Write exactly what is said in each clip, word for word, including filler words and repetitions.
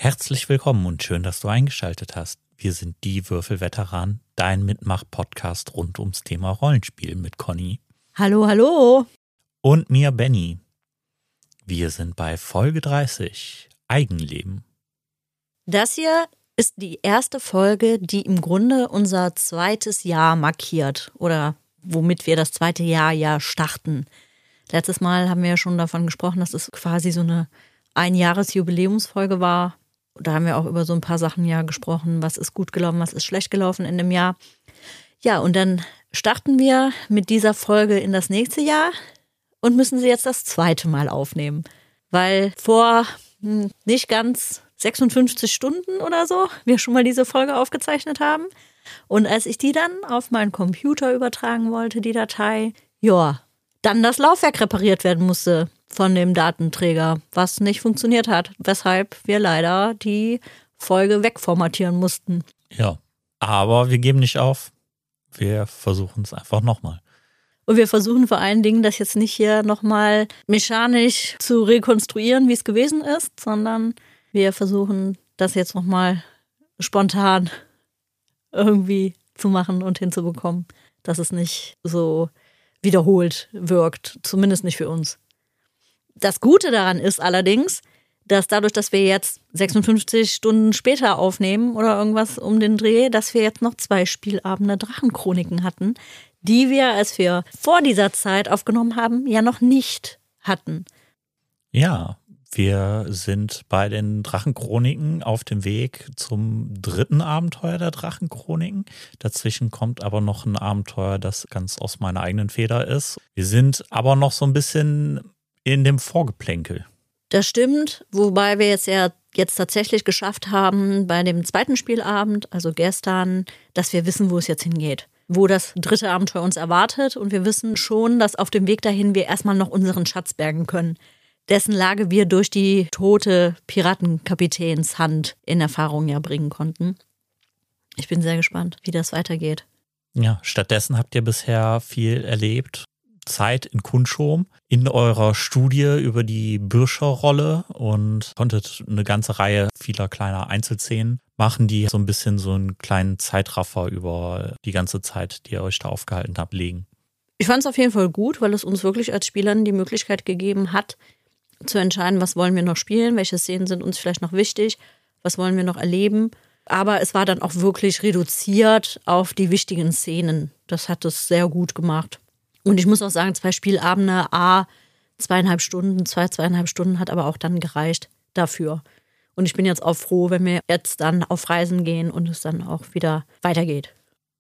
Herzlich willkommen und schön, dass du eingeschaltet hast. Wir sind die Würfelveteranen, dein Mitmach-Podcast rund ums Thema Rollenspiel mit Conny. Hallo, hallo. Und mir, Benny. Wir sind bei Folge dreißig, Eigenleben. Das hier ist die erste Folge, die im Grunde unser zweites Jahr markiert oder womit wir das zweite Jahr ja starten. Letztes Mal haben wir ja schon davon gesprochen, dass es quasi so eine Einjahres-Jubiläumsfolge war. Da haben wir auch über so ein paar Sachen ja gesprochen, was ist gut gelaufen, was ist schlecht gelaufen in dem Jahr. Ja, und dann starten wir mit dieser Folge in das nächste Jahr und müssen sie jetzt das zweite Mal aufnehmen. Weil vor hm, nicht ganz sechsundfünfzig Stunden oder so wir schon mal diese Folge aufgezeichnet haben. Und als ich die dann auf meinen Computer übertragen wollte, die Datei, ja, dann das Laufwerk repariert werden musste von dem Datenträger, was nicht funktioniert hat, weshalb wir leider die Folge wegformatieren mussten. Ja, aber wir geben nicht auf. Wir versuchen es einfach nochmal. Und wir versuchen vor allen Dingen, das jetzt nicht hier nochmal mechanisch zu rekonstruieren, wie es gewesen ist, sondern wir versuchen, das jetzt nochmal spontan irgendwie zu machen und hinzubekommen, dass es nicht so wiederholt wirkt, zumindest nicht für uns. Das Gute daran ist allerdings, dass dadurch, dass wir jetzt sechsundfünfzig Stunden später aufnehmen oder irgendwas um den Dreh, dass wir jetzt noch zwei Spielabende Drachenchroniken hatten, die wir, als wir vor dieser Zeit aufgenommen haben, ja noch nicht hatten. Ja, wir sind bei den Drachenchroniken auf dem Weg zum dritten Abenteuer der Drachenchroniken. Dazwischen kommt aber noch ein Abenteuer, das ganz aus meiner eigenen Feder ist. Wir sind aber noch so ein bisschen in dem Vorgeplänkel. Das stimmt, wobei wir jetzt ja jetzt tatsächlich geschafft haben bei dem zweiten Spielabend, also gestern, dass wir wissen, wo es jetzt hingeht. Wo das dritte Abenteuer uns erwartet und wir wissen schon, dass auf dem Weg dahin wir erstmal noch unseren Schatz bergen können, dessen Lage wir durch die tote Piratenkapitänshand in Erfahrung ja bringen konnten. Ich bin sehr gespannt, wie das weitergeht. Ja, stattdessen habt ihr bisher viel erlebt. Zeit in Kunschom, in eurer Studie über die Birscher-Rolle und konntet eine ganze Reihe vieler kleiner Einzelszenen machen, die so ein bisschen so einen kleinen Zeitraffer über die ganze Zeit, die ihr euch da aufgehalten habt, legen. Ich fand es auf jeden Fall gut, weil es uns wirklich als Spielern die Möglichkeit gegeben hat, zu entscheiden, was wollen wir noch spielen, welche Szenen sind uns vielleicht noch wichtig, was wollen wir noch erleben. Aber es war dann auch wirklich reduziert auf die wichtigen Szenen. Das hat es sehr gut gemacht. Und ich muss auch sagen, zwei Spielabende, a, zweieinhalb Stunden, zwei, zweieinhalb Stunden hat aber auch dann gereicht dafür. Und ich bin jetzt auch froh, wenn wir jetzt dann auf Reisen gehen und es dann auch wieder weitergeht.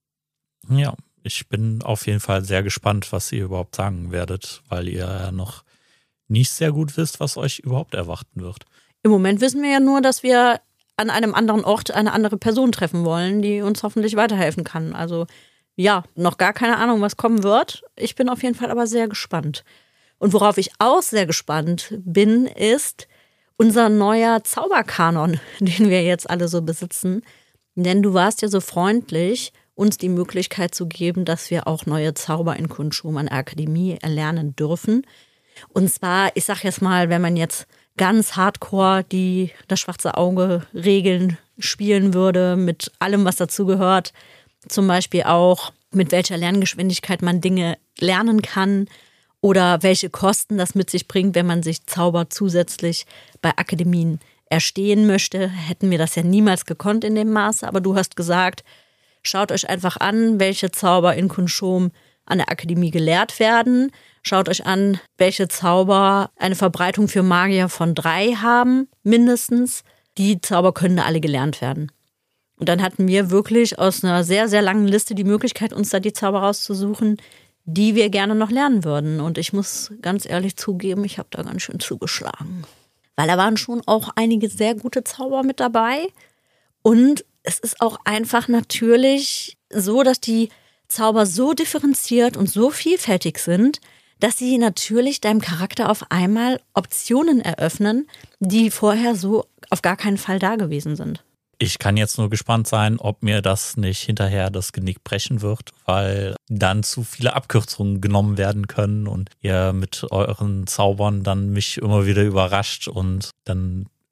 Ja, ich bin auf jeden Fall sehr gespannt, was ihr überhaupt sagen werdet, weil ihr ja noch nicht sehr gut wisst, was euch überhaupt erwarten wird. Im Moment wissen wir ja nur, dass wir an einem anderen Ort eine andere Person treffen wollen, die uns hoffentlich weiterhelfen kann. Also ja, noch gar keine Ahnung, was kommen wird. Ich bin auf jeden Fall aber sehr gespannt. Und worauf ich auch sehr gespannt bin, ist unser neuer Zauberkanon, den wir jetzt alle so besitzen. Denn du warst ja so freundlich, uns die Möglichkeit zu geben, dass wir auch neue Zauber in Kunschom an der Akademie erlernen dürfen. Und zwar, ich sag jetzt mal, wenn man jetzt ganz hardcore die das schwarze Auge Regeln spielen würde, mit allem, was dazugehört, zum Beispiel auch, mit welcher Lerngeschwindigkeit man Dinge lernen kann oder welche Kosten das mit sich bringt, wenn man sich Zauber zusätzlich bei Akademien erstehen möchte. Hätten wir das ja niemals gekonnt in dem Maße, aber du hast gesagt, schaut euch einfach an, welche Zauber in Kunschom an der Akademie gelehrt werden. Schaut euch an, welche Zauber eine Verbreitung für Magier von drei haben, mindestens. Die Zauber können da alle gelernt werden. Und dann hatten wir wirklich aus einer sehr, sehr langen Liste die Möglichkeit, uns da die Zauber rauszusuchen, die wir gerne noch lernen würden. Und ich muss ganz ehrlich zugeben, ich habe da ganz schön zugeschlagen. Weil da waren schon auch einige sehr gute Zauber mit dabei. Und es ist auch einfach natürlich so, dass die Zauber so differenziert und so vielfältig sind, dass sie natürlich deinem Charakter auf einmal Optionen eröffnen, die vorher so auf gar keinen Fall da gewesen sind. Ich kann jetzt nur gespannt sein, ob mir das nicht hinterher das Genick brechen wird, weil dann zu viele Abkürzungen genommen werden können und ihr mit euren Zaubern dann mich immer wieder überrascht und dann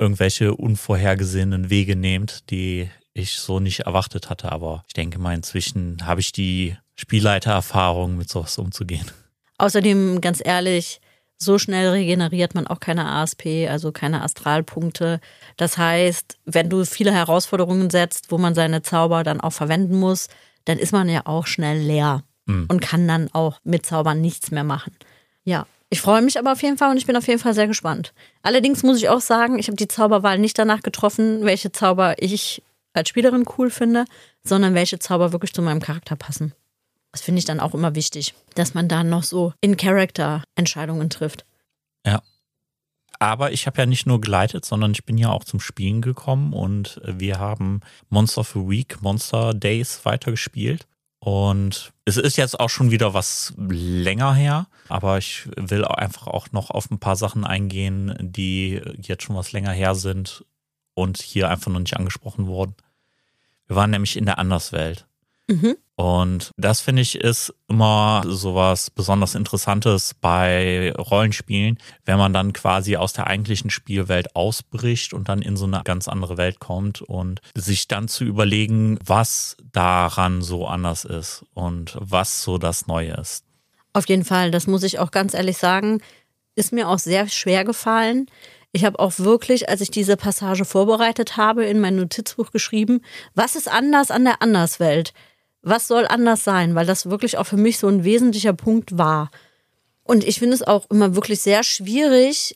irgendwelche unvorhergesehenen Wege nehmt, die ich so nicht erwartet hatte. Aber ich denke mal, inzwischen habe ich die Spielleitererfahrung, mit sowas umzugehen. Außerdem, ganz ehrlich, so schnell regeneriert man auch keine A S P, also keine Astralpunkte. Das heißt, wenn du viele Herausforderungen setzt, wo man seine Zauber dann auch verwenden muss, dann ist man ja auch schnell leer mhm. und kann dann auch mit Zaubern nichts mehr machen. Ja, ich freue mich aber auf jeden Fall und ich bin auf jeden Fall sehr gespannt. Allerdings muss ich auch sagen, ich habe die Zauberwahl nicht danach getroffen, welche Zauber ich als Spielerin cool finde, sondern welche Zauber wirklich zu meinem Charakter passen. Das finde ich dann auch immer wichtig, dass man dann noch so in-Character-Entscheidungen trifft. Ja, aber ich habe ja nicht nur geleitet, sondern ich bin ja auch zum Spielen gekommen und wir haben Monster of the Week, Monster Days weitergespielt. Und es ist jetzt auch schon wieder was länger her, aber ich will einfach auch noch auf ein paar Sachen eingehen, die jetzt schon was länger her sind und hier einfach noch nicht angesprochen wurden. Wir waren nämlich in der Anderswelt. Mhm. Und das, finde ich, ist immer sowas besonders Interessantes bei Rollenspielen, wenn man dann quasi aus der eigentlichen Spielwelt ausbricht und dann in so eine ganz andere Welt kommt und sich dann zu überlegen, was daran so anders ist und was so das Neue ist. Auf jeden Fall, das muss ich auch ganz ehrlich sagen, ist mir auch sehr schwer gefallen. Ich habe auch wirklich, als ich diese Passage vorbereitet habe, in mein Notizbuch geschrieben, was ist anders an der Anderswelt? Was soll anders sein? Weil das wirklich auch für mich so ein wesentlicher Punkt war. Und ich finde es auch immer wirklich sehr schwierig,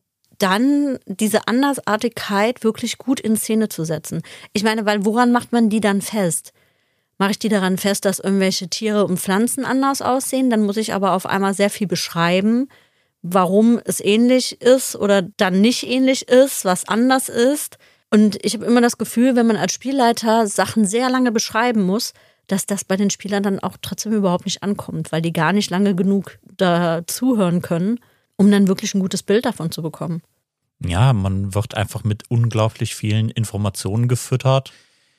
dann diese Andersartigkeit wirklich gut in Szene zu setzen. Ich meine, weil woran macht man die dann fest? Mache ich die daran fest, dass irgendwelche Tiere und Pflanzen anders aussehen? Dann muss ich aber auf einmal sehr viel beschreiben, warum es ähnlich ist oder dann nicht ähnlich ist, was anders ist. Und ich habe immer das Gefühl, wenn man als Spielleiter Sachen sehr lange beschreiben muss, dass das bei den Spielern dann auch trotzdem überhaupt nicht ankommt, weil die gar nicht lange genug da zuhören können, um dann wirklich ein gutes Bild davon zu bekommen. Ja, man wird einfach mit unglaublich vielen Informationen gefüttert.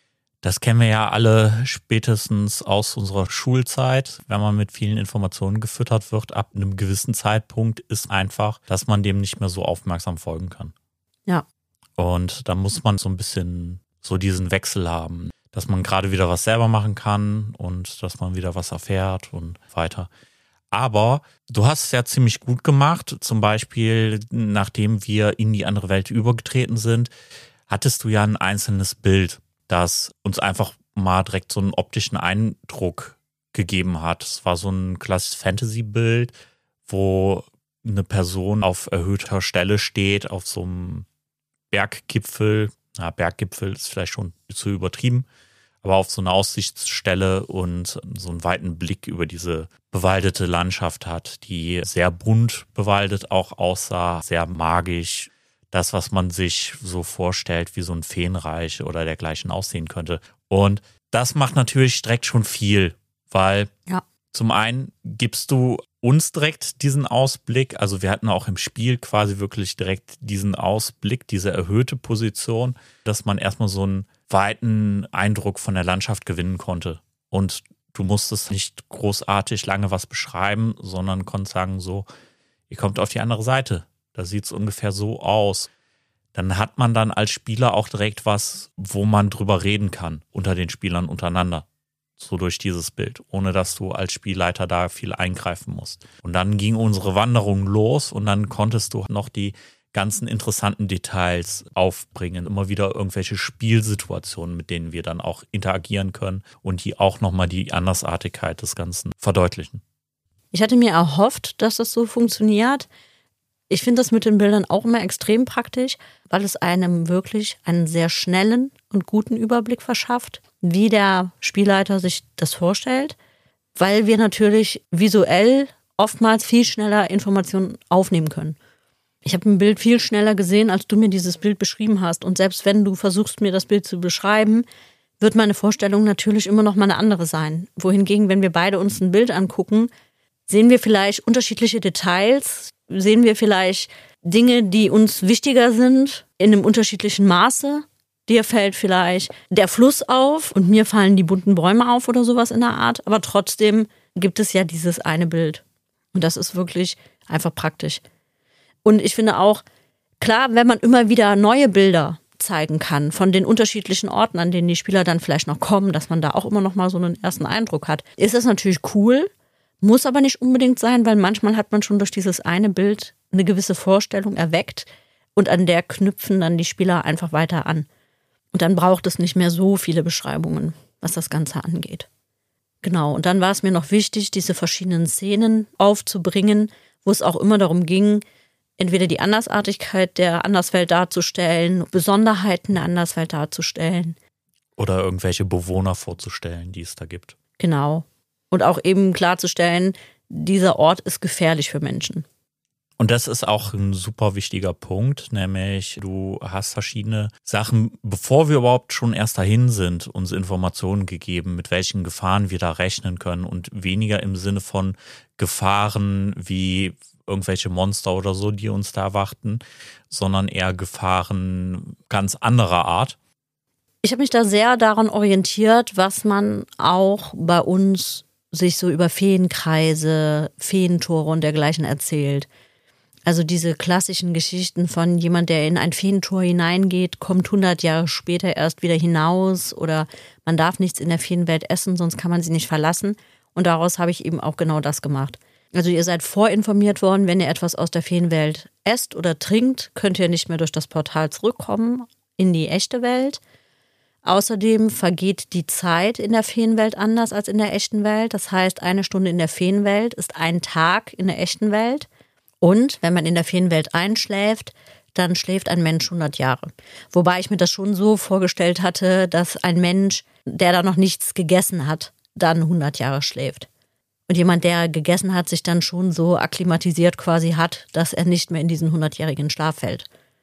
Das kennen wir ja alle spätestens aus unserer Schulzeit. Wenn man mit vielen Informationen gefüttert wird, ab einem gewissen Zeitpunkt ist einfach, dass man dem nicht mehr so aufmerksam folgen kann. Ja. Und da muss man so ein bisschen so diesen Wechsel haben, dass man gerade wieder was selber machen kann und dass man wieder was erfährt und weiter. Aber du hast es ja ziemlich gut gemacht. Zum Beispiel, nachdem wir in die andere Welt übergetreten sind, hattest du ja ein einzelnes Bild, das uns einfach mal direkt so einen optischen Eindruck gegeben hat. Es war so ein klassisches Fantasy-Bild, wo eine Person auf erhöhter Stelle steht, auf so einem Berggipfel. Na, Berggipfel ist vielleicht schon zu übertrieben, aber auf so einer Aussichtsstelle und so einen weiten Blick über diese bewaldete Landschaft hat, die sehr bunt bewaldet auch aussah, sehr magisch. Das, was man sich so vorstellt, wie so ein Feenreich oder dergleichen aussehen könnte. Und das macht natürlich direkt schon viel, weil ja. Zum einen gibst du uns direkt diesen Ausblick, also wir hatten auch im Spiel quasi wirklich direkt diesen Ausblick, diese erhöhte Position, dass man erstmal so einen weiten Eindruck von der Landschaft gewinnen konnte. Und du musstest nicht großartig lange was beschreiben, sondern konntest sagen so, ihr kommt auf die andere Seite. Da sieht es ungefähr so aus. Dann hat man dann als Spieler auch direkt was, wo man drüber reden kann, unter den Spielern untereinander. So durch dieses Bild, ohne dass du als Spielleiter da viel eingreifen musst. Und dann ging unsere Wanderung los und dann konntest du noch die ganzen interessanten Details aufbringen. Immer wieder irgendwelche Spielsituationen, mit denen wir dann auch interagieren können und die auch nochmal die Andersartigkeit des Ganzen verdeutlichen. Ich hatte mir erhofft, dass das so funktioniert. Ich finde das mit den Bildern auch immer extrem praktisch, weil es einem wirklich einen sehr schnellen und guten Überblick verschafft, wie der Spielleiter sich das vorstellt, weil wir natürlich visuell oftmals viel schneller Informationen aufnehmen können. Ich habe ein Bild viel schneller gesehen, als du mir dieses Bild beschrieben hast. Und selbst wenn du versuchst, mir das Bild zu beschreiben, wird meine Vorstellung natürlich immer noch mal eine andere sein. Wohingegen, wenn wir beide uns ein Bild angucken, sehen wir vielleicht unterschiedliche Details, sehen wir vielleicht Dinge, die uns wichtiger sind, in einem unterschiedlichen Maße. Dir fällt vielleicht der Fluss auf und mir fallen die bunten Bäume auf oder sowas in der Art. Aber trotzdem gibt es ja dieses eine Bild. Und das ist wirklich einfach praktisch. Und ich finde auch, Klar, wenn man immer wieder neue Bilder zeigen kann von den unterschiedlichen Orten, an denen die Spieler dann vielleicht noch kommen, dass man da auch immer noch mal so einen ersten Eindruck hat, ist das natürlich cool, muss aber nicht unbedingt sein, weil manchmal hat man schon durch dieses eine Bild eine gewisse Vorstellung erweckt und an der knüpfen dann die Spieler einfach weiter an. Und dann braucht es nicht mehr so viele Beschreibungen, was das Ganze angeht. Genau, und dann war es mir noch wichtig, diese verschiedenen Szenen aufzubringen, wo es auch immer darum ging, entweder die Andersartigkeit der Anderswelt darzustellen, Besonderheiten der Anderswelt darzustellen. Oder irgendwelche Bewohner vorzustellen, die es da gibt. Genau. Und auch eben klarzustellen, dieser Ort ist gefährlich für Menschen. Und das ist auch ein super wichtiger Punkt, nämlich du hast verschiedene Sachen, bevor wir überhaupt schon erst dahin sind, uns Informationen gegeben, mit welchen Gefahren wir da rechnen können und weniger im Sinne von Gefahren wie irgendwelche Monster oder so, die uns da erwarten, sondern eher Gefahren ganz anderer Art. Ich habe mich da sehr daran orientiert, was man auch bei uns sich so über Feenkreise, Feentore und dergleichen erzählt. Also diese klassischen Geschichten von jemand, der in ein Feentor hineingeht, kommt hundert Jahre später erst wieder hinaus oder man darf nichts in der Feenwelt essen, sonst kann man sie nicht verlassen. Und daraus habe ich eben auch genau das gemacht. Also ihr seid vorinformiert worden, wenn ihr etwas aus der Feenwelt esst oder trinkt, könnt ihr nicht mehr durch das Portal zurückkommen in die echte Welt. Außerdem vergeht die Zeit in der Feenwelt anders als in der echten Welt. Das heißt, eine Stunde in der Feenwelt ist ein Tag in der echten Welt. Und wenn man in der Feenwelt einschläft, dann schläft ein Mensch hundert Jahre. Wobei ich mir das schon so vorgestellt hatte, dass ein Mensch, der da noch nichts gegessen hat, dann hundert Jahre schläft. Und jemand, der gegessen hat, sich dann schon so akklimatisiert quasi hat, dass er nicht mehr in diesen hundertjährigen Schlaf fällt.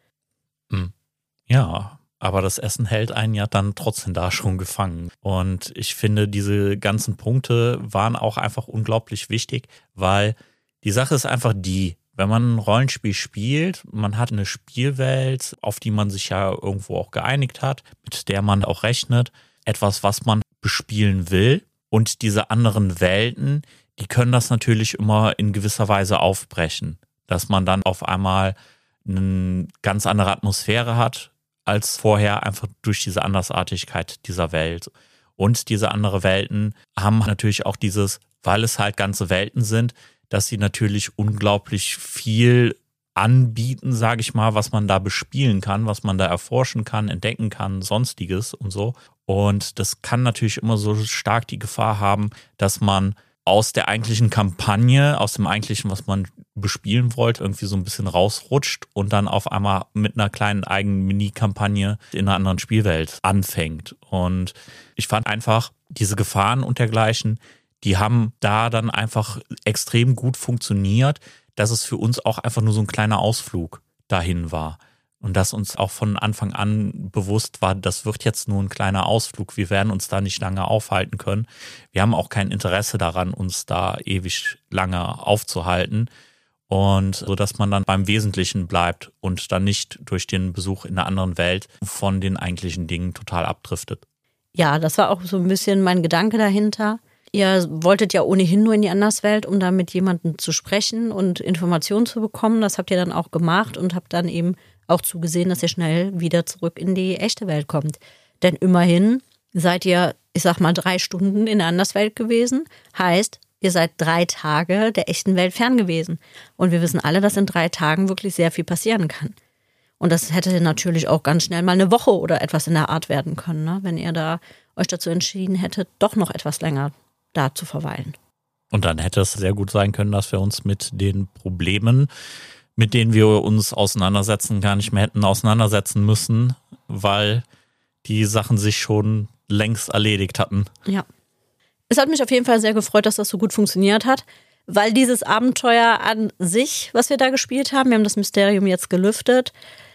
Ja, aber das Essen hält einen ja dann trotzdem da schon gefangen. Und ich finde, diese ganzen Punkte waren auch einfach unglaublich wichtig, weil die Sache ist einfach die, wenn man ein Rollenspiel spielt, man hat eine Spielwelt, auf die man sich ja irgendwo auch geeinigt hat, mit der man auch rechnet, etwas, was man bespielen will. Und diese anderen Welten, die können das natürlich immer in gewisser Weise aufbrechen, dass man dann auf einmal eine ganz andere Atmosphäre hat, als vorher einfach durch diese Andersartigkeit dieser Welt. Und diese anderen Welten haben natürlich auch dieses, weil es halt ganze Welten sind, dass sie natürlich unglaublich viel anbieten, sage ich mal, was man da bespielen kann, was man da erforschen kann, entdecken kann, sonstiges und so. Und das kann natürlich immer so stark die Gefahr haben, dass man aus der eigentlichen Kampagne, aus dem eigentlichen, was man bespielen wollte, irgendwie so ein bisschen rausrutscht und dann auf einmal mit einer kleinen eigenen Mini-Kampagne in einer anderen Spielwelt anfängt. Und ich fand einfach, diese Gefahren und dergleichen, die haben da dann einfach extrem gut funktioniert, dass es für uns auch einfach nur so ein kleiner Ausflug dahin war. Und dass uns auch von Anfang an bewusst war, das wird jetzt nur ein kleiner Ausflug. Wir werden uns da nicht lange aufhalten können. Wir haben auch kein Interesse daran, uns da ewig lange aufzuhalten. Und so, dass man dann beim Wesentlichen bleibt und dann nicht durch den Besuch in einer anderen Welt von den eigentlichen Dingen total abdriftet. Ja, das war auch so ein bisschen mein Gedanke dahinter. Ihr wolltet ja ohnehin nur in die Anderswelt, um da mit jemandem zu sprechen und Informationen zu bekommen. Das habt ihr dann auch gemacht und habt dann eben auch zugesehen, dass ihr schnell wieder zurück in die echte Welt kommt. Denn immerhin seid ihr, ich sag mal, drei Stunden in der Anderswelt gewesen. Heißt, ihr seid drei Tage der echten Welt fern gewesen. Und wir wissen alle, dass in drei Tagen wirklich sehr viel passieren kann. Und das hätte natürlich auch ganz schnell mal eine Woche oder etwas in der Art werden können, ne? Wenn ihr da euch dazu entschieden hättet, doch noch etwas länger da zu verweilen. Und dann hätte es sehr gut sein können, dass wir uns mit den Problemen, mit denen wir uns auseinandersetzen, gar nicht mehr hätten auseinandersetzen müssen, weil die Sachen sich schon längst erledigt hatten. Ja. Es hat mich auf jeden Fall sehr gefreut, dass das so gut funktioniert hat, weil dieses Abenteuer an sich, was wir da gespielt haben, wir haben das Mysterium jetzt gelüftet,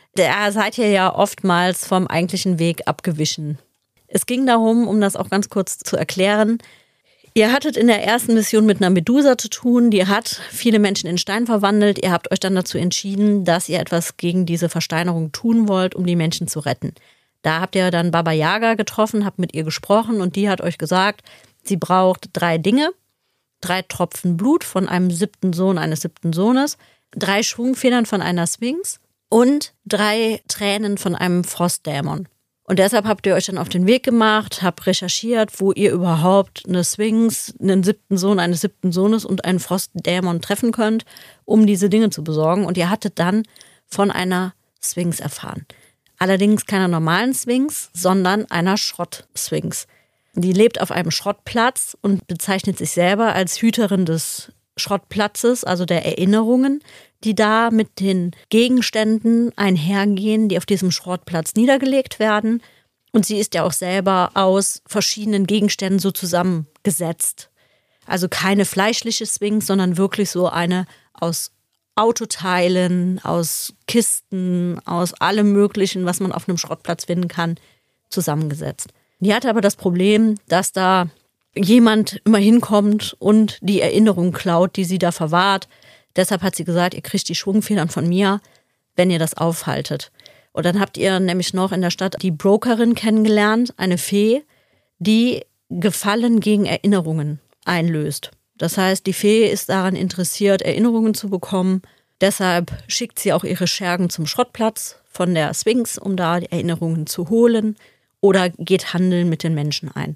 da seid ihr ja oftmals vom eigentlichen Weg abgewichen. Es ging darum, um das auch ganz kurz zu erklären, ihr hattet in der ersten Mission mit einer Medusa zu tun, die hat viele Menschen in Stein verwandelt. Ihr habt euch dann dazu entschieden, dass ihr etwas gegen diese Versteinerung tun wollt, um die Menschen zu retten. Da habt ihr dann Baba Yaga getroffen, habt mit ihr gesprochen und die hat euch gesagt, sie braucht drei Dinge. Drei Tropfen Blut von einem siebten Sohn eines siebten Sohnes, drei Schwungfedern von einer Sphinx und drei Tränen von einem Frostdämon. Und deshalb habt ihr euch dann auf den Weg gemacht, habt recherchiert, wo ihr überhaupt eine Sphinx, einen siebten Sohn eines siebten Sohnes und einen Frostdämon treffen könnt, um diese Dinge zu besorgen. Und ihr hattet dann von einer Sphinx erfahren. Allerdings keiner normalen Sphinx, sondern einer Schrott-Sphinx. Die lebt auf einem Schrottplatz und bezeichnet sich selber als Hüterin des Schrottplatzes, also der Erinnerungen, die da mit den Gegenständen einhergehen, die auf diesem Schrottplatz niedergelegt werden. Und sie ist ja auch selber aus verschiedenen Gegenständen so zusammengesetzt. Also keine fleischliche Sphinx, sondern wirklich so eine aus Autoteilen, aus Kisten, aus allem Möglichen, was man auf einem Schrottplatz finden kann, zusammengesetzt. Die hatte aber das Problem, dass da jemand immer hinkommt und die Erinnerung klaut, die sie da verwahrt. Deshalb hat sie gesagt, ihr kriegt die Schwungfedern von mir, wenn ihr das aufhaltet. Und dann habt ihr nämlich noch in der Stadt die Brokerin kennengelernt, eine Fee, die Gefallen gegen Erinnerungen einlöst. Das heißt, die Fee ist daran interessiert, Erinnerungen zu bekommen. Deshalb schickt sie auch ihre Schergen zum Schrottplatz von der Sphinx, um da die Erinnerungen zu holen, oder geht Handeln mit den Menschen ein.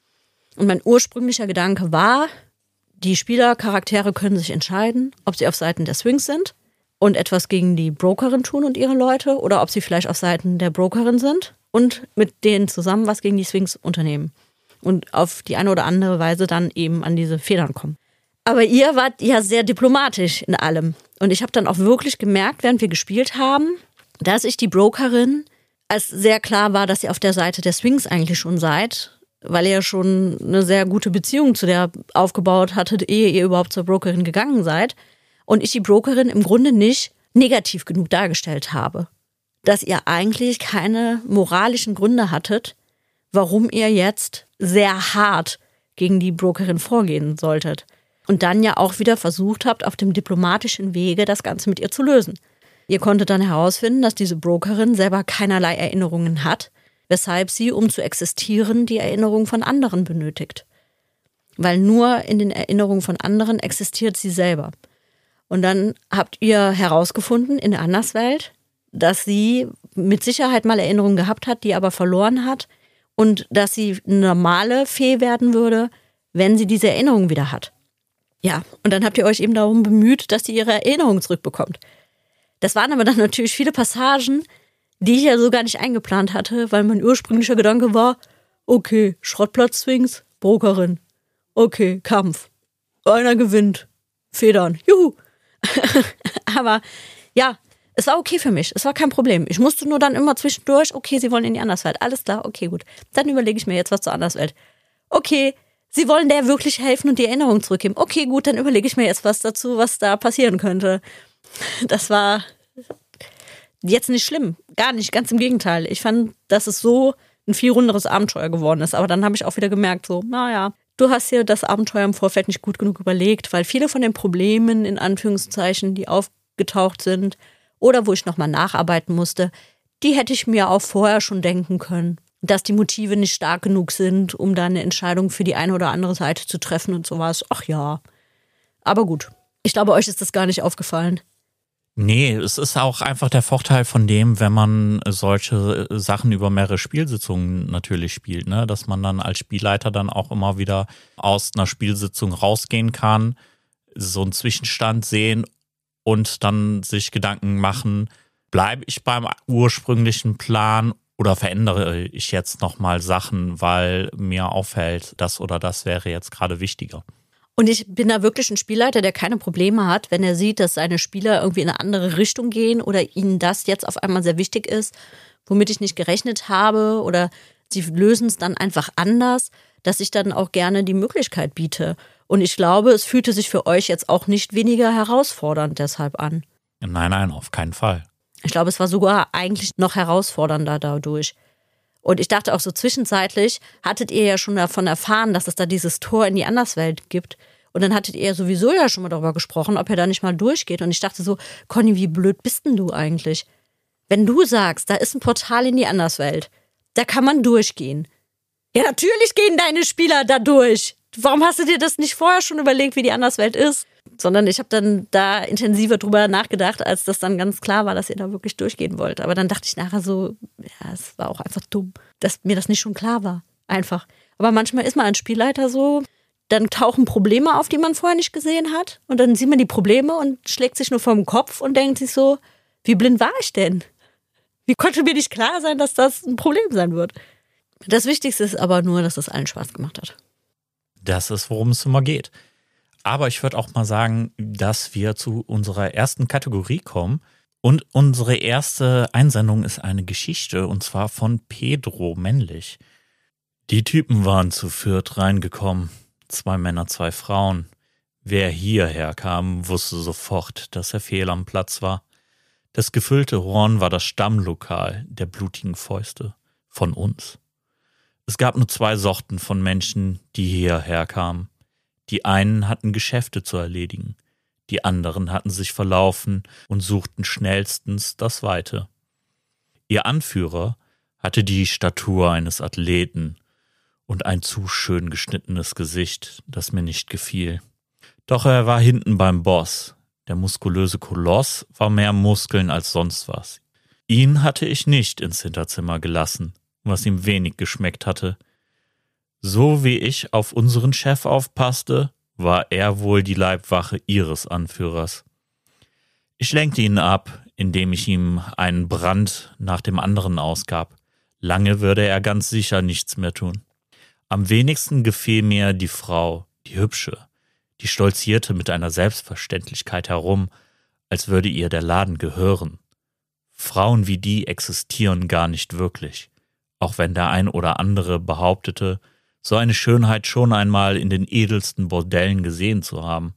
Und mein ursprünglicher Gedanke war, die Spielercharaktere können sich entscheiden, ob sie auf Seiten der Sphinx sind und etwas gegen die Brokerin tun und ihre Leute, oder ob sie vielleicht auf Seiten der Brokerin sind und mit denen zusammen was gegen die Sphinx unternehmen und auf die eine oder andere Weise dann eben an diese Federn kommen. Aber ihr wart ja sehr diplomatisch in allem. Und ich habe dann auch wirklich gemerkt, während wir gespielt haben, dass ich die Brokerin, als sehr klar war, dass ihr auf der Seite der Sphinx eigentlich schon seid, weil ihr ja schon eine sehr gute Beziehung zu der aufgebaut hattet, ehe ihr überhaupt zur Brokerin gegangen seid. Und ich die Brokerin im Grunde nicht negativ genug dargestellt habe. Dass ihr eigentlich keine moralischen Gründe hattet, warum ihr jetzt sehr hart gegen die Brokerin vorgehen solltet. Und dann ja auch wieder versucht habt, auf dem diplomatischen Wege das Ganze mit ihr zu lösen. Ihr konntet dann herausfinden, dass diese Brokerin selber keinerlei Erinnerungen hat, weshalb sie, um zu existieren, die Erinnerung von anderen benötigt. Weil nur in den Erinnerungen von anderen existiert sie selber. Und dann habt ihr herausgefunden in der Anderswelt, dass sie mit Sicherheit mal Erinnerungen gehabt hat, die aber verloren hat, und dass sie eine normale Fee werden würde, wenn sie diese Erinnerung wieder hat. Ja, und dann habt ihr euch eben darum bemüht, dass sie ihre Erinnerung zurückbekommt. Das waren aber dann natürlich viele Passagen, die ich ja so gar nicht eingeplant hatte, weil mein ursprünglicher Gedanke war, okay, Schrottplatz-Sphinx, Brokerin. Okay, Kampf. Einer gewinnt. Federn. Juhu. Aber ja, es war okay für mich. Es war kein Problem. Ich musste nur dann immer zwischendurch, okay, sie wollen in die Anderswelt. Alles klar, okay, gut. Dann überlege ich mir jetzt was zur Anderswelt. Okay, sie wollen der wirklich helfen und die Erinnerung zurückgeben. Okay, gut, dann überlege ich mir jetzt was dazu, was da passieren könnte. Das war jetzt nicht schlimm. Gar nicht, ganz im Gegenteil. Ich fand, dass es so ein viel runderes Abenteuer geworden ist. Aber dann habe ich auch wieder gemerkt, so, naja, du hast dir das Abenteuer im Vorfeld nicht gut genug überlegt, weil viele von den Problemen, in Anführungszeichen, die aufgetaucht sind oder wo ich nochmal nacharbeiten musste, die hätte ich mir auch vorher schon denken können. Dass die Motive nicht stark genug sind, um da eine Entscheidung für die eine oder andere Seite zu treffen und sowas. Ach ja. Aber gut. Ich glaube, euch ist das gar nicht aufgefallen. Nee, es ist auch einfach der Vorteil von dem, wenn man solche Sachen über mehrere Spielsitzungen natürlich spielt, ne? Dass man dann als Spielleiter dann auch immer wieder aus einer Spielsitzung rausgehen kann, so einen Zwischenstand sehen und dann sich Gedanken machen, bleibe ich beim ursprünglichen Plan oder verändere ich jetzt nochmal Sachen, weil mir auffällt, das oder das wäre jetzt gerade wichtiger. Und ich bin da wirklich ein Spielleiter, der keine Probleme hat, wenn er sieht, dass seine Spieler irgendwie in eine andere Richtung gehen oder ihnen das jetzt auf einmal sehr wichtig ist, womit ich nicht gerechnet habe, oder sie lösen es dann einfach anders, dass ich dann auch gerne die Möglichkeit biete. Und ich glaube, es fühlte sich für euch jetzt auch nicht weniger herausfordernd deshalb an. Nein, nein, auf keinen Fall. Ich glaube, es war sogar eigentlich noch herausfordernder dadurch. Und ich dachte auch so zwischenzeitlich, hattet ihr ja schon davon erfahren, dass es da dieses Tor in die Anderswelt gibt. Und dann hattet ihr ja sowieso ja schon mal darüber gesprochen, ob ihr da nicht mal durchgeht. Und ich dachte so, Conny, wie blöd bist denn du eigentlich? Wenn du sagst, da ist ein Portal in die Anderswelt, da kann man durchgehen. Ja, natürlich gehen deine Spieler da durch. Warum hast du dir das nicht vorher schon überlegt, wie die Anderswelt ist? sondern ich habe dann da intensiver drüber nachgedacht, als das dann ganz klar war, dass ihr da wirklich durchgehen wollt. Aber dann dachte ich nachher so, ja, es war auch einfach dumm, dass mir das nicht schon klar war. Einfach. Aber manchmal ist man als Spielleiter so, dann tauchen Probleme auf, die man vorher nicht gesehen hat. Und dann sieht man die Probleme und schlägt sich nur vor den Kopf und denkt sich so, wie blind war ich denn? Wie konnte mir nicht klar sein, dass das ein Problem sein wird? Das Wichtigste ist aber nur, dass es allen Spaß gemacht hat. Das ist, worum es immer geht. Aber ich würde auch mal sagen, dass wir zu unserer ersten Kategorie kommen. Und unsere erste Einsendung ist eine Geschichte, und zwar von Pedro Männlich. Die Typen waren zu viert reingekommen. Zwei Männer, zwei Frauen. Wer hierher kam, wusste sofort, dass er fehl am Platz war. Das gefüllte Horn war das Stammlokal der blutigen Fäuste von uns. Es gab nur zwei Sorten von Menschen, die hierher kamen. Die einen hatten Geschäfte zu erledigen, die anderen hatten sich verlaufen und suchten schnellstens das Weite. Ihr Anführer hatte die Statur eines Athleten und ein zu schön geschnittenes Gesicht, das mir nicht gefiel. Doch er war hinten beim Boss. Der muskulöse Koloss war mehr Muskeln als sonst was. Ihn hatte ich nicht ins Hinterzimmer gelassen, was ihm wenig geschmeckt hatte. So wie ich auf unseren Chef aufpasste, war er wohl die Leibwache ihres Anführers. Ich lenkte ihn ab, indem ich ihm einen Brand nach dem anderen ausgab. Lange würde er ganz sicher nichts mehr tun. Am wenigsten gefiel mir die Frau, die Hübsche. Die stolzierte mit einer Selbstverständlichkeit herum, als würde ihr der Laden gehören. Frauen wie die existieren gar nicht wirklich, auch wenn der ein oder andere behauptete, so eine Schönheit schon einmal in den edelsten Bordellen gesehen zu haben.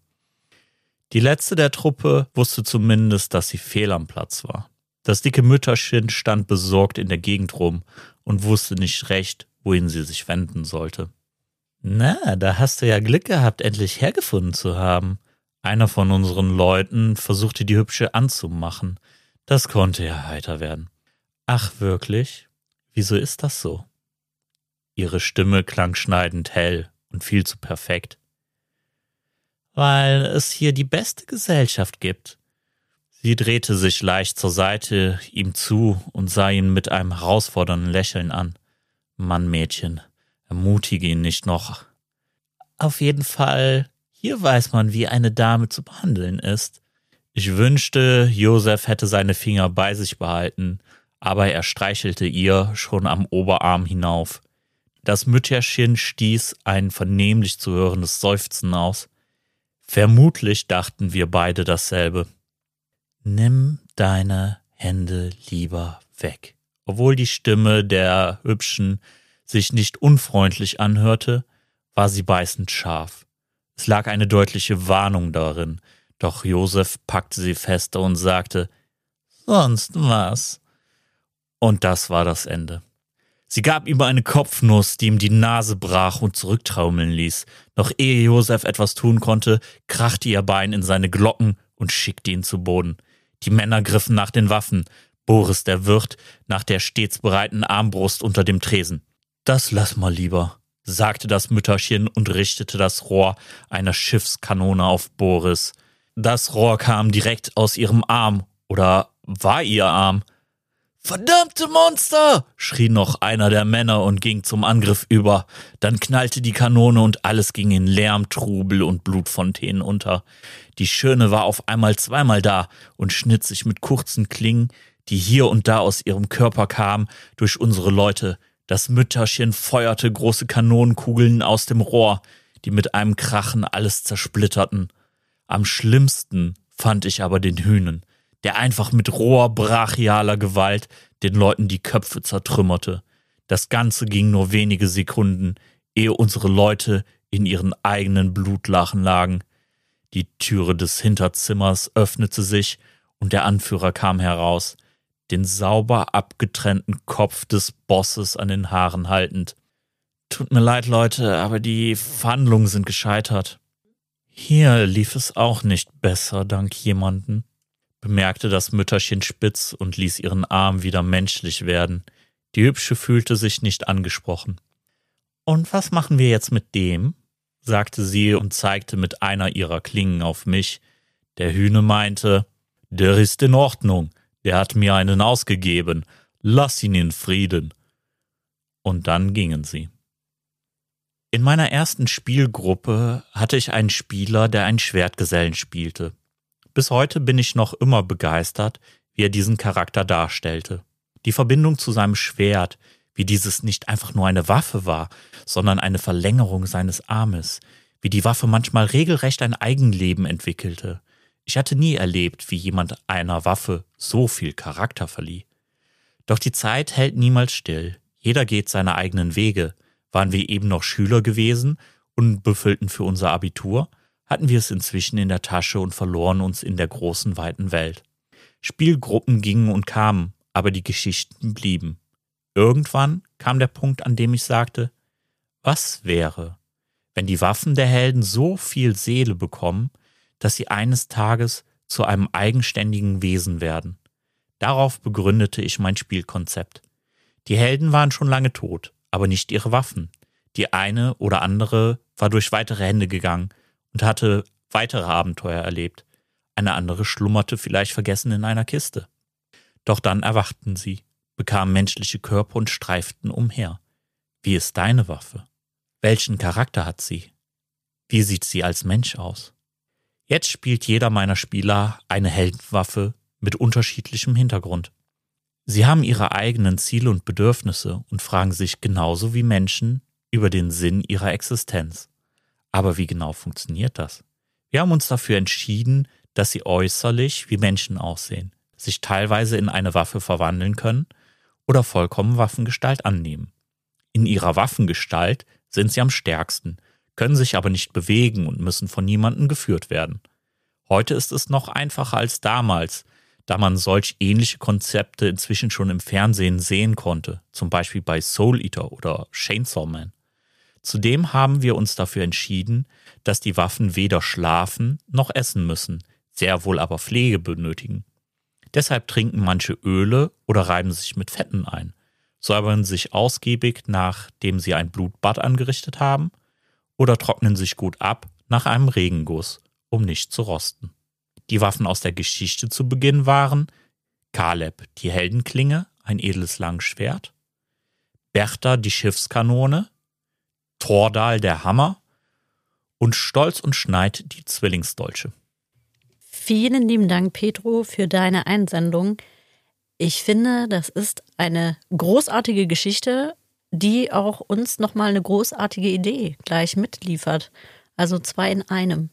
Die letzte der Truppe wusste zumindest, dass sie fehl am Platz war. Das dicke Mütterchen stand besorgt in der Gegend rum und wusste nicht recht, wohin sie sich wenden sollte. Na, da hast du ja Glück gehabt, endlich hergefunden zu haben. Einer von unseren Leuten versuchte die Hübsche anzumachen. Das konnte ja heiter werden. Ach wirklich? Wieso ist das so? Ihre Stimme klang schneidend hell und viel zu perfekt. Weil es hier die beste Gesellschaft gibt. Sie drehte sich leicht zur Seite ihm zu und sah ihn mit einem herausfordernden Lächeln an. Mann, Mädchen, ermutige ihn nicht noch. Auf jeden Fall, hier weiß man, wie eine Dame zu behandeln ist. Ich wünschte, Josef hätte seine Finger bei sich behalten, aber er streichelte ihr schon am Oberarm hinauf. Das Mütterchen stieß ein vernehmlich zu hörendes Seufzen aus. Vermutlich dachten wir beide dasselbe. Nimm deine Hände lieber weg. Obwohl die Stimme der Hübschen sich nicht unfreundlich anhörte, war sie beißend scharf. Es lag eine deutliche Warnung darin, doch Josef packte sie fester und sagte, »Sonst was?« Und das war das Ende. Sie gab ihm eine Kopfnuss, die ihm die Nase brach und zurücktraumeln ließ. Noch ehe Josef etwas tun konnte, krachte ihr Bein in seine Glocken und schickte ihn zu Boden. Die Männer griffen nach den Waffen, Boris, der Wirt, nach der stets bereiten Armbrust unter dem Tresen. »Das lass mal lieber«, sagte das Mütterchen und richtete das Rohr einer Schiffskanone auf Boris. Das Rohr kam direkt aus ihrem Arm, oder war ihr Arm. »Verdammte Monster!« schrie noch einer der Männer und ging zum Angriff über. Dann knallte die Kanone und alles ging in Lärm, Trubel und Blutfontänen unter. Die Schöne war auf einmal zweimal da und schnitt sich mit kurzen Klingen, die hier und da aus ihrem Körper kamen, durch unsere Leute. Das Mütterchen feuerte große Kanonenkugeln aus dem Rohr, die mit einem Krachen alles zersplitterten. Am schlimmsten fand ich aber den Hünen, der einfach mit roher, brachialer Gewalt den Leuten die Köpfe zertrümmerte. Das Ganze ging nur wenige Sekunden, ehe unsere Leute in ihren eigenen Blutlachen lagen. Die Türe des Hinterzimmers öffnete sich und der Anführer kam heraus, den sauber abgetrennten Kopf des Bosses an den Haaren haltend. »Tut mir leid, Leute, aber die Verhandlungen sind gescheitert.« »Hier lief es auch nicht besser, dank jemanden«, bemerkte das Mütterchen spitz und ließ ihren Arm wieder menschlich werden. Die Hübsche fühlte sich nicht angesprochen. »Und was machen wir jetzt mit dem?« sagte sie und zeigte mit einer ihrer Klingen auf mich. Der Hühne meinte, der ist in Ordnung, der hat mir einen ausgegeben, lass ihn in Frieden. Und dann gingen sie. In meiner ersten Spielgruppe hatte ich einen Spieler, der einen Schwertgesellen spielte. Bis heute bin ich noch immer begeistert, wie er diesen Charakter darstellte. Die Verbindung zu seinem Schwert, wie dieses nicht einfach nur eine Waffe war, sondern eine Verlängerung seines Armes, wie die Waffe manchmal regelrecht ein Eigenleben entwickelte. Ich hatte nie erlebt, wie jemand einer Waffe so viel Charakter verlieh. Doch die Zeit hält niemals still. Jeder geht seine eigenen Wege. Waren wir eben noch Schüler gewesen und befüllten für unser Abitur, hatten wir es inzwischen in der Tasche und verloren uns in der großen, weiten Welt. Spielgruppen gingen und kamen, aber die Geschichten blieben. Irgendwann kam der Punkt, an dem ich sagte, was wäre, wenn die Waffen der Helden so viel Seele bekommen, dass sie eines Tages zu einem eigenständigen Wesen werden. Darauf begründete ich mein Spielkonzept. Die Helden waren schon lange tot, aber nicht ihre Waffen. Die eine oder andere war durch weitere Hände gegangen und hatte weitere Abenteuer erlebt. Eine andere schlummerte vielleicht vergessen in einer Kiste. Doch dann erwachten sie, bekamen menschliche Körper und streiften umher. Wie ist deine Waffe? Welchen Charakter hat sie? Wie sieht sie als Mensch aus? Jetzt spielt jeder meiner Spieler eine Heldenwaffe mit unterschiedlichem Hintergrund. Sie haben ihre eigenen Ziele und Bedürfnisse und fragen sich genauso wie Menschen über den Sinn ihrer Existenz. Aber wie genau funktioniert das? Wir haben uns dafür entschieden, dass sie äußerlich wie Menschen aussehen, sich teilweise in eine Waffe verwandeln können oder vollkommen Waffengestalt annehmen. In ihrer Waffengestalt sind sie am stärksten, können sich aber nicht bewegen und müssen von niemandem geführt werden. Heute ist es noch einfacher als damals, da man solch ähnliche Konzepte inzwischen schon im Fernsehen sehen konnte, zum Beispiel bei Soul Eater oder Chainsaw Man. Zudem haben wir uns dafür entschieden, dass die Waffen weder schlafen noch essen müssen, sehr wohl aber Pflege benötigen. Deshalb trinken manche Öle oder reiben sich mit Fetten ein, säubern sich ausgiebig, nachdem sie ein Blutbad angerichtet haben, oder trocknen sich gut ab nach einem Regenguss, um nicht zu rosten. Die Waffen aus der Geschichte zu Beginn waren Kaleb, die Heldenklinge, ein edles Langschwert, Bertha, die Schiffskanone, Thordal, der Hammer und Stolz und Schneid, die Zwillingsdolche. Vielen lieben Dank, Pedro, für deine Einsendung. Ich finde, das ist eine großartige Geschichte, die auch uns nochmal eine großartige Idee gleich mitliefert. Also zwei in einem.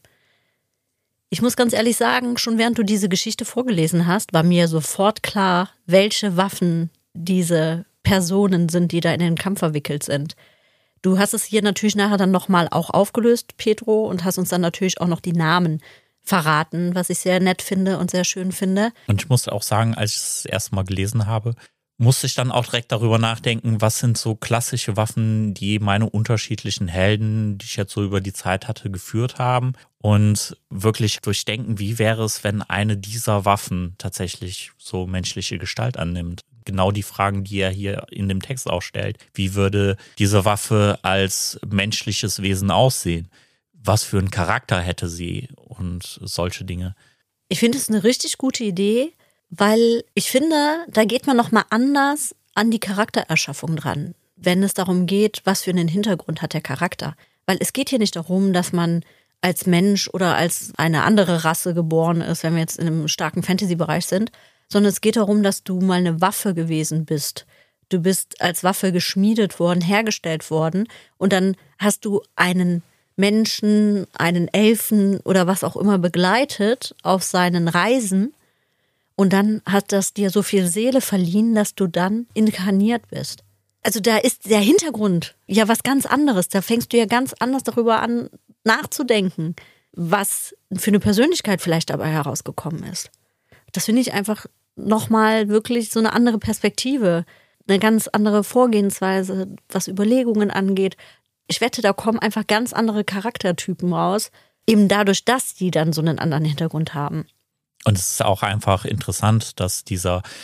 Ich muss ganz ehrlich sagen, schon während du diese Geschichte vorgelesen hast, war mir sofort klar, welche Waffen diese Personen sind, die da in den Kampf verwickelt sind. Du hast es hier natürlich nachher dann nochmal auch aufgelöst, Pedro, und hast uns dann natürlich auch noch die Namen verraten, was ich sehr nett finde und sehr schön finde. Und ich muss auch sagen, als ich es das erste Mal gelesen habe, musste ich dann auch direkt darüber nachdenken, was sind so klassische Waffen, die meine unterschiedlichen Helden, die ich jetzt so über die Zeit hatte, geführt haben. Und wirklich durchdenken, wie wäre es, wenn eine dieser Waffen tatsächlich so menschliche Gestalt annimmt. Genau die Fragen, die er hier in dem Text auch stellt. Wie würde diese Waffe als menschliches Wesen aussehen? Was für einen Charakter hätte sie und solche Dinge. Ich finde es eine richtig gute Idee, weil ich finde, da geht man nochmal anders an die Charaktererschaffung dran, wenn es darum geht, was für einen Hintergrund hat der Charakter. Weil es geht hier nicht darum, dass man als Mensch oder als eine andere Rasse geboren ist, wenn wir jetzt in einem starken Fantasy-Bereich sind, sondern es geht darum, dass du mal eine Waffe gewesen bist. Du bist als Waffe geschmiedet worden, hergestellt worden und dann hast du einen Menschen, einen Elfen oder was auch immer begleitet auf seinen Reisen und dann hat das dir so viel Seele verliehen, dass du dann inkarniert bist. Also da ist der Hintergrund ja was ganz anderes. Da fängst du ja ganz anders darüber an nachzudenken, was für eine Persönlichkeit vielleicht dabei herausgekommen ist. Das finde ich einfach nochmal wirklich so eine andere Perspektive, eine ganz andere Vorgehensweise, was Überlegungen angeht. Ich wette, da kommen einfach ganz andere Charaktertypen raus, eben dadurch, dass die dann so einen anderen Hintergrund haben. Und es ist auch einfach interessant, dass dieser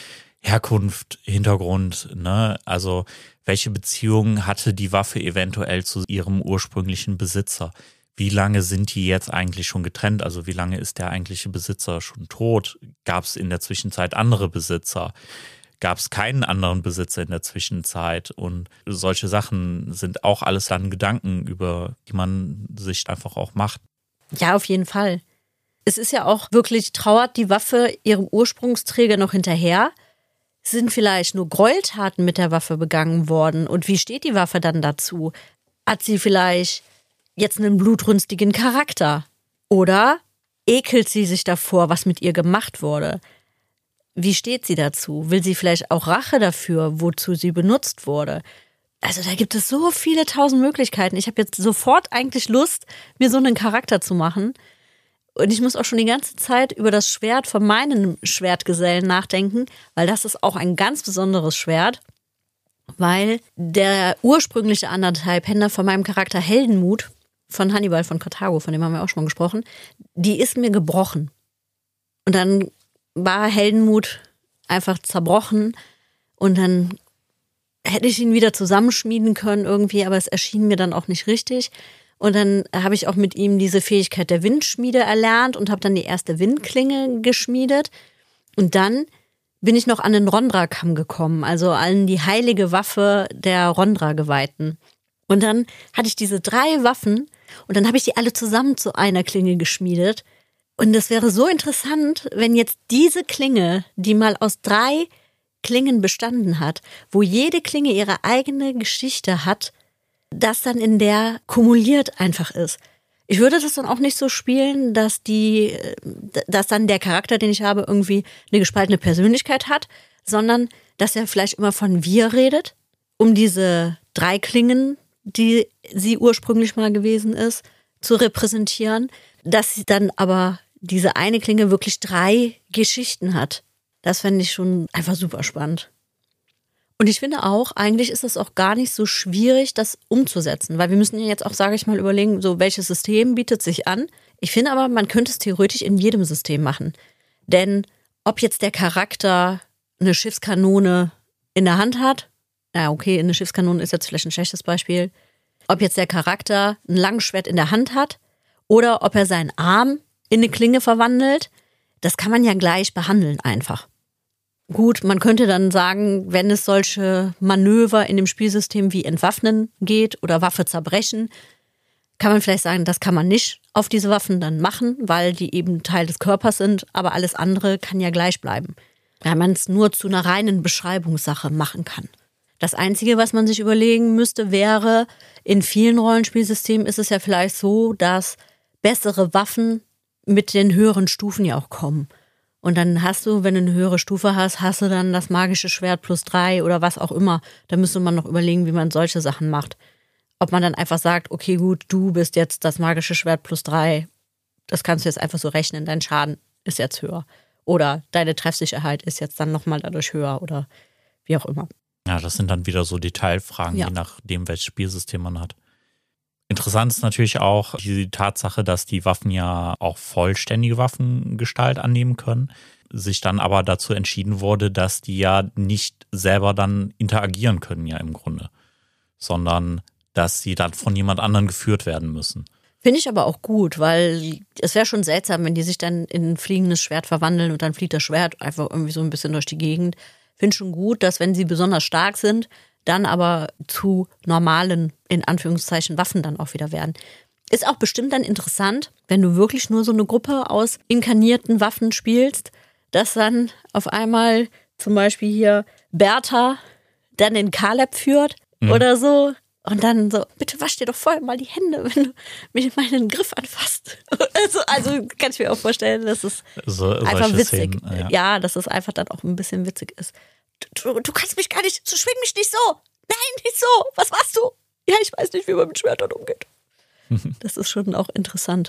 Herkunft, Hintergrund, ne? Also welche Beziehung hatte die Waffe eventuell zu ihrem ursprünglichen Besitzer? Wie lange sind die jetzt eigentlich schon getrennt? Also wie lange ist der eigentliche Besitzer schon tot? Gab es in der Zwischenzeit andere Besitzer? Gab es keinen anderen Besitzer in der Zwischenzeit? Und solche Sachen sind auch alles dann Gedanken, über die man sich einfach auch macht. Ja, auf jeden Fall. Es ist ja auch wirklich, trauert die Waffe ihrem Ursprungsträger noch hinterher? Sind vielleicht nur Gräueltaten mit der Waffe begangen worden? Und wie steht die Waffe dann dazu? Hat sie vielleicht jetzt einen blutrünstigen Charakter? Oder ekelt sie sich davor, was mit ihr gemacht wurde? Wie steht sie dazu? Will sie vielleicht auch Rache dafür, wozu sie benutzt wurde? Also da gibt es so viele tausend Möglichkeiten. Ich habe jetzt sofort eigentlich Lust, mir so einen Charakter zu machen. Und ich muss auch schon die ganze Zeit über das Schwert von meinen Schwertgesellen nachdenken, weil das ist auch ein ganz besonderes Schwert, weil der ursprüngliche Undertype-Händler von meinem Charakter Heldenmut von Hannibal von Karthago, von dem haben wir auch schon mal gesprochen, die ist mir gebrochen. Und dann war Heldenmut einfach zerbrochen und dann hätte ich ihn wieder zusammenschmieden können irgendwie, aber es erschien mir dann auch nicht richtig. Und dann habe ich auch mit ihm diese Fähigkeit der Windschmiede erlernt und habe dann die erste Windklinge geschmiedet. Und dann bin ich noch an den Rondra-Kamm gekommen, also an die heilige Waffe der Rondra-Geweihten. Und dann hatte ich diese drei Waffen und dann habe ich die alle zusammen zu einer Klinge geschmiedet. Und es wäre so interessant, wenn jetzt diese Klinge, die mal aus drei Klingen bestanden hat, wo jede Klinge ihre eigene Geschichte hat, das dann in der kumuliert einfach ist. Ich würde das dann auch nicht so spielen, dass die, dass dann der Charakter, den ich habe, irgendwie eine gespaltene Persönlichkeit hat, sondern dass er vielleicht immer von wir redet, um diese drei Klingen, die sie ursprünglich mal gewesen ist, zu repräsentieren, dass sie dann aber diese eine Klinge wirklich drei Geschichten hat. Das fände ich schon einfach super spannend. Und ich finde auch, eigentlich ist es auch gar nicht so schwierig, das umzusetzen, weil wir müssen ja jetzt auch, sage ich mal, überlegen, so welches System bietet sich an. Ich finde aber, man könnte es theoretisch in jedem System machen. Denn ob jetzt der Charakter eine Schiffskanone in der Hand hat, na okay, eine Schiffskanone ist jetzt vielleicht ein schlechtes Beispiel, ob jetzt der Charakter ein Langschwert in der Hand hat oder ob er seinen Arm in eine Klinge verwandelt, das kann man ja gleich behandeln einfach. Gut, man könnte dann sagen, wenn es solche Manöver in dem Spielsystem wie Entwaffnen geht oder Waffe zerbrechen, kann man vielleicht sagen, das kann man nicht auf diese Waffen dann machen, weil die eben Teil des Körpers sind, aber alles andere kann ja gleich bleiben, weil man es nur zu einer reinen Beschreibungssache machen kann. Das Einzige, was man sich überlegen müsste, wäre, in vielen Rollenspielsystemen ist es ja vielleicht so, dass bessere Waffen mit den höheren Stufen ja auch kommen. Und dann hast du, wenn du eine höhere Stufe hast, hast du dann das magische Schwert plus drei oder was auch immer. Da müsste man noch überlegen, wie man solche Sachen macht. Ob man dann einfach sagt, okay gut, du bist jetzt das magische Schwert plus drei. Das kannst du jetzt einfach so rechnen, dein Schaden ist jetzt höher. Oder deine Treffsicherheit ist jetzt dann nochmal dadurch höher oder wie auch immer. Ja, das sind dann wieder so Detailfragen, ja. Je nachdem, welches Spielsystem man hat. Interessant ist natürlich auch die Tatsache, dass die Waffen ja auch vollständige Waffengestalt annehmen können, sich dann aber dazu entschieden wurde, dass die ja nicht selber dann interagieren können ja im Grunde, sondern dass sie dann von jemand anderem geführt werden müssen. Finde ich aber auch gut, weil es wäre schon seltsam, wenn die sich dann in ein fliegendes Schwert verwandeln und dann fliegt das Schwert einfach irgendwie so ein bisschen durch die Gegend. Finde schon gut, dass wenn sie besonders stark sind, dann aber zu normalen, in Anführungszeichen, Waffen dann auch wieder werden. Ist auch bestimmt dann interessant, wenn du wirklich nur so eine Gruppe aus inkarnierten Waffen spielst, dass dann auf einmal zum Beispiel hier Bertha dann den Kaleb führt mhm. oder so und dann so, bitte wasch dir doch vorher mal die Hände, wenn du mich meinen Griff anfasst. Also, also kann ich mir auch vorstellen, dass es so, einfach witzig ist. Ja. ja, dass es einfach dann auch ein bisschen witzig ist. Du, du kannst mich gar nicht, so schwing mich nicht so. Nein, nicht so. Was machst du? Ja, ich weiß nicht, wie man mit Schwertern umgeht. Das ist schon auch interessant.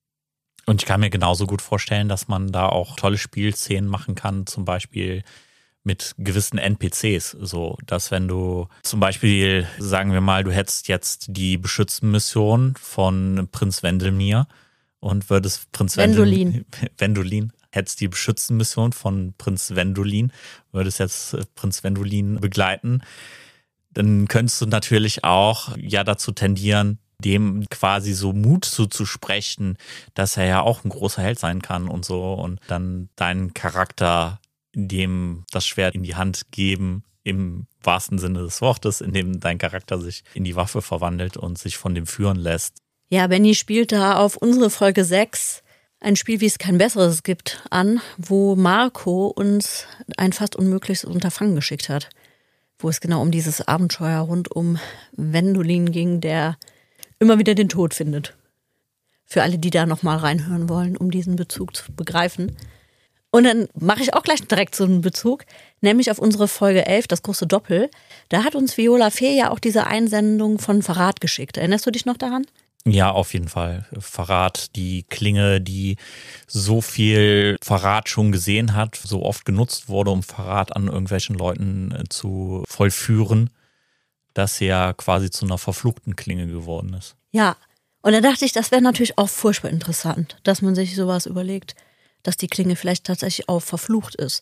Und ich kann mir genauso gut vorstellen, dass man da auch tolle Spielszenen machen kann, zum Beispiel mit gewissen N P Cs. So, dass wenn du zum Beispiel, sagen wir mal, du hättest jetzt die Beschützen-Mission von Prinz Wendelmir und würdest Prinz Wendolin. Wendolin, hättest die Beschützen-Mission von Prinz Wendolin, würdest jetzt Prinz Wendolin begleiten, dann könntest du natürlich auch ja dazu tendieren, dem quasi so Mut zuzusprechen, dass er ja auch ein großer Held sein kann und so und dann deinen Charakter dem das Schwert in die Hand geben, im wahrsten Sinne des Wortes, in dem dein Charakter sich in die Waffe verwandelt und sich von dem führen lässt. Ja, Benni spielt da auf unsere Folge sechs ein Spiel, wie es kein besseres gibt, an, wo Marco uns ein fast unmögliches Unterfangen geschickt hat. Wo es genau um dieses Abenteuer rund um Wendolin ging, der immer wieder den Tod findet. Für alle, die da nochmal reinhören wollen, um diesen Bezug zu begreifen. Und dann mache ich auch gleich direkt so einen Bezug, nämlich auf unsere Folge elf, das große Doppel. Da hat uns Viola Fee ja auch diese Einsendung von Verrat geschickt. Erinnerst du dich noch daran? Ja, auf jeden Fall. Verrat, die Klinge, die so viel Verrat schon gesehen hat, so oft genutzt wurde, um Verrat an irgendwelchen Leuten zu vollführen, dass sie ja quasi zu einer verfluchten Klinge geworden ist. Ja, und da dachte ich, das wäre natürlich auch furchtbar interessant, dass man sich sowas überlegt, dass die Klinge vielleicht tatsächlich auch verflucht ist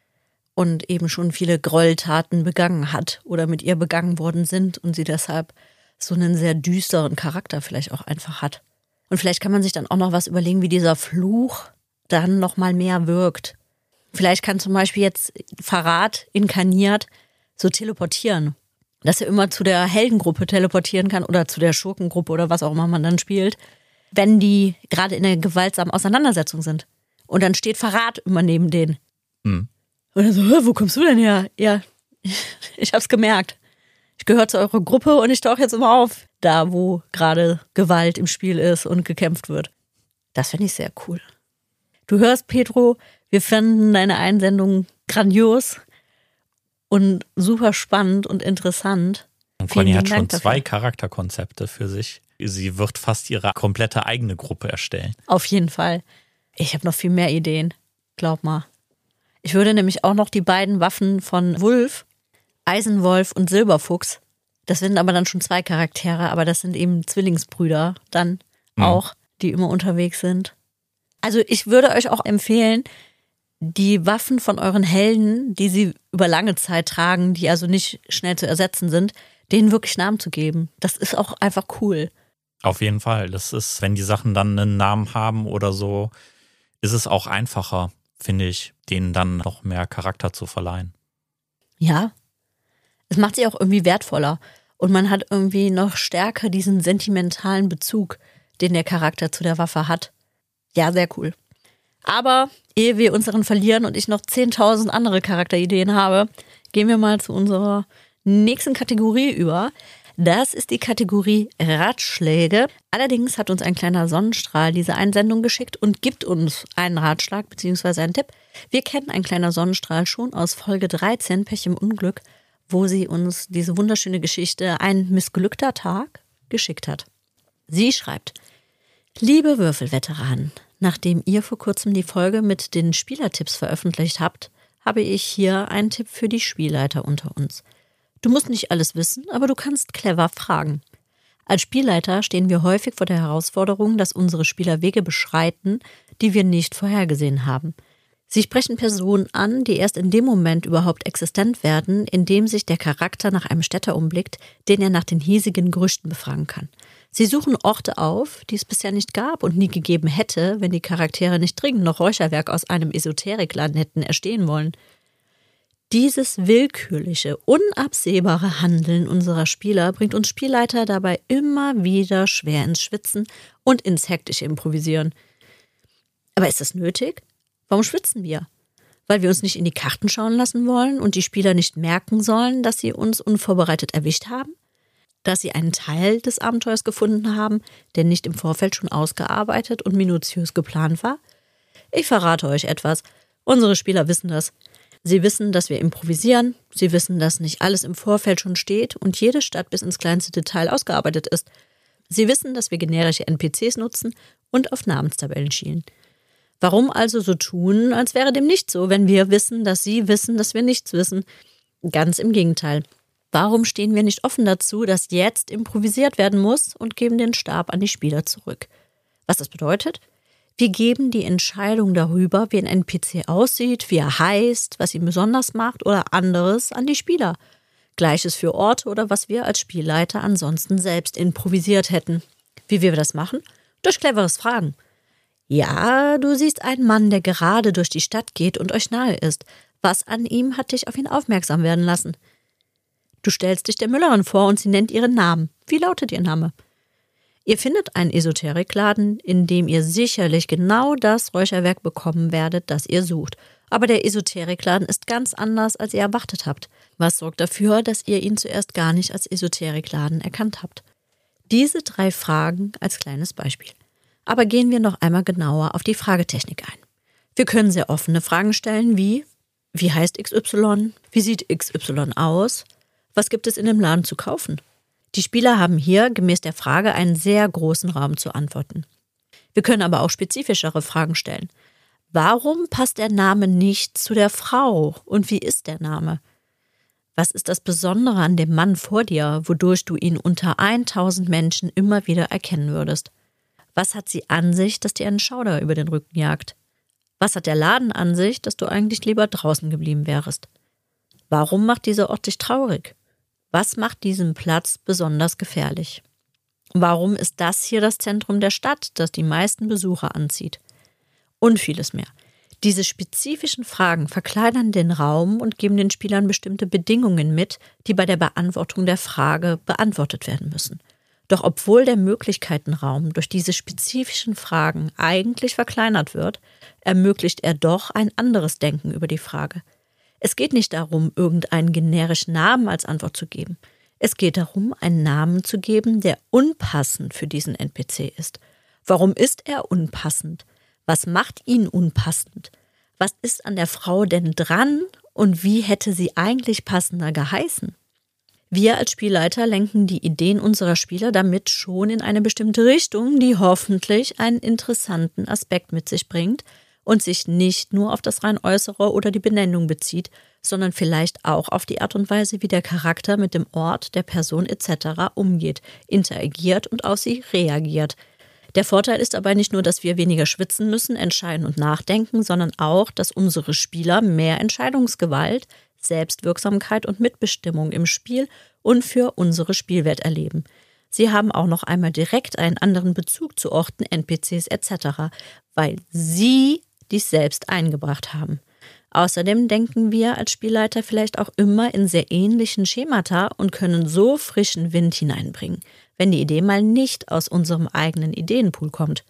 und eben schon viele Gräueltaten begangen hat oder mit ihr begangen worden sind und sie deshalb so einen sehr düsteren Charakter vielleicht auch einfach hat. Und vielleicht kann man sich dann auch noch was überlegen, wie dieser Fluch dann noch mal mehr wirkt. Vielleicht kann zum Beispiel jetzt Verrat inkarniert so teleportieren, dass er immer zu der Heldengruppe teleportieren kann oder zu der Schurkengruppe oder was auch immer man dann spielt, wenn die gerade in einer gewaltsamen Auseinandersetzung sind. Und dann steht Verrat immer neben denen. Mhm. Und dann so, wo kommst du denn her? Ja, ich hab's gemerkt. Ich gehöre zu eurer Gruppe und ich tauche jetzt immer auf, da wo gerade Gewalt im Spiel ist und gekämpft wird. Das finde ich sehr cool. Du hörst, Pedro, wir fanden deine Einsendung grandios und super spannend und interessant. Und Conny hat schon zwei Charakterkonzepte für sich. Sie wird fast ihre komplette eigene Gruppe erstellen. Auf jeden Fall. Ich habe noch viel mehr Ideen, glaub mal. Ich würde nämlich auch noch die beiden Waffen von Wulf, Eisenwolf und Silberfuchs, das sind aber dann schon zwei Charaktere, aber das sind eben Zwillingsbrüder dann mhm. auch, die immer unterwegs sind. Also ich würde euch auch empfehlen, die Waffen von euren Helden, die sie über lange Zeit tragen, die also nicht schnell zu ersetzen sind, denen wirklich Namen zu geben. Das ist auch einfach cool. Auf jeden Fall. Das ist, wenn die Sachen dann einen Namen haben oder so, ist es auch einfacher, finde ich, denen dann noch mehr Charakter zu verleihen. Ja, es macht sie auch irgendwie wertvoller. Und man hat irgendwie noch stärker diesen sentimentalen Bezug, den der Charakter zu der Waffe hat. Ja, sehr cool. Aber ehe wir unseren verlieren und ich noch zehntausend andere Charakterideen habe, gehen wir mal zu unserer nächsten Kategorie über. Das ist die Kategorie Ratschläge. Allerdings hat uns ein kleiner Sonnenstrahl diese Einsendung geschickt und gibt uns einen Ratschlag bzw. einen Tipp. Wir kennen ein kleiner Sonnenstrahl schon aus Folge dreizehn, Pech im Unglück, wo sie uns diese wunderschöne Geschichte Ein missglückter Tag geschickt hat. Sie schreibt: Liebe Würfelveteranen, nachdem ihr vor kurzem die Folge mit den Spielertipps veröffentlicht habt, habe ich hier einen Tipp für die Spielleiter unter uns. Du musst nicht alles wissen, aber du kannst clever fragen. Als Spielleiter stehen wir häufig vor der Herausforderung, dass unsere Spieler Wege beschreiten, die wir nicht vorhergesehen haben. Sie sprechen Personen an, die erst in dem Moment überhaupt existent werden, in dem sich der Charakter nach einem Städter umblickt, den er nach den hiesigen Gerüchten befragen kann. Sie suchen Orte auf, die es bisher nicht gab und nie gegeben hätte, wenn die Charaktere nicht dringend noch Räucherwerk aus einem Esoterikland hätten erstehen wollen. Dieses willkürliche, unabsehbare Handeln unserer Spieler bringt uns Spielleiter dabei immer wieder schwer ins Schwitzen und ins hektische Improvisieren. Aber ist das nötig? Warum schwitzen wir? Weil wir uns nicht in die Karten schauen lassen wollen und die Spieler nicht merken sollen, dass sie uns unvorbereitet erwischt haben? Dass sie einen Teil des Abenteuers gefunden haben, der nicht im Vorfeld schon ausgearbeitet und minutiös geplant war? Ich verrate euch etwas. Unsere Spieler wissen das. Sie wissen, dass wir improvisieren. Sie wissen, dass nicht alles im Vorfeld schon steht und jede Stadt bis ins kleinste Detail ausgearbeitet ist. Sie wissen, dass wir generische N P Cs nutzen und auf Namenstabellen schielen. Warum also so tun, als wäre dem nicht so, wenn wir wissen, dass sie wissen, dass wir nichts wissen? Ganz im Gegenteil. Warum stehen wir nicht offen dazu, dass jetzt improvisiert werden muss und geben den Stab an die Spieler zurück? Was das bedeutet? Wir geben die Entscheidung darüber, wie ein N P C aussieht, wie er heißt, was ihn besonders macht oder anderes an die Spieler. Gleiches für Orte oder was wir als Spielleiter ansonsten selbst improvisiert hätten. Wie wir das machen? Durch cleveres Fragen. Ja, du siehst einen Mann, der gerade durch die Stadt geht und euch nahe ist. Was an ihm hat dich auf ihn aufmerksam werden lassen? Du stellst dich der Müllerin vor und sie nennt ihren Namen. Wie lautet ihr Name? Ihr findet einen Esoterikladen, in dem ihr sicherlich genau das Räucherwerk bekommen werdet, das ihr sucht. Aber der Esoterikladen ist ganz anders, als ihr erwartet habt. Was sorgt dafür, dass ihr ihn zuerst gar nicht als Esoterikladen erkannt habt? Diese drei Fragen als kleines Beispiel. Aber gehen wir noch einmal genauer auf die Fragetechnik ein. Wir können sehr offene Fragen stellen wie: Wie heißt X Y? Wie sieht X Y aus? Was gibt es in dem Laden zu kaufen? Die Spieler haben hier gemäß der Frage einen sehr großen Raum zu antworten. Wir können aber auch spezifischere Fragen stellen. Warum passt der Name nicht zu der Frau? Und wie ist der Name? Was ist das Besondere an dem Mann vor dir, wodurch du ihn unter tausend Menschen immer wieder erkennen würdest? Was hat sie an sich, dass dir einen Schauder über den Rücken jagt? Was hat der Laden an sich, dass du eigentlich lieber draußen geblieben wärest? Warum macht dieser Ort dich traurig? Was macht diesen Platz besonders gefährlich? Warum ist das hier das Zentrum der Stadt, das die meisten Besucher anzieht? Und vieles mehr. Diese spezifischen Fragen verkleinern den Raum und geben den Spielern bestimmte Bedingungen mit, die bei der Beantwortung der Frage beantwortet werden müssen. Doch obwohl der Möglichkeitenraum durch diese spezifischen Fragen eigentlich verkleinert wird, ermöglicht er doch ein anderes Denken über die Frage. Es geht nicht darum, irgendeinen generischen Namen als Antwort zu geben. Es geht darum, einen Namen zu geben, der unpassend für diesen N P C ist. Warum ist er unpassend? Was macht ihn unpassend? Was ist an der Frau denn dran und wie hätte sie eigentlich passender geheißen? Wir als Spielleiter lenken die Ideen unserer Spieler damit schon in eine bestimmte Richtung, die hoffentlich einen interessanten Aspekt mit sich bringt und sich nicht nur auf das rein Äußere oder die Benennung bezieht, sondern vielleicht auch auf die Art und Weise, wie der Charakter mit dem Ort, der Person et cetera umgeht, interagiert und auf sie reagiert. Der Vorteil ist dabei nicht nur, dass wir weniger schwitzen müssen, entscheiden und nachdenken, sondern auch, dass unsere Spieler mehr Entscheidungsgewalt, Selbstwirksamkeit und Mitbestimmung im Spiel und für unsere Spielwelt erleben. Sie haben auch noch einmal direkt einen anderen Bezug zu Orten, N P Cs et cetera, weil sie dies selbst eingebracht haben. Außerdem denken wir als Spielleiter vielleicht auch immer in sehr ähnlichen Schemata und können so frischen Wind hineinbringen, wenn die Idee mal nicht aus unserem eigenen Ideenpool kommt.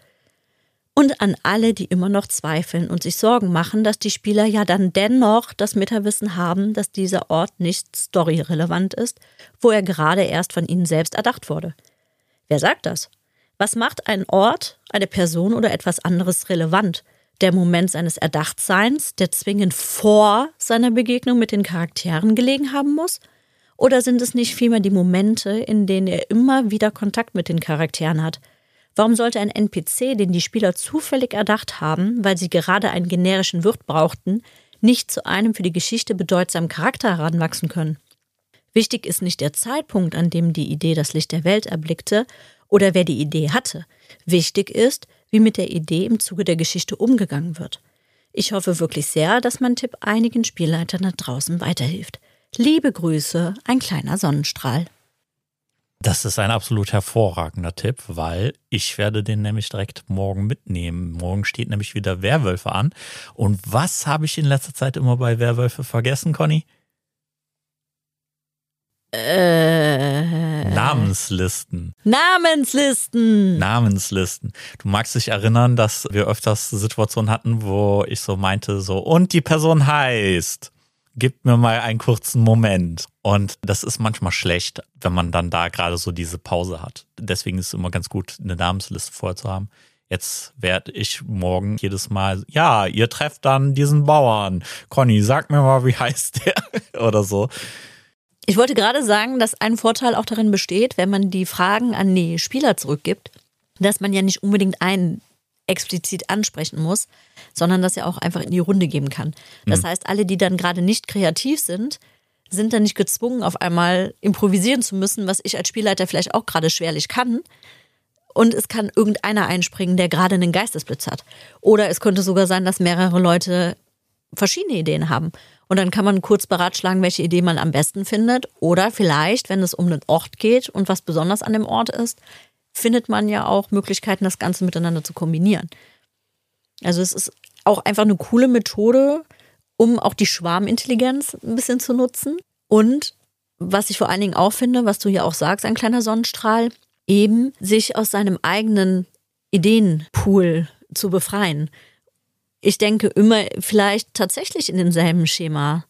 Und an alle, die immer noch zweifeln und sich Sorgen machen, dass die Spieler ja dann dennoch das Metawissen haben, dass dieser Ort nicht storyrelevant ist, wo er gerade erst von ihnen selbst erdacht wurde. Wer sagt das? Was macht ein Ort, eine Person oder etwas anderes relevant? Der Moment seines Erdachtseins, der zwingend vor seiner Begegnung mit den Charakteren gelegen haben muss? Oder sind es nicht vielmehr die Momente, in denen er immer wieder Kontakt mit den Charakteren hat? Warum sollte ein N P C, den die Spieler zufällig erdacht haben, weil sie gerade einen generischen Wirt brauchten, nicht zu einem für die Geschichte bedeutsamen Charakter heranwachsen können? Wichtig ist nicht der Zeitpunkt, an dem die Idee das Licht der Welt erblickte oder wer die Idee hatte. Wichtig ist, wie mit der Idee im Zuge der Geschichte umgegangen wird. Ich hoffe wirklich sehr, dass mein Tipp einigen Spielleitern da draußen weiterhilft. Liebe Grüße, ein kleiner Sonnenstrahl. Das ist ein absolut hervorragender Tipp, weil ich werde den nämlich direkt morgen mitnehmen. Morgen steht nämlich wieder Werwölfe an. Und was habe ich in letzter Zeit immer bei Werwölfe vergessen, Conny? Äh, Namenslisten. Namenslisten. Namenslisten. Du magst dich erinnern, dass wir öfters Situationen hatten, wo ich so meinte, so, und die Person heißt, gib mir mal einen kurzen Moment. Und das ist manchmal schlecht, wenn man dann da gerade so diese Pause hat. Deswegen ist es immer ganz gut, eine Namensliste vorher zu haben. Jetzt werde ich morgen jedes Mal, ja, ihr trefft dann diesen Bauern. Conny, sag mir mal, wie heißt der? Oder so. Ich wollte gerade sagen, dass ein Vorteil auch darin besteht, wenn man die Fragen an die Spieler zurückgibt, dass man ja nicht unbedingt einen explizit ansprechen muss, sondern das ja auch einfach in die Runde geben kann. Das mhm. heißt, alle, die dann gerade nicht kreativ sind, sind dann nicht gezwungen, auf einmal improvisieren zu müssen, was ich als Spielleiter vielleicht auch gerade schwerlich kann. und es kann irgendeiner einspringen, der gerade einen Geistesblitz hat. Oder es könnte sogar sein, dass mehrere Leute verschiedene Ideen haben. Und dann kann man kurz beratschlagen, welche Idee man am besten findet. Oder vielleicht, wenn es um einen Ort geht und was besonders an dem Ort ist, findet man ja auch Möglichkeiten, das Ganze miteinander zu kombinieren. Also es ist auch einfach eine coole Methode, um auch die Schwarmintelligenz ein bisschen zu nutzen. Und was ich vor allen Dingen auch finde, was du ja auch sagst, ein kleiner Sonnenstrahl, eben sich aus seinem eigenen Ideenpool zu befreien. Ich denke immer vielleicht tatsächlich in demselben Schema.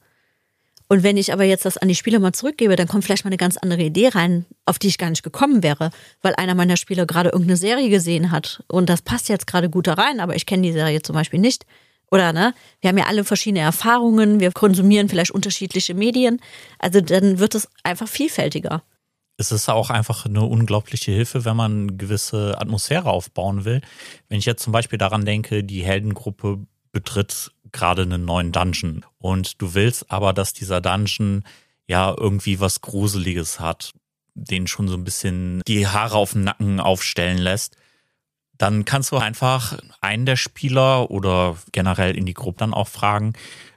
Und wenn ich aber jetzt das an die Spieler mal zurückgebe, dann kommt vielleicht mal eine ganz andere Idee rein, auf die ich gar nicht gekommen wäre, weil einer meiner Spieler gerade irgendeine Serie gesehen hat und das passt jetzt gerade gut da rein, aber ich kenne die Serie zum Beispiel nicht. Oder, ne? Wir haben ja alle verschiedene Erfahrungen, wir konsumieren vielleicht unterschiedliche Medien. Also dann wird es einfach vielfältiger. Es ist auch einfach eine unglaubliche Hilfe, wenn man eine gewisse Atmosphäre aufbauen will. Wenn ich jetzt zum Beispiel daran denke, die Heldengruppe betritt gerade einen neuen Dungeon und du willst aber, dass dieser Dungeon ja irgendwie was Gruseliges hat, den schon so ein bisschen die Haare auf den Nacken aufstellen lässt, dann kannst du einfach einen der Spieler oder generell in die Gruppe dann auch fragen,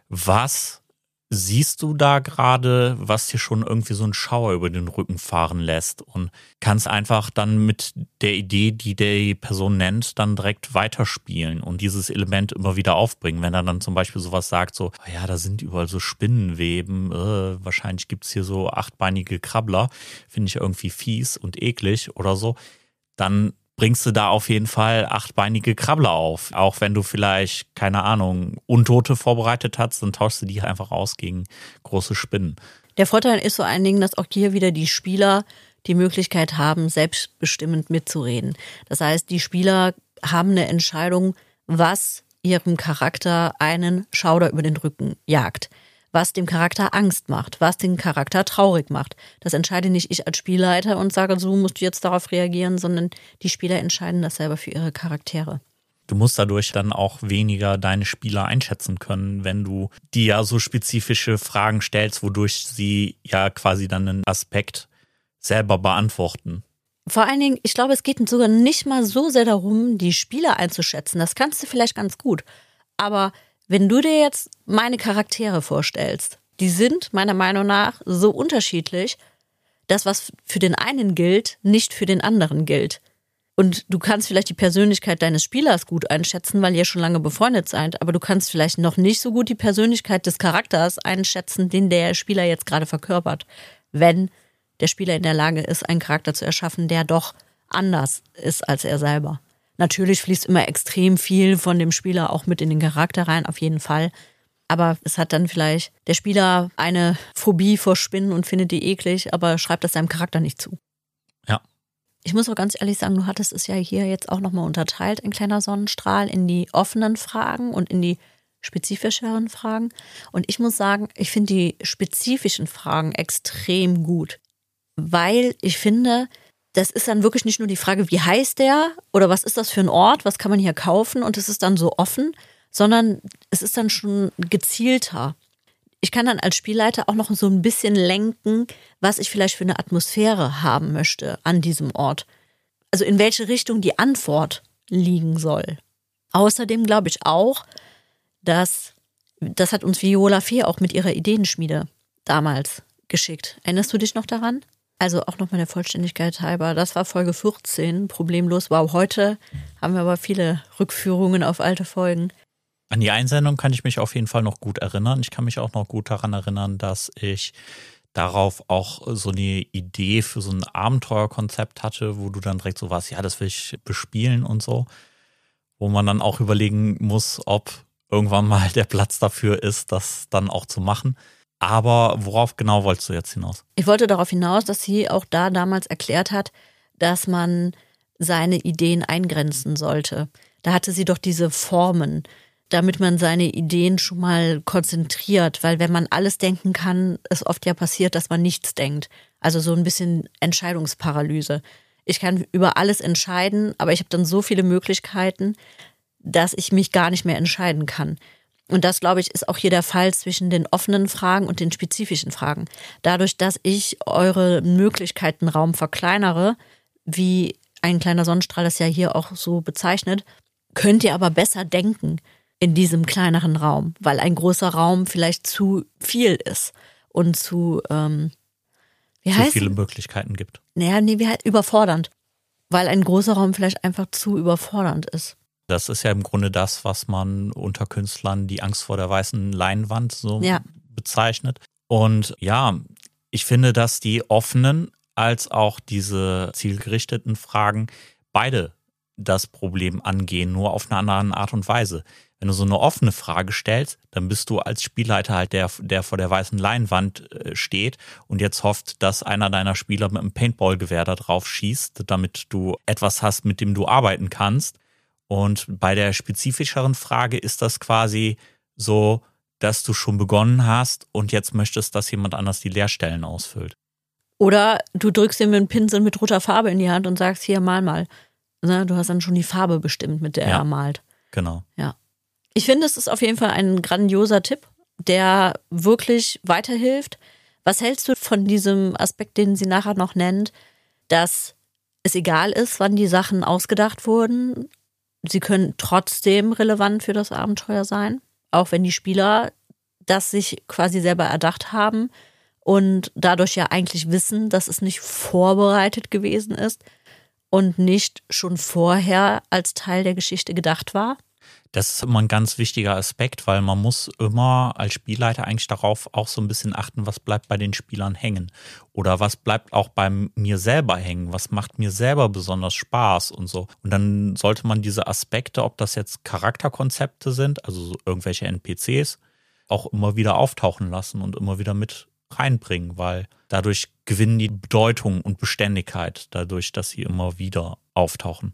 was siehst du da gerade, was dir schon irgendwie so einen Schauer über den Rücken fahren lässt, und kannst einfach dann mit der Idee, die die Person nennt, dann direkt weiterspielen und dieses Element immer wieder aufbringen. Wenn er dann zum Beispiel sowas sagt, so, oh ja, da sind überall so Spinnenweben, äh, wahrscheinlich gibt's hier so achtbeinige Krabbler, finde ich irgendwie fies und eklig oder so, dann bringst du da auf jeden Fall achtbeinige Krabbler auf. Auch wenn du vielleicht, keine Ahnung, Untote vorbereitet hast, dann tauschst du die einfach aus gegen große Spinnen. Der Vorteil ist vor allen Dingen, dass auch hier wieder die Spieler die Möglichkeit haben, selbstbestimmend mitzureden. Das heißt, die Spieler haben eine Entscheidung, was ihrem Charakter einen Schauder über den Rücken jagt. Was dem Charakter Angst macht, was den Charakter traurig macht. Das entscheide nicht ich als Spielleiter und sage, so musst du jetzt darauf reagieren, sondern die Spieler entscheiden das selber für ihre Charaktere. Du musst dadurch dann auch weniger deine Spieler einschätzen können, wenn du dir ja so spezifische Fragen stellst, wodurch sie ja quasi dann einen Aspekt selber beantworten. Vor allen Dingen, ich glaube, es geht sogar nicht mal so sehr darum, die Spieler einzuschätzen. Das kannst du vielleicht ganz gut. Aber wenn du dir jetzt meine Charaktere vorstellst, die sind meiner Meinung nach so unterschiedlich, dass was für den einen gilt, nicht für den anderen gilt. Und du kannst vielleicht die Persönlichkeit deines Spielers gut einschätzen, weil ihr schon lange befreundet seid, aber du kannst vielleicht noch nicht so gut die Persönlichkeit des Charakters einschätzen, den der Spieler jetzt gerade verkörpert, wenn der Spieler in der Lage ist, einen Charakter zu erschaffen, der doch anders ist als er selber. Natürlich fließt immer extrem viel von dem Spieler auch mit in den Charakter rein, auf jeden Fall. Aber es hat dann vielleicht der Spieler eine Phobie vor Spinnen und findet die eklig, aber schreibt das seinem Charakter nicht zu. Ja. Ich muss auch ganz ehrlich sagen, du hattest es ja hier jetzt auch nochmal unterteilt, ein kleiner Sonnenstrahl, in die offenen Fragen und in die spezifischeren Fragen. Und ich muss sagen, ich finde die spezifischen Fragen extrem gut, weil ich finde, das ist dann wirklich nicht nur die Frage, wie heißt der oder was ist das für ein Ort, was kann man hier kaufen, und es ist dann so offen, sondern es ist dann schon gezielter. Ich kann dann als Spielleiter auch noch so ein bisschen lenken, was ich vielleicht für eine Atmosphäre haben möchte an diesem Ort. Also in welche Richtung die Antwort liegen soll. Außerdem glaube ich auch, dass, das hat uns Viola Fee auch mit ihrer Ideenschmiede damals geschickt. Erinnerst du dich noch daran? Also auch nochmal der Vollständigkeit halber, das war Folge vierzehn, problemlos. Wow, heute haben wir aber viele Rückführungen auf alte Folgen. An die Einsendung kann ich mich auf jeden Fall noch gut erinnern. Ich kann mich auch noch gut daran erinnern, dass ich darauf auch so eine Idee für so ein Abenteuerkonzept hatte, wo du dann direkt so warst, ja, das will ich bespielen und so. Wo man dann auch überlegen muss, ob irgendwann mal der Platz dafür ist, das dann auch zu machen. Aber worauf genau wolltest du jetzt hinaus? Ich wollte darauf hinaus, dass sie auch da damals erklärt hat, dass man seine Ideen eingrenzen sollte. Da hatte sie doch diese Formen, damit man seine Ideen schon mal konzentriert. Weil wenn man alles denken kann, es oft ja passiert, dass man nichts denkt. Also so ein bisschen Entscheidungsparalyse. Ich kann über alles entscheiden, aber ich habe dann so viele Möglichkeiten, dass ich mich gar nicht mehr entscheiden kann. Und das, glaube ich, ist auch hier der Fall zwischen den offenen Fragen und den spezifischen Fragen. Dadurch, dass ich eure Möglichkeitenraum verkleinere, wie ein kleiner Sonnenstrahl ist ja hier auch so bezeichnet, könnt ihr aber besser denken in diesem kleineren Raum, weil ein großer Raum vielleicht zu viel ist und zu, ähm, wie zu heißt viele Möglichkeiten gibt. Naja, nee, wie halt überfordernd, weil ein großer Raum vielleicht einfach zu überfordernd ist. Das ist ja im Grunde das, was man unter Künstlern die Angst vor der weißen Leinwand so Ja. bezeichnet. Und ja, ich finde, dass die offenen als auch diese zielgerichteten Fragen beide das Problem angehen, nur auf eine andere Art und Weise. Wenn du so eine offene Frage stellst, dann bist du als Spielleiter halt der, der vor der weißen Leinwand steht und jetzt hofft, dass einer deiner Spieler mit einem Paintball-Gewehr da drauf schießt, damit du etwas hast, mit dem du arbeiten kannst. Und bei der spezifischeren Frage ist das quasi so, dass du schon begonnen hast und jetzt möchtest, dass jemand anders die Leerstellen ausfüllt. Oder du drückst ihm einen Pinsel mit roter Farbe in die Hand und sagst, hier, mal mal. Ne, du hast dann schon die Farbe bestimmt, mit der Ja, er malt. Genau. Ja. Ich finde, es ist auf jeden Fall ein grandioser Tipp, der wirklich weiterhilft. Was hältst du von diesem Aspekt, den sie nachher noch nennt, dass es egal ist, wann die Sachen ausgedacht wurden? Sie können trotzdem relevant für das Abenteuer sein, auch wenn die Spieler das sich quasi selber erdacht haben und dadurch ja eigentlich wissen, dass es nicht vorbereitet gewesen ist und nicht schon vorher als Teil der Geschichte gedacht war. Das ist immer ein ganz wichtiger Aspekt, weil man muss immer als Spielleiter eigentlich darauf auch so ein bisschen achten, was bleibt bei den Spielern hängen oder was bleibt auch bei mir selber hängen, was macht mir selber besonders Spaß und so. Und dann sollte man diese Aspekte, ob das jetzt Charakterkonzepte sind, also so irgendwelche N P Cs, auch immer wieder auftauchen lassen und immer wieder mit reinbringen, weil dadurch gewinnen die Bedeutung und Beständigkeit, dadurch, dass sie immer wieder auftauchen.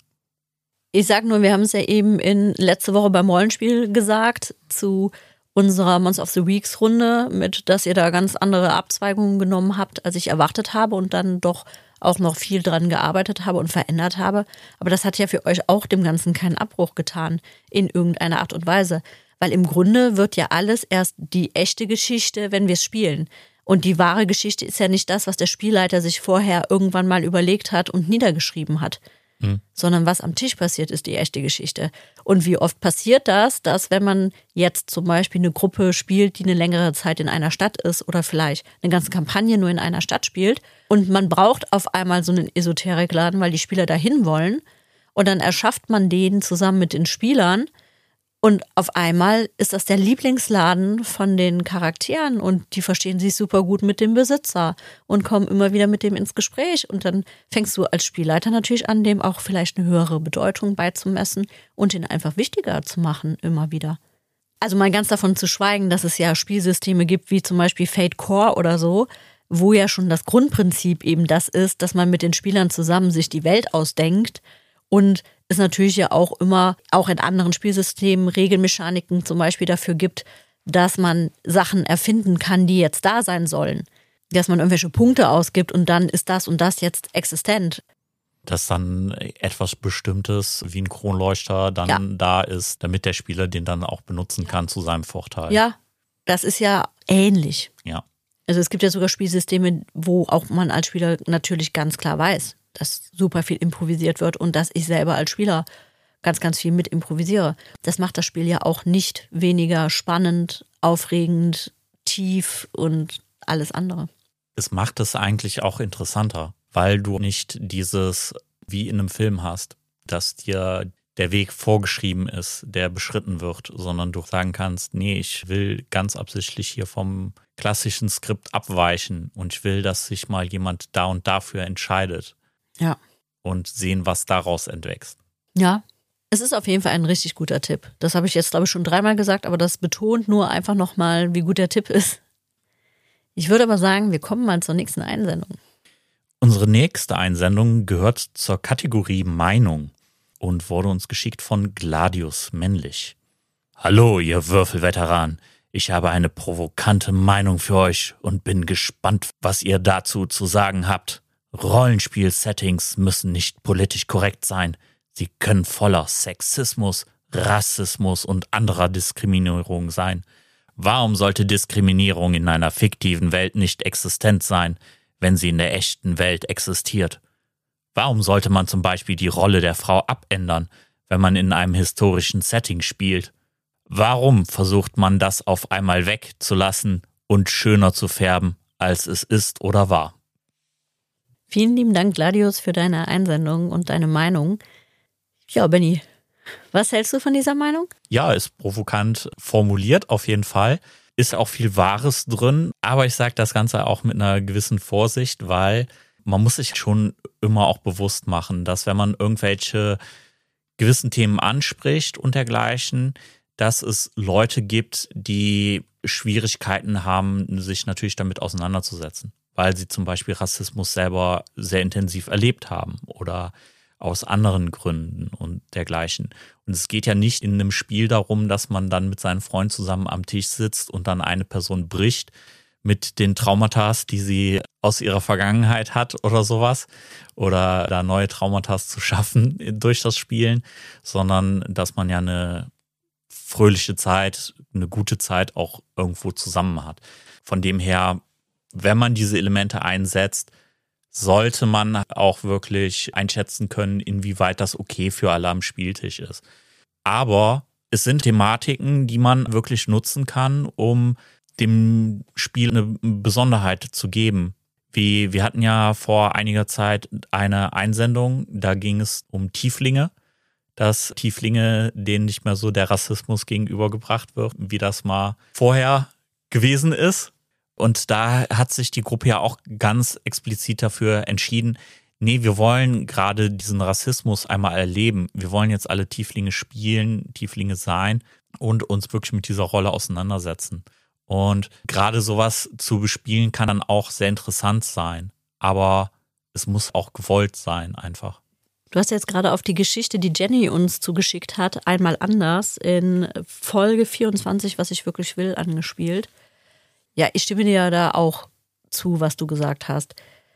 Ich sag nur, wir haben es ja eben in letzte Woche beim Rollenspiel gesagt, zu unserer Monster of the Weeks Runde, mit dass ihr da ganz andere Abzweigungen genommen habt, als ich erwartet habe und dann doch auch noch viel dran gearbeitet habe und verändert habe. Aber das hat ja für euch auch dem Ganzen keinen Abbruch getan, in irgendeiner Art und Weise. Weil im Grunde wird ja alles erst die echte Geschichte, wenn wir es spielen. Und die wahre Geschichte ist ja nicht das, was der Spielleiter sich vorher irgendwann mal überlegt hat und niedergeschrieben hat. Hm. Sondern was am Tisch passiert, ist die echte Geschichte. Und wie oft passiert das, dass wenn man jetzt zum Beispiel eine Gruppe spielt, die eine längere Zeit in einer Stadt ist oder vielleicht eine ganze Kampagne nur in einer Stadt spielt und man braucht auf einmal so einen Esoterikladen, weil die Spieler dahin wollen und dann erschafft man den zusammen mit den Spielern und auf einmal ist das der Lieblingsladen von den Charakteren und die verstehen sich super gut mit dem Besitzer und kommen immer wieder mit dem ins Gespräch. Und dann fängst du als Spielleiter natürlich an, dem auch vielleicht eine höhere Bedeutung beizumessen und ihn einfach wichtiger zu machen, immer wieder. Also mal ganz davon zu schweigen, dass es ja Spielsysteme gibt, wie zum Beispiel Fate Core oder so, wo ja schon das Grundprinzip eben das ist, dass man mit den Spielern zusammen sich die Welt ausdenkt und es natürlich ja auch immer, auch in anderen Spielsystemen, Regelmechaniken zum Beispiel dafür gibt, dass man Sachen erfinden kann, die jetzt da sein sollen. Dass man irgendwelche Punkte ausgibt und dann ist das und das jetzt existent. Dass dann etwas Bestimmtes wie ein Kronleuchter dann ja. da ist, damit der Spieler den dann auch benutzen kann zu seinem Vorteil. Ja, das ist ja ähnlich. Ja. Also es gibt ja sogar Spielsysteme, wo auch man als Spieler natürlich ganz klar weiß, dass super viel improvisiert wird und dass ich selber als Spieler ganz, ganz viel mit improvisiere. Das macht das Spiel ja auch nicht weniger spannend, aufregend, tief und alles andere. Es macht es eigentlich auch interessanter, weil du nicht dieses, wie in einem Film hast, dass dir der Weg vorgeschrieben ist, der beschritten wird, sondern du sagen kannst, nee, ich will ganz absichtlich hier vom klassischen Skript abweichen und ich will, dass sich mal jemand da und dafür entscheidet. Ja. Und sehen, was daraus entwächst. Ja, es ist auf jeden Fall ein richtig guter Tipp. Das habe ich jetzt, glaube ich, schon dreimal gesagt, aber das betont nur einfach nochmal, wie gut der Tipp ist. Ich würde aber sagen, wir kommen mal zur nächsten Einsendung. Unsere nächste Einsendung gehört zur Kategorie Meinung und wurde uns geschickt von Gladius Männlich. Hallo, ihr Würfelveteran. Ich habe eine provokante Meinung für euch und bin gespannt, was ihr dazu zu sagen habt. Rollenspiel-Settings müssen nicht politisch korrekt sein. Sie können voller Sexismus, Rassismus und anderer Diskriminierung sein. Warum sollte Diskriminierung in einer fiktiven Welt nicht existent sein, wenn sie in der echten Welt existiert? Warum sollte man zum Beispiel die Rolle der Frau abändern, wenn man in einem historischen Setting spielt? Warum versucht man das auf einmal wegzulassen und schöner zu färben, als es ist oder war? Vielen lieben Dank, Gladius, für deine Einsendung und deine Meinung. Ja, Benni, was hältst du von dieser Meinung? Ja, ist provokant formuliert auf jeden Fall. Ist auch viel Wahres drin, aber ich sage das Ganze auch mit einer gewissen Vorsicht, weil man muss sich schon immer auch bewusst machen, dass wenn man irgendwelche gewissen Themen anspricht und dergleichen, dass es Leute gibt, die Schwierigkeiten haben, sich natürlich damit auseinanderzusetzen, weil sie zum Beispiel Rassismus selber sehr intensiv erlebt haben oder aus anderen Gründen und dergleichen. Und es geht ja nicht in einem Spiel darum, dass man dann mit seinen Freunden zusammen am Tisch sitzt und dann eine Person bricht mit den Traumata, die sie aus ihrer Vergangenheit hat oder sowas, oder da neue Traumata zu schaffen durch das Spielen, sondern dass man ja eine fröhliche Zeit, eine gute Zeit auch irgendwo zusammen hat. Von dem her, wenn man diese Elemente einsetzt, sollte man auch wirklich einschätzen können, inwieweit das okay für alle am Spieltisch ist. Aber es sind Thematiken, die man wirklich nutzen kann, um dem Spiel eine Besonderheit zu geben. Wie wir hatten ja vor einiger Zeit eine Einsendung, da ging es um Tieflinge, dass Tieflinge denen nicht mehr so der Rassismus gegenübergebracht wird, wie das mal vorher gewesen ist. Und da hat sich die Gruppe ja auch ganz explizit dafür entschieden, nee, wir wollen gerade diesen Rassismus einmal erleben. Wir wollen jetzt alle Tieflinge spielen, Tieflinge sein und uns wirklich mit dieser Rolle auseinandersetzen. Und gerade sowas zu bespielen kann dann auch sehr interessant sein. Aber es muss auch gewollt sein einfach. Du hast jetzt gerade auf die Geschichte, die Jenny uns zugeschickt hat, einmal anders in Folge vierundzwanzig, was ich wirklich will, angespielt. Ja, ich stimme dir ja da auch zu, was du gesagt hast.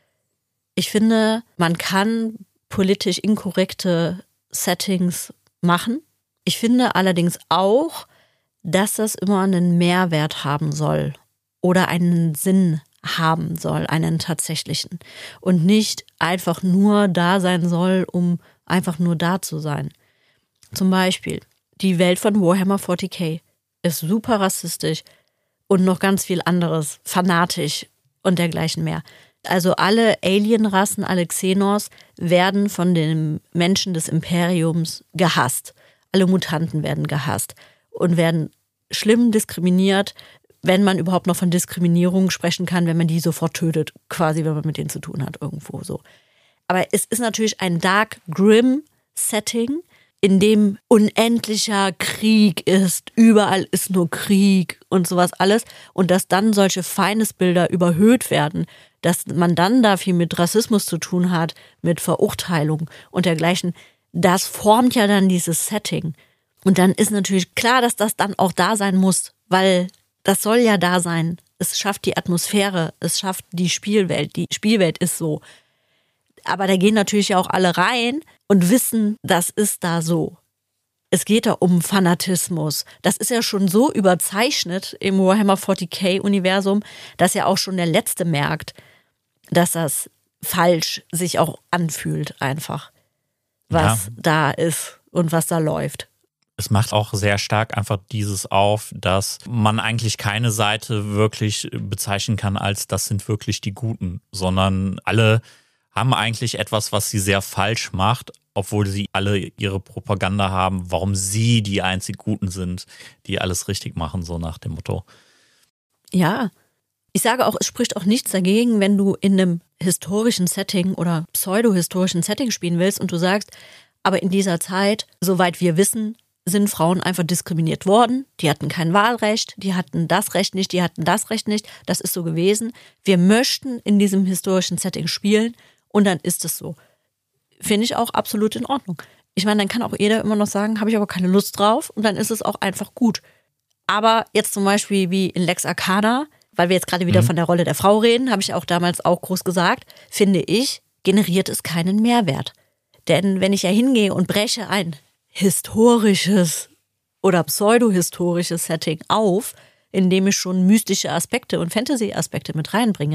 Ich finde, man kann politisch inkorrekte Settings machen. Ich finde allerdings auch, dass das immer einen Mehrwert haben soll oder einen Sinn haben soll, einen tatsächlichen. Und nicht einfach nur da sein soll, um einfach nur da zu sein. Zum Beispiel, die Welt von Warhammer vierzig K ist super rassistisch und noch ganz viel anderes, fanatisch und dergleichen mehr. Also alle Alienrassen, alle Xenos werden von den Menschen des Imperiums gehasst. Alle Mutanten werden gehasst und werden schlimm diskriminiert, wenn man überhaupt noch von Diskriminierung sprechen kann, wenn man die sofort tötet, quasi, wenn man mit denen zu tun hat, irgendwo so. Aber es ist natürlich ein dark, grim Setting, in dem unendlicher Krieg ist, überall ist nur Krieg und sowas alles. Und dass dann solche Feindesbilder überhöht werden, dass man dann da viel mit Rassismus zu tun hat, mit Verurteilung und dergleichen, das formt ja dann dieses Setting. Und dann ist natürlich klar, dass das dann auch da sein muss, weil das soll ja da sein. Es schafft die Atmosphäre, es schafft die Spielwelt. Die Spielwelt ist so. Aber da gehen natürlich auch alle rein und wissen, das ist da so. Es geht da um Fanatismus. Das ist ja schon so überzeichnet im Warhammer vierzig K-Universum, dass ja auch schon der Letzte merkt, dass das falsch sich auch anfühlt einfach, was ja da ist und was da läuft. Es macht auch sehr stark einfach dieses auf, dass man eigentlich keine Seite wirklich bezeichnen kann als das sind wirklich die Guten, sondern alle haben eigentlich etwas, was sie sehr falsch macht, obwohl sie alle ihre Propaganda haben, warum sie die einzig Guten sind, die alles richtig machen, so nach dem Motto. Ja, ich sage auch, es spricht auch nichts dagegen, wenn du in einem historischen Setting oder pseudo-historischen Setting spielen willst und du sagst, aber in dieser Zeit, soweit wir wissen, sind Frauen einfach diskriminiert worden. Die hatten kein Wahlrecht, die hatten das Recht nicht, die hatten das Recht nicht. Das ist so gewesen. Wir möchten in diesem historischen Setting spielen und dann ist es so. Finde ich auch absolut in Ordnung. Ich meine, dann kann auch jeder immer noch sagen, habe ich aber keine Lust drauf und dann ist es auch einfach gut. Aber jetzt zum Beispiel wie in Lex Arcana, weil wir jetzt gerade wieder mhm. von der Rolle der Frau reden, habe ich auch damals auch groß gesagt, finde ich, generiert es keinen Mehrwert. Denn wenn ich ja hingehe und breche ein historisches oder pseudo-historisches Setting auf, in dem ich schon mystische Aspekte und Fantasy-Aspekte mit reinbringe,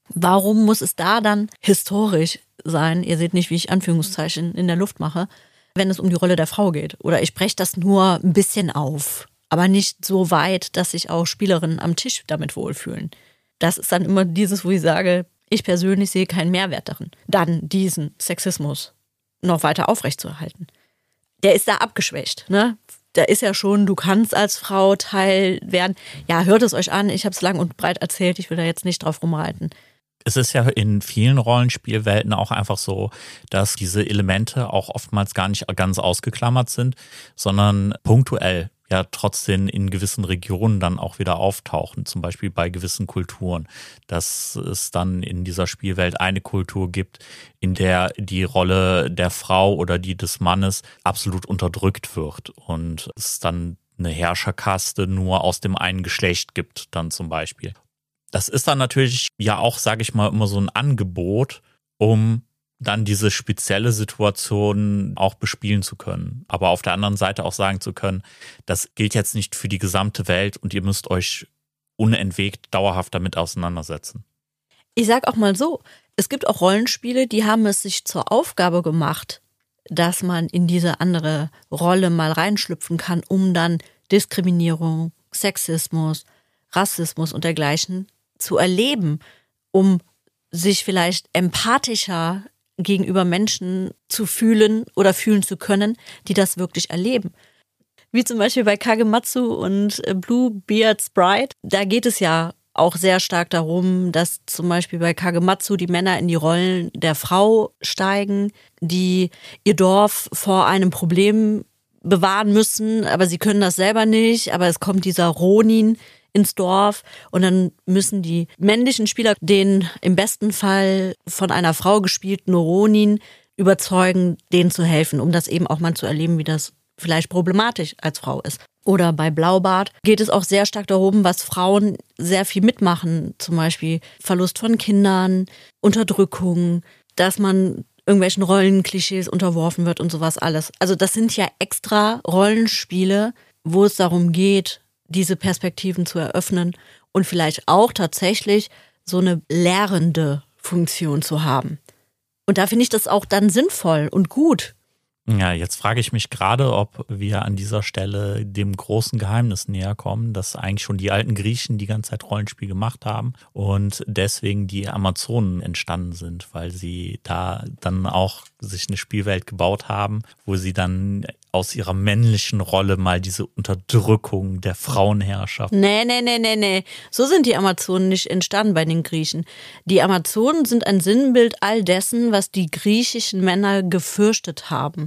Warum muss es da dann historisch sein? Ihr seht nicht, wie ich Anführungszeichen in der Luft mache, wenn es um die Rolle der Frau geht. Oder ich breche das nur ein bisschen auf, aber nicht so weit, dass sich auch Spielerinnen am Tisch damit wohlfühlen. Das ist dann immer dieses, wo ich sage, ich persönlich sehe keinen Mehrwert darin, dann diesen Sexismus noch weiter aufrechtzuerhalten. Der ist da abgeschwächt, ne? Da ist ja schon, du kannst als Frau Teil werden. Ja, hört es euch an, ich habe es lang und breit erzählt, ich will da jetzt nicht drauf rumreiten. Es ist ja in vielen Rollenspielwelten auch einfach so, dass diese Elemente auch oftmals gar nicht ganz ausgeklammert sind, sondern punktuell ja trotzdem in gewissen Regionen dann auch wieder auftauchen, zum Beispiel bei gewissen Kulturen, dass es dann in dieser Spielwelt eine Kultur gibt, in der die Rolle der Frau oder die des Mannes absolut unterdrückt wird und es dann eine Herrscherkaste nur aus dem einen Geschlecht gibt, dann zum Beispiel. Das ist dann natürlich ja auch, sage ich mal, immer so ein Angebot, um dann diese spezielle Situation auch bespielen zu können. Aber auf der anderen Seite auch sagen zu können, das gilt jetzt nicht für die gesamte Welt und ihr müsst euch unentwegt dauerhaft damit auseinandersetzen. Ich sag auch mal so, es gibt auch Rollenspiele, die haben es sich zur Aufgabe gemacht, dass man in diese andere Rolle mal reinschlüpfen kann, um dann Diskriminierung, Sexismus, Rassismus und dergleichen zu erleben, um sich vielleicht empathischer gegenüber Menschen zu fühlen oder fühlen zu können, die das wirklich erleben. Wie zum Beispiel bei Kagematsu und Bluebeard's Bride. Da geht es ja auch sehr stark darum, dass zum Beispiel bei Kagematsu die Männer in die Rollen der Frau steigen, die ihr Dorf vor einem Problem bewahren müssen, aber sie können das selber nicht. Aber es kommt dieser Ronin ins Dorf und dann müssen die männlichen Spieler den im besten Fall von einer Frau gespielten Ronin überzeugen, denen zu helfen, um das eben auch mal zu erleben, wie das vielleicht problematisch als Frau ist. Oder bei Blaubart geht es auch sehr stark darum, was Frauen sehr viel mitmachen, zum Beispiel Verlust von Kindern, Unterdrückung, dass man irgendwelchen Rollenklischees unterworfen wird und sowas alles. Also das sind ja extra Rollenspiele, wo es darum geht, diese Perspektiven zu eröffnen und vielleicht auch tatsächlich so eine lehrende Funktion zu haben. Und da finde ich das auch dann sinnvoll und gut. Ja, jetzt frage ich mich gerade, ob wir an dieser Stelle dem großen Geheimnis näher kommen, dass eigentlich schon die alten Griechen die ganze Zeit Rollenspiel gemacht haben und deswegen die Amazonen entstanden sind, weil sie da dann auch sich eine Spielwelt gebaut haben, wo sie dann aus ihrer männlichen Rolle mal diese Unterdrückung der Frauenherrschaft. Nee, nee, nee, nee, nee. So sind die Amazonen nicht entstanden bei den Griechen. Die Amazonen sind ein Sinnbild all dessen, was die griechischen Männer gefürchtet haben.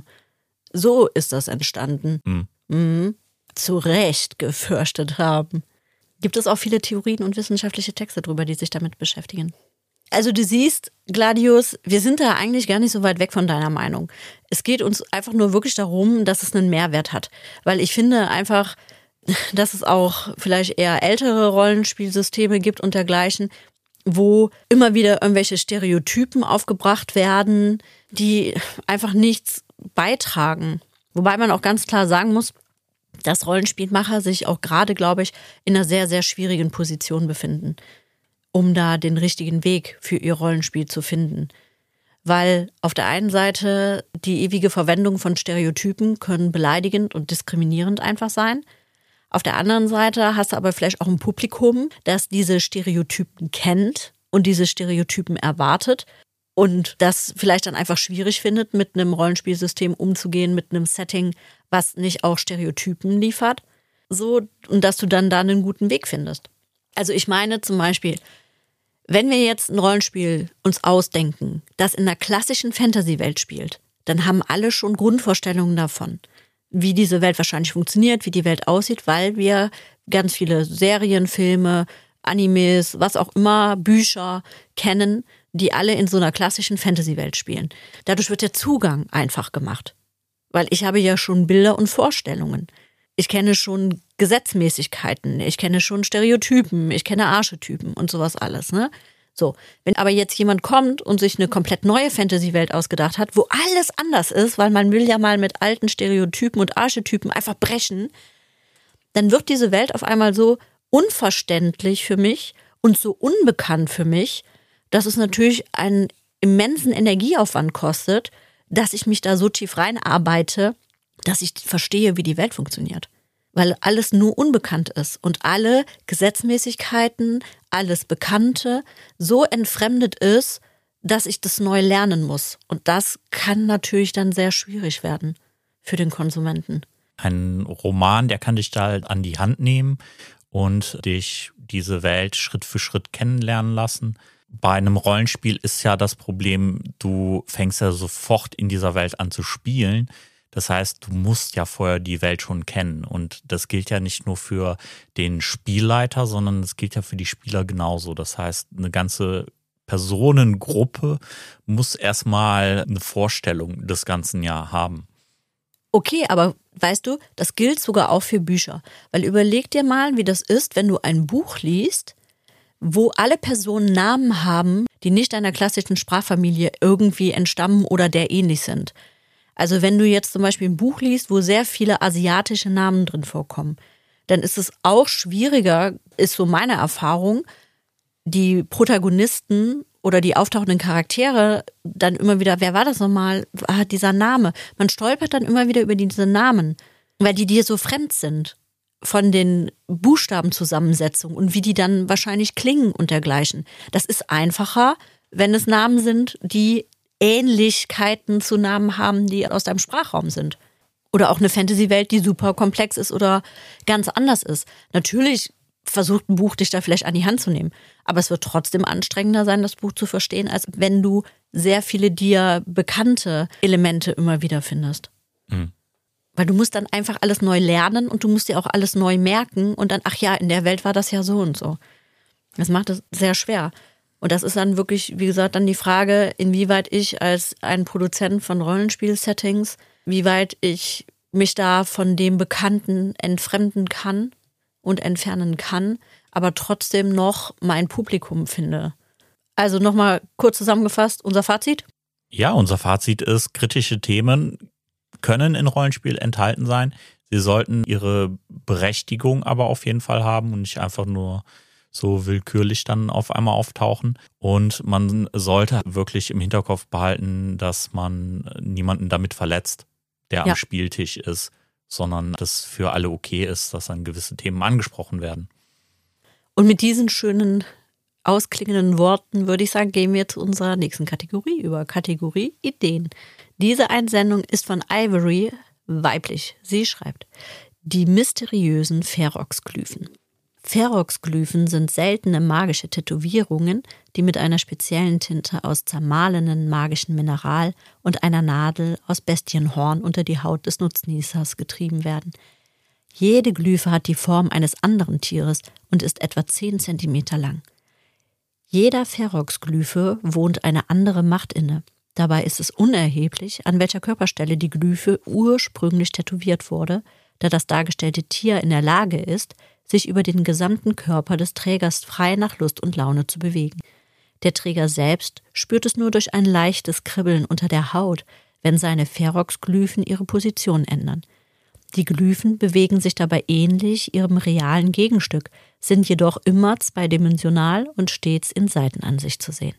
So ist das entstanden. Mhm. Mhm. Zu Recht gefürchtet haben. Gibt es auch viele Theorien und wissenschaftliche Texte drüber, die sich damit beschäftigen. Also du siehst, Gladius, wir sind da eigentlich gar nicht so weit weg von deiner Meinung. Es geht uns einfach nur wirklich darum, dass es einen Mehrwert hat. Weil ich finde einfach, dass es auch vielleicht eher ältere Rollenspielsysteme gibt und dergleichen, wo immer wieder irgendwelche Stereotypen aufgebracht werden, die einfach nichts beitragen. Wobei man auch ganz klar sagen muss, dass Rollenspielmacher sich auch gerade, glaube ich, in einer sehr, sehr schwierigen Position befinden, um da den richtigen Weg für ihr Rollenspiel zu finden. Weil auf der einen Seite die ewige Verwendung von Stereotypen können beleidigend und diskriminierend einfach sein. Auf der anderen Seite hast du aber vielleicht auch ein Publikum, das diese Stereotypen kennt und diese Stereotypen erwartet und das vielleicht dann einfach schwierig findet, mit einem Rollenspielsystem umzugehen, mit einem Setting, was nicht auch Stereotypen liefert. So, und dass du dann da einen guten Weg findest. Also ich meine zum Beispiel, wenn wir jetzt ein Rollenspiel uns ausdenken, das in einer klassischen Fantasy-Welt spielt, dann haben alle schon Grundvorstellungen davon, wie diese Welt wahrscheinlich funktioniert, wie die Welt aussieht, weil wir ganz viele Serien, Filme, Animes, was auch immer, Bücher kennen, die alle in so einer klassischen Fantasy-Welt spielen. Dadurch wird der Zugang einfach gemacht, weil ich habe ja schon Bilder und Vorstellungen. Ich kenne schon Gesetzmäßigkeiten, ich kenne schon Stereotypen, ich kenne Archetypen und sowas alles, ne? So, wenn aber jetzt jemand kommt und sich eine komplett neue Fantasy-Welt ausgedacht hat, wo alles anders ist, weil man will ja mal mit alten Stereotypen und Archetypen einfach brechen, dann wird diese Welt auf einmal so unverständlich für mich und so unbekannt für mich, dass es natürlich einen immensen Energieaufwand kostet, dass ich mich da so tief reinarbeite, dass ich verstehe, wie die Welt funktioniert. Weil alles nur unbekannt ist und alle Gesetzmäßigkeiten, alles Bekannte so entfremdet ist, dass ich das neu lernen muss. Und das kann natürlich dann sehr schwierig werden für den Konsumenten. Ein Roman, der kann dich da halt an die Hand nehmen und dich diese Welt Schritt für Schritt kennenlernen lassen. Bei einem Rollenspiel ist ja das Problem, du fängst ja sofort in dieser Welt an zu spielen. Das heißt, du musst ja vorher die Welt schon kennen. Und das gilt ja nicht nur für den Spielleiter, sondern das gilt ja für die Spieler genauso. Das heißt, eine ganze Personengruppe muss erstmal eine Vorstellung des ganzen Jahr haben. Okay, aber weißt du, das gilt sogar auch für Bücher. Weil überleg dir mal, wie das ist, wenn du ein Buch liest, wo alle Personen Namen haben, die nicht einer klassischen Sprachfamilie irgendwie entstammen oder der ähnlich sind. Also wenn du jetzt zum Beispiel ein Buch liest, wo sehr viele asiatische Namen drin vorkommen, dann ist es auch schwieriger, ist so meine Erfahrung, die Protagonisten oder die auftauchenden Charaktere dann immer wieder, wer war das nochmal, ah, dieser Name. Man stolpert dann immer wieder über diese Namen, weil die dir so fremd sind von den Buchstabenzusammensetzungen und wie die dann wahrscheinlich klingen und dergleichen. Das ist einfacher, wenn es Namen sind, die Ähnlichkeiten zu Namen haben, die aus deinem Sprachraum sind. Oder auch eine Fantasy-Welt, die super komplex ist oder ganz anders ist. Natürlich versucht ein Buch, dich da vielleicht an die Hand zu nehmen. Aber es wird trotzdem anstrengender sein, das Buch zu verstehen, als wenn du sehr viele dir bekannte Elemente immer wieder findest. Mhm. Weil du musst dann einfach alles neu lernen und du musst dir auch alles neu merken und dann, ach ja, in der Welt war das ja so und so. Das macht es sehr schwer. Und das ist dann wirklich, wie gesagt, dann die Frage, inwieweit ich als ein Produzent von Rollenspiel-Settings, wie weit ich mich da von dem Bekannten entfremden kann und entfernen kann, aber trotzdem noch mein Publikum finde. Also nochmal kurz zusammengefasst, unser Fazit? Ja, unser Fazit ist, kritische Themen können in Rollenspiel enthalten sein. Sie sollten ihre Berechtigung aber auf jeden Fall haben und nicht einfach nur so willkürlich dann auf einmal auftauchen. Und man sollte wirklich im Hinterkopf behalten, dass man niemanden damit verletzt, der ja am Spieltisch ist, sondern dass für alle okay ist, dass dann gewisse Themen angesprochen werden. Und mit diesen schönen, ausklingenden Worten würde ich sagen, gehen wir zu unserer nächsten Kategorie über. Kategorie Ideen. Diese Einsendung ist von Ivory, weiblich. Sie schreibt: Die mysteriösen Ferox-Glyphen. Ferox-Glyphen sind seltene magische Tätowierungen, die mit einer speziellen Tinte aus zermahlenen magischen Mineral und einer Nadel aus Bestienhorn unter die Haut des Nutznießers getrieben werden. Jede Glyphe hat die Form eines anderen Tieres und ist etwa zehn Zentimeter lang. Jeder Ferox-Glyphe wohnt eine andere Macht inne. Dabei ist es unerheblich, an welcher Körperstelle die Glyphe ursprünglich tätowiert wurde, da das dargestellte Tier in der Lage ist, sich über den gesamten Körper des Trägers frei nach Lust und Laune zu bewegen. Der Träger selbst spürt es nur durch ein leichtes Kribbeln unter der Haut, wenn seine Ferox-Glyphen ihre Position ändern. Die Glyphen bewegen sich dabei ähnlich ihrem realen Gegenstück, sind jedoch immer zweidimensional und stets in Seitenansicht zu sehen.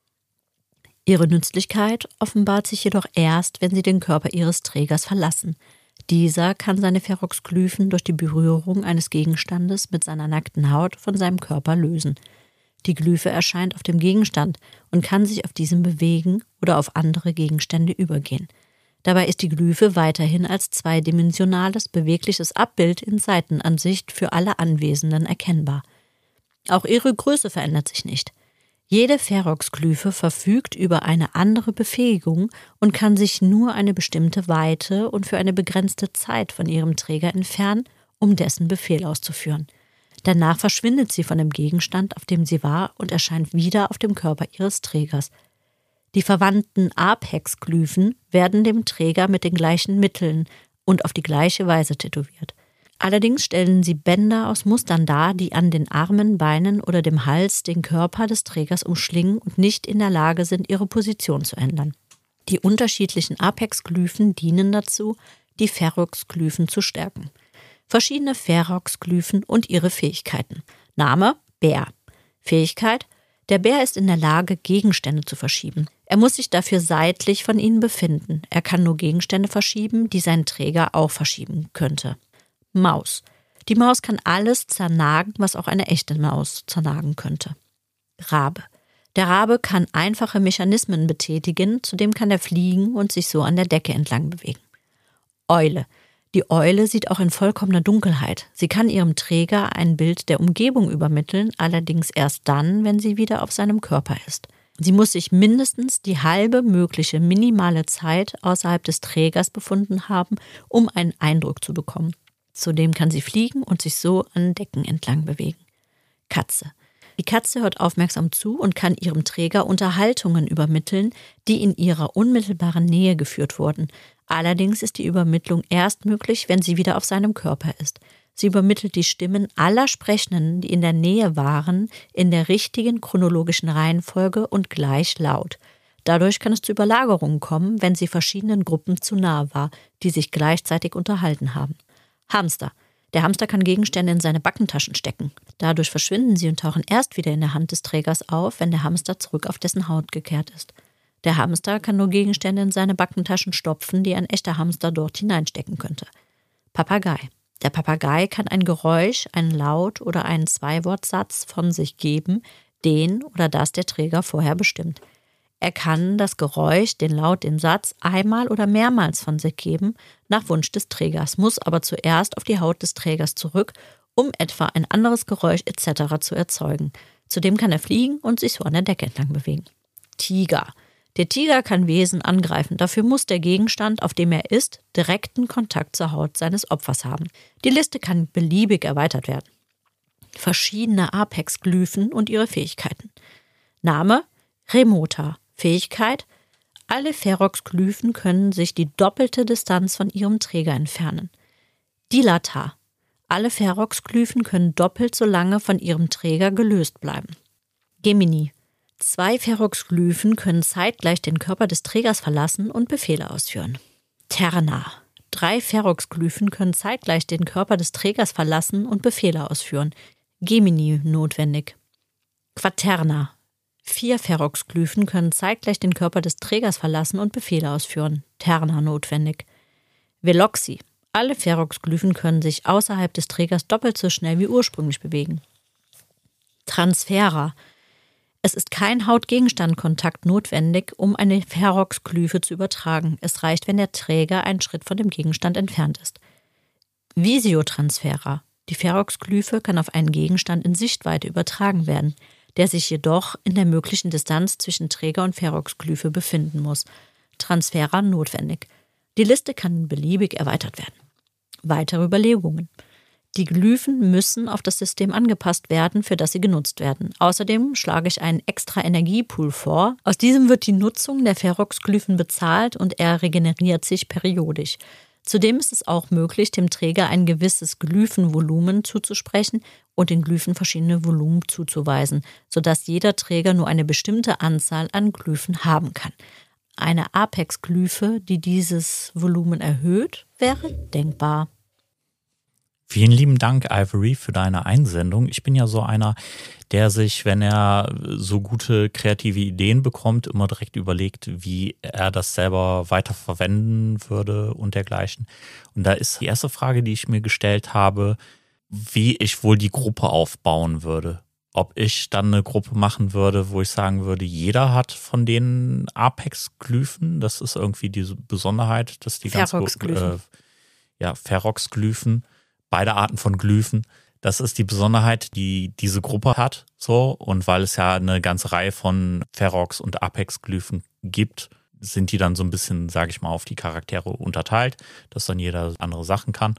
Ihre Nützlichkeit offenbart sich jedoch erst, wenn sie den Körper ihres Trägers verlassen. Dieser kann seine Ferox-Glyphen durch die Berührung eines Gegenstandes mit seiner nackten Haut von seinem Körper lösen. Die Glyphe erscheint auf dem Gegenstand und kann sich auf diesem bewegen oder auf andere Gegenstände übergehen. Dabei ist die Glyphe weiterhin als zweidimensionales, bewegliches Abbild in Seitenansicht für alle Anwesenden erkennbar. Auch ihre Größe verändert sich nicht. Jede Ferox-Glyphe verfügt über eine andere Befähigung und kann sich nur eine bestimmte Weite und für eine begrenzte Zeit von ihrem Träger entfernen, um dessen Befehl auszuführen. Danach verschwindet sie von dem Gegenstand, auf dem sie war, und erscheint wieder auf dem Körper ihres Trägers. Die verwandten Apex-Glyphen werden dem Träger mit den gleichen Mitteln und auf die gleiche Weise tätowiert. Allerdings stellen sie Bänder aus Mustern dar, die an den Armen, Beinen oder dem Hals den Körper des Trägers umschlingen und nicht in der Lage sind, ihre Position zu ändern. Die unterschiedlichen Apex-Glyphen dienen dazu, die Ferox-Glyphen zu stärken. Verschiedene Ferox-Glyphen und ihre Fähigkeiten. Name: Bär. Fähigkeit: Der Bär ist in der Lage, Gegenstände zu verschieben. Er muss sich dafür seitlich von ihnen befinden. Er kann nur Gegenstände verschieben, die sein Träger auch verschieben könnte. Maus. Die Maus kann alles zernagen, was auch eine echte Maus zernagen könnte. Rabe. Der Rabe kann einfache Mechanismen betätigen, zudem kann er fliegen und sich so an der Decke entlang bewegen. Eule. Die Eule sieht auch in vollkommener Dunkelheit. Sie kann ihrem Träger ein Bild der Umgebung übermitteln, allerdings erst dann, wenn sie wieder auf seinem Körper ist. Sie muss sich mindestens die halbe mögliche minimale Zeit außerhalb des Trägers befunden haben, um einen Eindruck zu bekommen. Zudem kann sie fliegen und sich so an Decken entlang bewegen. Katze. Die Katze hört aufmerksam zu und kann ihrem Träger Unterhaltungen übermitteln, die in ihrer unmittelbaren Nähe geführt wurden. Allerdings ist die Übermittlung erst möglich, wenn sie wieder auf seinem Körper ist. Sie übermittelt die Stimmen aller Sprechenden, die in der Nähe waren, in der richtigen chronologischen Reihenfolge und gleich laut. Dadurch kann es zu Überlagerungen kommen, wenn sie verschiedenen Gruppen zu nahe war, die sich gleichzeitig unterhalten haben. Hamster. Der Hamster kann Gegenstände in seine Backentaschen stecken. Dadurch verschwinden sie und tauchen erst wieder in der Hand des Trägers auf, wenn der Hamster zurück auf dessen Haut gekehrt ist. Der Hamster kann nur Gegenstände in seine Backentaschen stopfen, die ein echter Hamster dort hineinstecken könnte. Papagei. Der Papagei kann ein Geräusch, einen Laut oder einen Zweiwortsatz von sich geben, den oder das der Träger vorher bestimmt. Er kann das Geräusch, den Laut, den Satz einmal oder mehrmals von sich geben, nach Wunsch des Trägers, muss aber zuerst auf die Haut des Trägers zurück, um etwa ein anderes Geräusch et cetera zu erzeugen. Zudem kann er fliegen und sich so an der Decke entlang bewegen. Tiger. Der Tiger kann Wesen angreifen, dafür muss der Gegenstand, auf dem er ist, direkten Kontakt zur Haut seines Opfers haben. Die Liste kann beliebig erweitert werden. Verschiedene Apex-Glyphen und ihre Fähigkeiten. Name: Remota. Fähigkeit: Alle Ferox-Glyphen können sich die doppelte Distanz von ihrem Träger entfernen. Dilata. Alle Ferox-Glyphen können doppelt so lange von ihrem Träger gelöst bleiben. Gemini. Zwei Ferox-Glyphen können zeitgleich den Körper des Trägers verlassen und Befehle ausführen. Terna. Drei Ferox-Glyphen können zeitgleich den Körper des Trägers verlassen und Befehle ausführen. Gemini notwendig. Quaterna. Vier Ferox-Glyphen können zeitgleich den Körper des Trägers verlassen und Befehle ausführen. Terna notwendig. Veloxi. Alle Ferox-Glyphen können sich außerhalb des Trägers doppelt so schnell wie ursprünglich bewegen. Transfera. Es ist kein Haut-Gegenstand-Kontakt notwendig, um eine Ferox-Glyphe zu übertragen. Es reicht, wenn der Träger einen Schritt von dem Gegenstand entfernt ist. Visiotransfera. Die Ferox-Glyphe kann auf einen Gegenstand in Sichtweite übertragen werden, der sich jedoch in der möglichen Distanz zwischen Träger und Ferox-Glyphe befinden muss. Transfera notwendig. Die Liste kann beliebig erweitert werden. Weitere Überlegungen. Die Glyphen müssen auf das System angepasst werden, für das sie genutzt werden. Außerdem schlage ich einen extra Energiepool vor. Aus diesem wird die Nutzung der Ferox-Glyphen bezahlt und er regeneriert sich periodisch. Zudem ist es auch möglich, dem Träger ein gewisses Glyphenvolumen zuzusprechen und den Glyphen verschiedene Volumen zuzuweisen, sodass jeder Träger nur eine bestimmte Anzahl an Glyphen haben kann. Eine Apex-Glyphe, die dieses Volumen erhöht, wäre denkbar. Vielen lieben Dank, Ivory, für deine Einsendung. Ich bin ja so einer, der sich, wenn er so gute kreative Ideen bekommt, immer direkt überlegt, wie er das selber weiter verwenden würde und dergleichen. Und da ist die erste Frage, die ich mir gestellt habe, wie ich wohl die Gruppe aufbauen würde. Ob ich dann eine Gruppe machen würde, wo ich sagen würde, jeder hat von den Apex-Glyphen, das ist irgendwie diese Besonderheit, dass die ganz Ferox-Glyphen. Äh, ja, Ferox-Glyphen, beide Arten von Glyphen. Das ist die Besonderheit, die diese Gruppe hat. So, und weil es ja eine ganze Reihe von Ferox- und Apex-Glyphen gibt, sind die dann so ein bisschen, sage ich mal, auf die Charaktere unterteilt, dass dann jeder andere Sachen kann.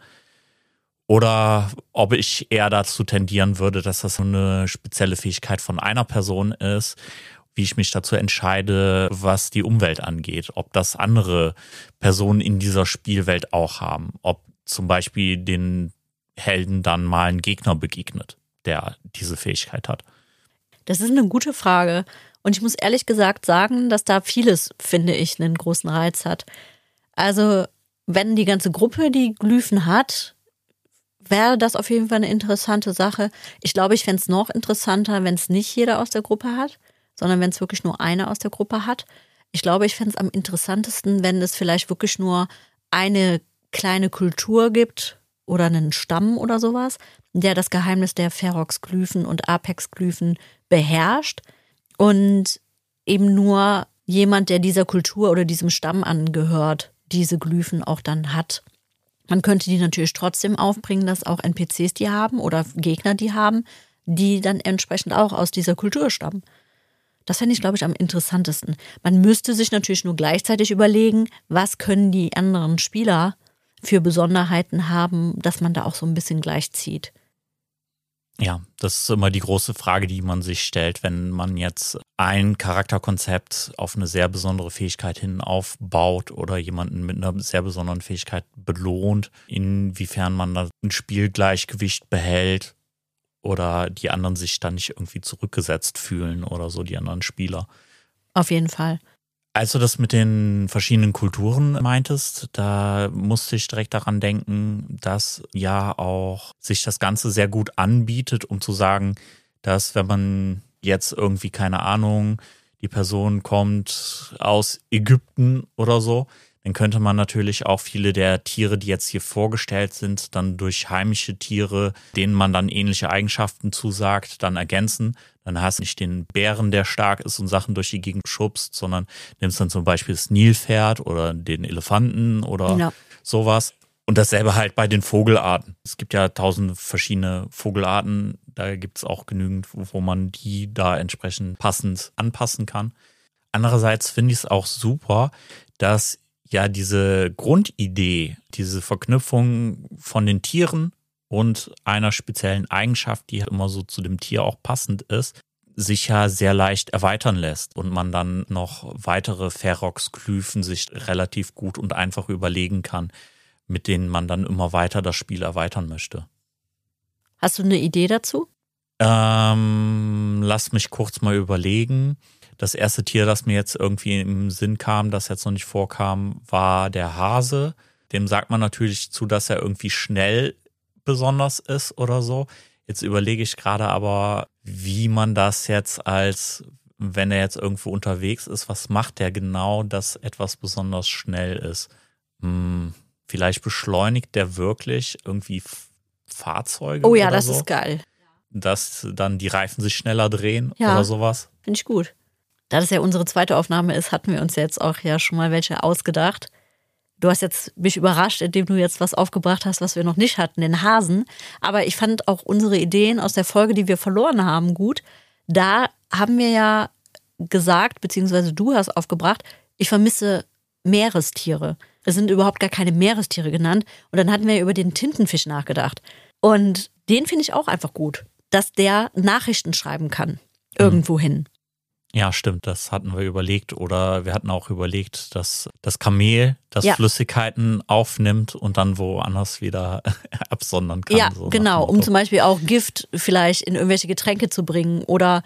Oder ob ich eher dazu tendieren würde, dass das eine spezielle Fähigkeit von einer Person ist, wie ich mich dazu entscheide, was die Umwelt angeht. Ob das andere Personen in dieser Spielwelt auch haben. Ob zum Beispiel den Helden dann mal ein Gegner begegnet, der diese Fähigkeit hat. Das ist eine gute Frage. Und ich muss ehrlich gesagt sagen, dass da vieles, finde ich, einen großen Reiz hat. Also, wenn die ganze Gruppe die Glyphen hat, wäre das auf jeden Fall eine interessante Sache. Ich glaube, ich fände es noch interessanter, wenn es nicht jeder aus der Gruppe hat, sondern wenn es wirklich nur einer aus der Gruppe hat. Ich glaube, ich fände es am interessantesten, wenn es vielleicht wirklich nur eine kleine Kultur gibt oder einen Stamm oder sowas, der das Geheimnis der Ferox-Glyphen und Apex-Glyphen beherrscht und eben nur jemand, der dieser Kultur oder diesem Stamm angehört, diese Glyphen auch dann hat. Man könnte die natürlich trotzdem aufbringen, dass auch N P Cs die haben oder Gegner die haben, die dann entsprechend auch aus dieser Kultur stammen. Das fände ich, glaube ich, am interessantesten. Man müsste sich natürlich nur gleichzeitig überlegen, was können die anderen Spieler für Besonderheiten haben, dass man da auch so ein bisschen gleichzieht. Ja, das ist immer die große Frage, die man sich stellt, wenn man jetzt ein Charakterkonzept auf eine sehr besondere Fähigkeit hin aufbaut oder jemanden mit einer sehr besonderen Fähigkeit belohnt, inwiefern man da ein Spielgleichgewicht behält oder die anderen sich dann nicht irgendwie zurückgesetzt fühlen oder so, die anderen Spieler. Auf jeden Fall. Als du das mit den verschiedenen Kulturen meintest, da musste ich direkt daran denken, dass ja auch sich das Ganze sehr gut anbietet, um zu sagen, dass wenn man jetzt irgendwie, keine Ahnung, die Person kommt aus Ägypten oder so, dann könnte man natürlich auch viele der Tiere, die jetzt hier vorgestellt sind, dann durch heimische Tiere, denen man dann ähnliche Eigenschaften zusagt, dann ergänzen. Dann hast du nicht den Bären, der stark ist und Sachen durch die Gegend schubst, sondern nimmst dann zum Beispiel das Nilpferd oder den Elefanten oder ja. sowas. Und dasselbe halt bei den Vogelarten. Es gibt ja tausende verschiedene Vogelarten. Da gibt es auch genügend, wo man die da entsprechend passend anpassen kann. Andererseits finde ich es auch super, dass ja diese Grundidee, diese Verknüpfung von den Tieren und einer speziellen Eigenschaft, die immer so zu dem Tier auch passend ist, sich ja sehr leicht erweitern lässt und man dann noch weitere Ferox-Glyphen sich relativ gut und einfach überlegen kann, mit denen man dann immer weiter das Spiel erweitern möchte. Hast du eine Idee dazu? Ähm, lass mich kurz mal überlegen. Das erste Tier, das mir jetzt irgendwie im Sinn kam, das jetzt noch nicht vorkam, war der Hase. Dem sagt man natürlich zu, dass er irgendwie schnell besonders ist oder so. Jetzt überlege ich gerade aber, wie man das jetzt als, wenn er jetzt irgendwo unterwegs ist, was macht der genau, dass etwas besonders schnell ist? Hm, vielleicht beschleunigt der wirklich irgendwie Fahrzeuge Oh ja, oder das so, ist geil. dass dann die Reifen sich schneller drehen Ja, oder sowas. Finde ich gut. Da das ja unsere zweite Aufnahme ist, hatten wir uns jetzt auch ja schon mal welche ausgedacht. Du hast jetzt mich überrascht, indem du jetzt was aufgebracht hast, was wir noch nicht hatten, den Hasen. Aber ich fand auch unsere Ideen aus der Folge, die wir verloren haben, gut. Da haben wir ja gesagt, beziehungsweise du hast aufgebracht, ich vermisse Meerestiere. Es sind überhaupt gar keine Meerestiere genannt. Und dann hatten wir über den Tintenfisch nachgedacht. Und den finde ich auch einfach gut, dass der Nachrichten schreiben kann, irgendwo hin. Ja, stimmt, das hatten wir überlegt. Oder wir hatten auch überlegt, dass das Kamel, das ja. Flüssigkeiten aufnimmt und dann woanders wieder absondern kann. Ja, so genau, um zum Beispiel auch Gift vielleicht in irgendwelche Getränke zu bringen oder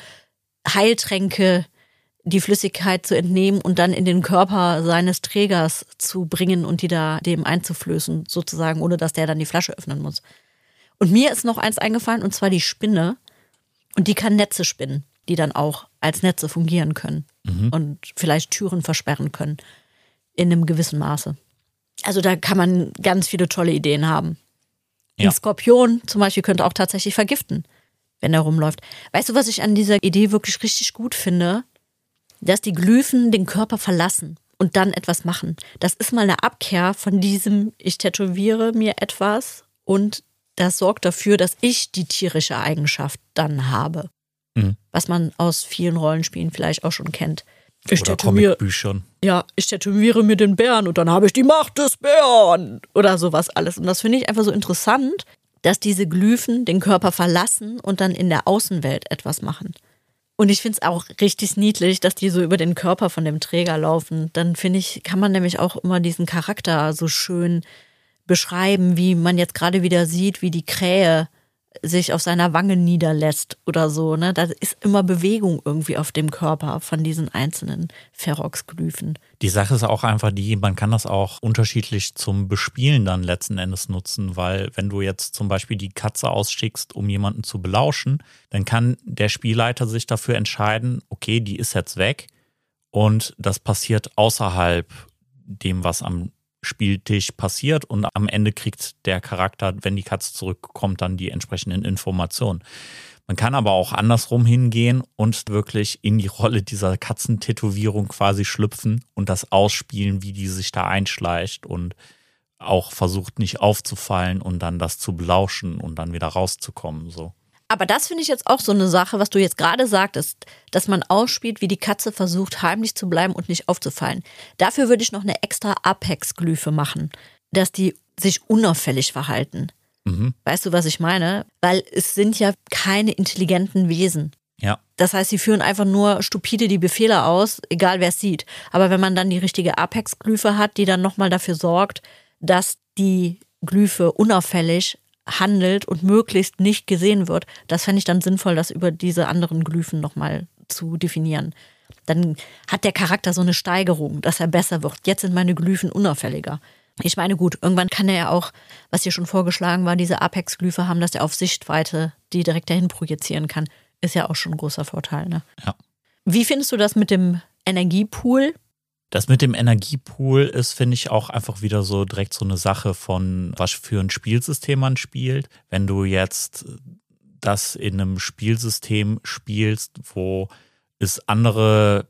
Heiltränke, die Flüssigkeit zu entnehmen und dann in den Körper seines Trägers zu bringen und die da dem einzuflößen, sozusagen, ohne dass der dann die Flasche öffnen muss. Und mir ist noch eins eingefallen, und zwar die Spinne. Und die kann Netze spinnen, die dann auch als Netze fungieren können mhm. und vielleicht Türen versperren können in einem gewissen Maße. Also da kann man ganz viele tolle Ideen haben. Ja. Ein Skorpion zum Beispiel könnte auch tatsächlich vergiften, wenn er rumläuft. Weißt du, was ich an dieser Idee wirklich richtig gut finde? Dass die Glyphen den Körper verlassen und dann etwas machen. Das ist mal eine Abkehr von diesem, ich tätowiere mir etwas und das sorgt dafür, dass ich die tierische Eigenschaft dann habe. Mhm. Was man aus vielen Rollenspielen vielleicht auch schon kennt. Ich oder Comicbüchern. Ja, ich tätowiere mir den Bären und dann habe ich die Macht des Bären. Oder sowas alles. Und das finde ich einfach so interessant, dass diese Glyphen den Körper verlassen und dann in der Außenwelt etwas machen. Und ich finde es auch richtig niedlich, dass die so über den Körper von dem Träger laufen. Dann finde ich, kann man nämlich auch immer diesen Charakter so schön beschreiben, wie man jetzt gerade wieder sieht, wie die Krähe sich auf seiner Wange niederlässt oder so. Ne? Da ist immer Bewegung irgendwie auf dem Körper von diesen einzelnen Ferox-Glyphen. Die Sache ist auch einfach die, man kann das auch unterschiedlich zum Bespielen dann letzten Endes nutzen, weil wenn du jetzt zum Beispiel die Katze ausschickst, um jemanden zu belauschen, dann kann der Spielleiter sich dafür entscheiden, okay, die ist jetzt weg und das passiert außerhalb dem, was am Spieltisch passiert und am Ende kriegt der Charakter, wenn die Katze zurückkommt, dann die entsprechenden Informationen. Man kann aber auch andersrum hingehen und wirklich in die Rolle dieser Katzentätowierung quasi schlüpfen und das ausspielen, wie die sich da einschleicht und auch versucht nicht aufzufallen und dann das zu belauschen und dann wieder rauszukommen, so. Aber das finde ich jetzt auch so eine Sache, was du jetzt gerade sagtest, dass man ausspielt, wie die Katze versucht, heimlich zu bleiben und nicht aufzufallen. Dafür würde ich noch eine extra Apex-Glyphe machen, dass die sich unauffällig verhalten. Mhm. Weißt du, was ich meine? Weil es sind ja keine intelligenten Wesen. Ja. Das heißt, sie führen einfach nur stupide die Befehle aus, egal wer es sieht. Aber wenn man dann die richtige Apex-Glyphe hat, die dann nochmal dafür sorgt, dass die Glyphe unauffällig handelt und möglichst nicht gesehen wird, das fände ich dann sinnvoll, das über diese anderen Glyphen nochmal zu definieren. Dann hat der Charakter so eine Steigerung, dass er besser wird. Jetzt sind meine Glyphen unauffälliger. Ich meine, gut, irgendwann kann er ja auch, was hier schon vorgeschlagen war, diese Apex-Glyphe haben, dass er auf Sichtweite die direkt dahin projizieren kann. Ist ja auch schon ein großer Vorteil, ne? Ja. Wie findest du das mit dem Energiepool? Das mit dem Energiepool ist, finde ich, auch einfach wieder so direkt so eine Sache von, was für ein Spielsystem man spielt. Wenn du jetzt das in einem Spielsystem spielst, wo es andere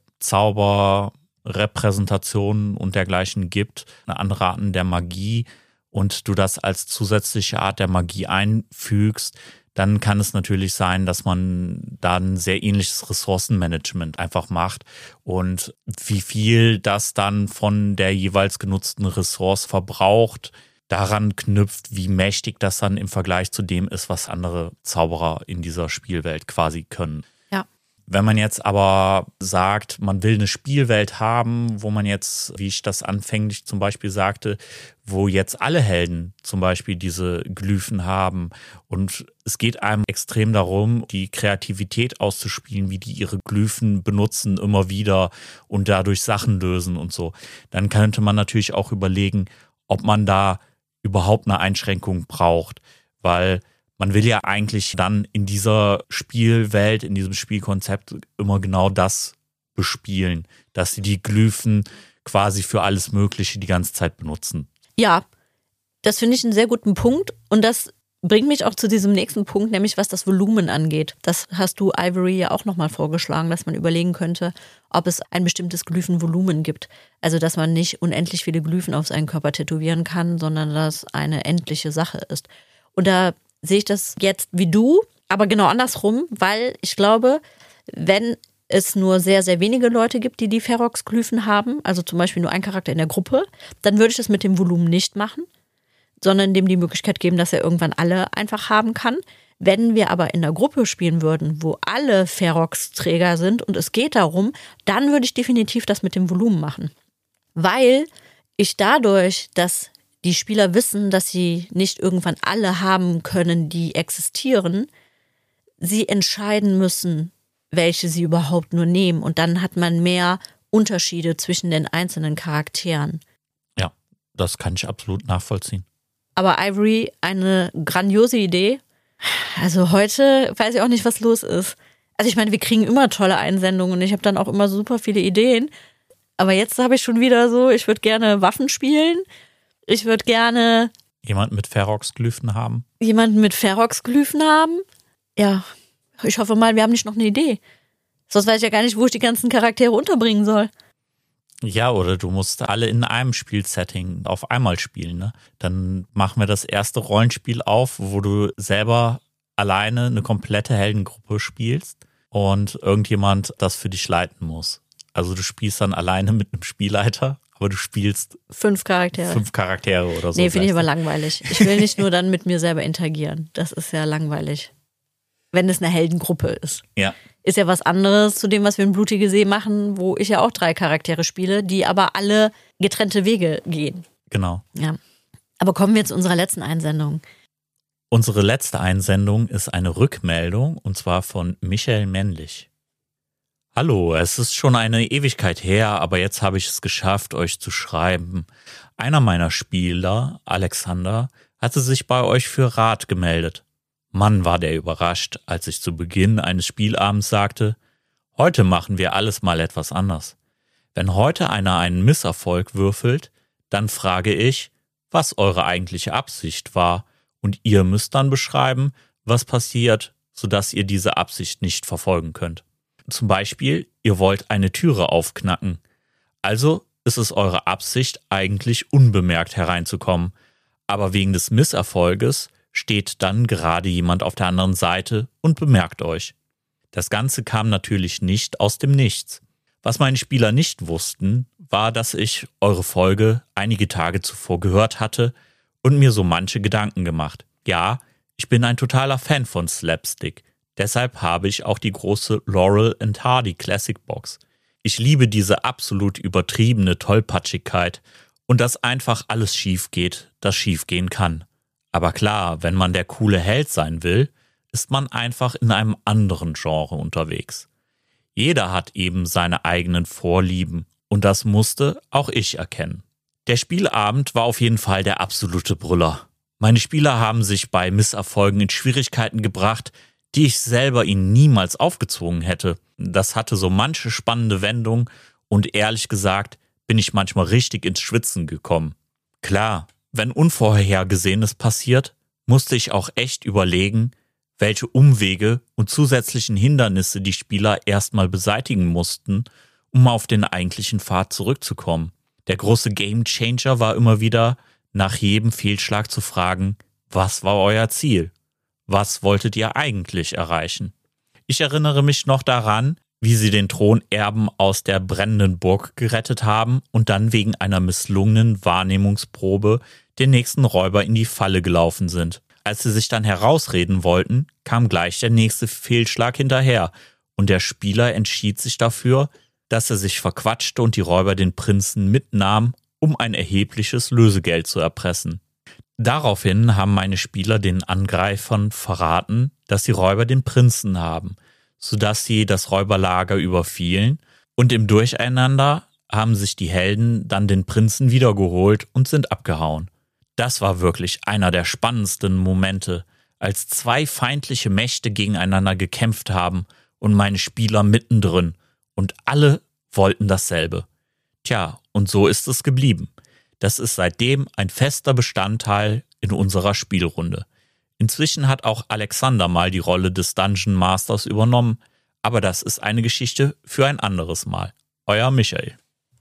Zauberrepräsentationen und dergleichen gibt, eine andere Arten der Magie und du das als zusätzliche Art der Magie einfügst, dann kann es natürlich sein, dass man da ein sehr ähnliches Ressourcenmanagement einfach macht und wie viel das dann von der jeweils genutzten Ressource verbraucht, daran knüpft, wie mächtig das dann im Vergleich zu dem ist, was andere Zauberer in dieser Spielwelt quasi können. Ja. Wenn man jetzt aber sagt, man will eine Spielwelt haben, wo man jetzt, wie ich das anfänglich zum Beispiel sagte, wo jetzt alle Helden zum Beispiel diese Glyphen haben und es geht einem extrem darum, die Kreativität auszuspielen, wie die ihre Glyphen benutzen immer wieder und dadurch Sachen lösen und so, dann könnte man natürlich auch überlegen, ob man da überhaupt eine Einschränkung braucht, weil man will ja eigentlich dann in dieser Spielwelt, in diesem Spielkonzept immer genau das bespielen, dass sie die Glyphen quasi für alles Mögliche die ganze Zeit benutzen. Ja, das finde ich einen sehr guten Punkt und das bringt mich auch zu diesem nächsten Punkt, nämlich was das Volumen angeht. Das hast du Ivory ja auch nochmal vorgeschlagen, dass man überlegen könnte, ob es ein bestimmtes Glyphenvolumen gibt. Also, dass man nicht unendlich viele Glyphen auf seinen Körper tätowieren kann, sondern dass eine endliche Sache ist. Und da sehe ich das jetzt wie du, aber genau andersrum, weil ich glaube, wenn es nur sehr, sehr wenige Leute gibt, die die Ferox-Glyphen haben, also zum Beispiel nur ein Charakter in der Gruppe, dann würde ich das mit dem Volumen nicht machen, sondern dem die Möglichkeit geben, dass er irgendwann alle einfach haben kann. Wenn wir aber in der Gruppe spielen würden, wo alle Ferox-Träger sind und es geht darum, dann würde ich definitiv das mit dem Volumen machen. Weil ich dadurch, dass die Spieler wissen, dass sie nicht irgendwann alle haben können, die existieren, sie entscheiden müssen, welche sie überhaupt nur nehmen. Und dann hat man mehr Unterschiede zwischen den einzelnen Charakteren. Ja, das kann ich absolut nachvollziehen. Aber Ivory, eine grandiose Idee. Also heute weiß ich auch nicht, was los ist. Also ich meine, wir kriegen immer tolle Einsendungen und ich habe dann auch immer super viele Ideen. Aber jetzt habe ich schon wieder so, ich würde gerne Waffen spielen. Ich würde gerne jemanden mit Ferox-Glyphen haben. Jemanden mit Ferox-Glyphen haben. Ja, ich hoffe mal, wir haben nicht noch eine Idee. Sonst weiß ich ja gar nicht, wo ich die ganzen Charaktere unterbringen soll. Ja, oder du musst alle in einem Spielsetting auf einmal spielen, ne? Dann machen wir das erste Rollenspiel auf, wo du selber alleine eine komplette Heldengruppe spielst und irgendjemand das für dich leiten muss. Also du spielst dann alleine mit einem Spielleiter, aber du spielst fünf Charaktere. Fünf Charaktere oder so. Nee, finde ich aber langweilig. Ich will nicht nur dann mit mir selber interagieren. Das ist ja langweilig. Wenn es eine Heldengruppe ist. Ja. Ist ja was anderes zu dem, was wir in Blutige See machen, wo ich ja auch drei Charaktere spiele, die aber alle getrennte Wege gehen. Genau. Ja. Aber kommen wir zu unserer letzten Einsendung. Unsere letzte Einsendung ist eine Rückmeldung und zwar von Michael Männlich. Hallo, es ist schon eine Ewigkeit her, aber jetzt habe ich es geschafft, euch zu schreiben. Einer meiner Spieler, Alexander, hatte sich bei euch für Rat gemeldet. Mann, war der überrascht, als ich zu Beginn eines Spielabends sagte, heute machen wir alles mal etwas anders. Wenn heute einer einen Misserfolg würfelt, dann frage ich, was eure eigentliche Absicht war, und ihr müsst dann beschreiben, was passiert, sodass ihr diese Absicht nicht verfolgen könnt. Zum Beispiel, ihr wollt eine Türe aufknacken. Also ist es eure Absicht, eigentlich unbemerkt hereinzukommen. Aber wegen des Misserfolges steht dann gerade jemand auf der anderen Seite und bemerkt euch. Das Ganze kam natürlich nicht aus dem Nichts. Was meine Spieler nicht wussten, war, dass ich eure Folge einige Tage zuvor gehört hatte und mir so manche Gedanken gemacht. Ja, ich bin ein totaler Fan von Slapstick. Deshalb habe ich auch die große Laurel and Hardy Classic Box. Ich liebe diese absolut übertriebene Tollpatschigkeit und dass einfach alles schief geht, das schief gehen kann. Aber klar, wenn man der coole Held sein will, ist man einfach in einem anderen Genre unterwegs. Jeder hat eben seine eigenen Vorlieben und das musste auch ich erkennen. Der Spielabend war auf jeden Fall der absolute Brüller. Meine Spieler haben sich bei Misserfolgen in Schwierigkeiten gebracht, die ich selber ihnen niemals aufgezwungen hätte. Das hatte so manche spannende Wendung und ehrlich gesagt bin ich manchmal richtig ins Schwitzen gekommen. Klar, wenn Unvorhergesehenes passiert, musste ich auch echt überlegen, welche Umwege und zusätzlichen Hindernisse die Spieler erstmal beseitigen mussten, um auf den eigentlichen Pfad zurückzukommen. Der große Gamechanger war immer wieder, nach jedem Fehlschlag zu fragen, was war euer Ziel? Was wolltet ihr eigentlich erreichen? Ich erinnere mich noch daran, wie sie den Thronerben aus der brennenden Burg gerettet haben und dann wegen einer misslungenen Wahrnehmungsprobe den nächsten Räuber in die Falle gelaufen sind. Als sie sich dann herausreden wollten, kam gleich der nächste Fehlschlag hinterher und der Spieler entschied sich dafür, dass er sich verquatschte und die Räuber den Prinzen mitnahmen, um ein erhebliches Lösegeld zu erpressen. Daraufhin haben meine Spieler den Angreifern verraten, dass die Räuber den Prinzen haben, sodass sie das Räuberlager überfielen und im Durcheinander haben sich die Helden dann den Prinzen wiedergeholt und sind abgehauen. Das war wirklich einer der spannendsten Momente, als zwei feindliche Mächte gegeneinander gekämpft haben und meine Spieler mittendrin und alle wollten dasselbe. Tja, und so ist es geblieben. Das ist seitdem ein fester Bestandteil in unserer Spielrunde. Inzwischen hat auch Alexander mal die Rolle des Dungeon Masters übernommen, aber das ist eine Geschichte für ein anderes Mal. Euer Michael.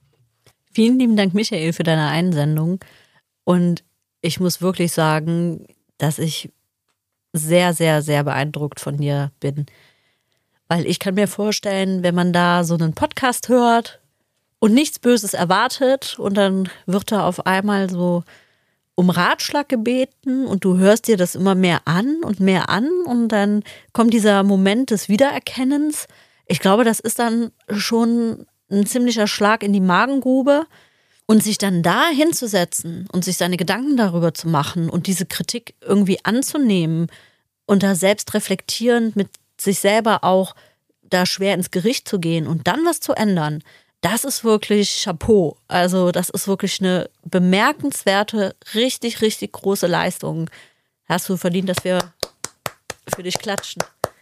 Vielen lieben Dank, Michael, für deine Einsendung. Und ich muss wirklich sagen, dass ich sehr, sehr, sehr beeindruckt von dir bin. Weil ich kann mir vorstellen, wenn man da so einen Podcast hört und nichts Böses erwartet und dann wird da auf einmal so um Ratschlag gebeten und du hörst dir das immer mehr an und mehr an und dann kommt dieser Moment des Wiedererkennens. Ich glaube, das ist dann schon ein ziemlicher Schlag in die Magengrube. Und sich dann da hinzusetzen und sich seine Gedanken darüber zu machen und diese Kritik irgendwie anzunehmen und da selbst reflektierend mit sich selber auch da schwer ins Gericht zu gehen und dann was zu ändern, das ist wirklich Chapeau. Also das ist wirklich eine bemerkenswerte, richtig, richtig große Leistung. Hast du verdient, dass wir für dich klatschen.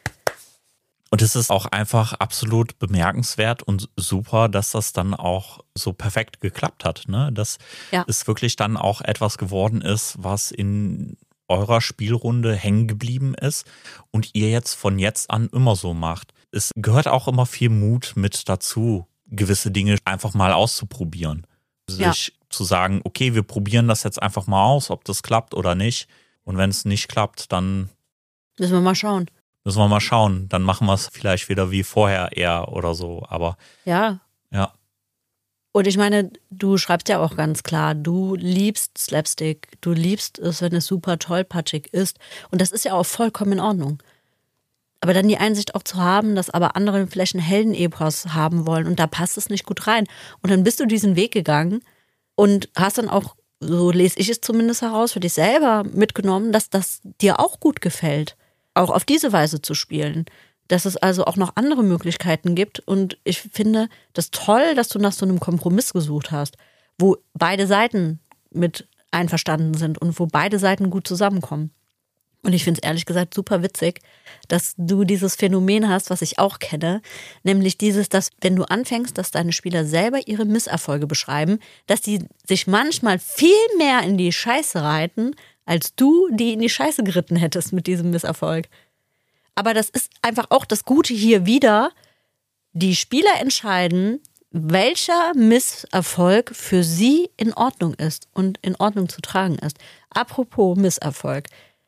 Und es ist auch einfach absolut bemerkenswert und super, dass das dann auch so perfekt geklappt hat, ne? Dass ja. es wirklich dann auch etwas geworden ist, was in eurer Spielrunde hängen geblieben ist und ihr jetzt von jetzt an immer so macht. Es gehört auch immer viel Mut mit dazu, gewisse Dinge einfach mal auszuprobieren. Sich ja. zu sagen, okay, wir probieren das jetzt einfach mal aus, ob das klappt oder nicht. Und wenn es nicht klappt, dann müssen wir mal schauen. Müssen wir mal schauen. Dann machen wir es vielleicht wieder wie vorher eher oder so. Aber ja. Ja. Und ich meine, du schreibst ja auch ganz klar, du liebst Slapstick, du liebst es, wenn es super tollpatschig ist. Und das ist ja auch vollkommen in Ordnung. Aber dann die Einsicht auch zu haben, dass aber andere vielleicht einen Heldenepos haben wollen und da passt es nicht gut rein. Und dann bist du diesen Weg gegangen und hast dann auch so lese ich es zumindest heraus, für dich selber mitgenommen, dass das dir auch gut gefällt, auch auf diese Weise zu spielen. Dass es also auch noch andere Möglichkeiten gibt. Und ich finde das toll, dass du nach so einem Kompromiss gesucht hast, wo beide Seiten mit einverstanden sind und wo beide Seiten gut zusammenkommen. Und ich finde es ehrlich gesagt super witzig, dass du dieses Phänomen hast, was ich auch kenne, nämlich dieses, dass wenn du anfängst, dass deine Spieler selber ihre Misserfolge beschreiben, dass die sich manchmal viel mehr in die Scheiße reiten, als du die in die Scheiße geritten hättest mit diesem Misserfolg. Aber das ist einfach auch das Gute hier wieder. Die Spieler entscheiden, welcher Misserfolg für sie in Ordnung ist und in Ordnung zu tragen ist. Apropos Misserfolg.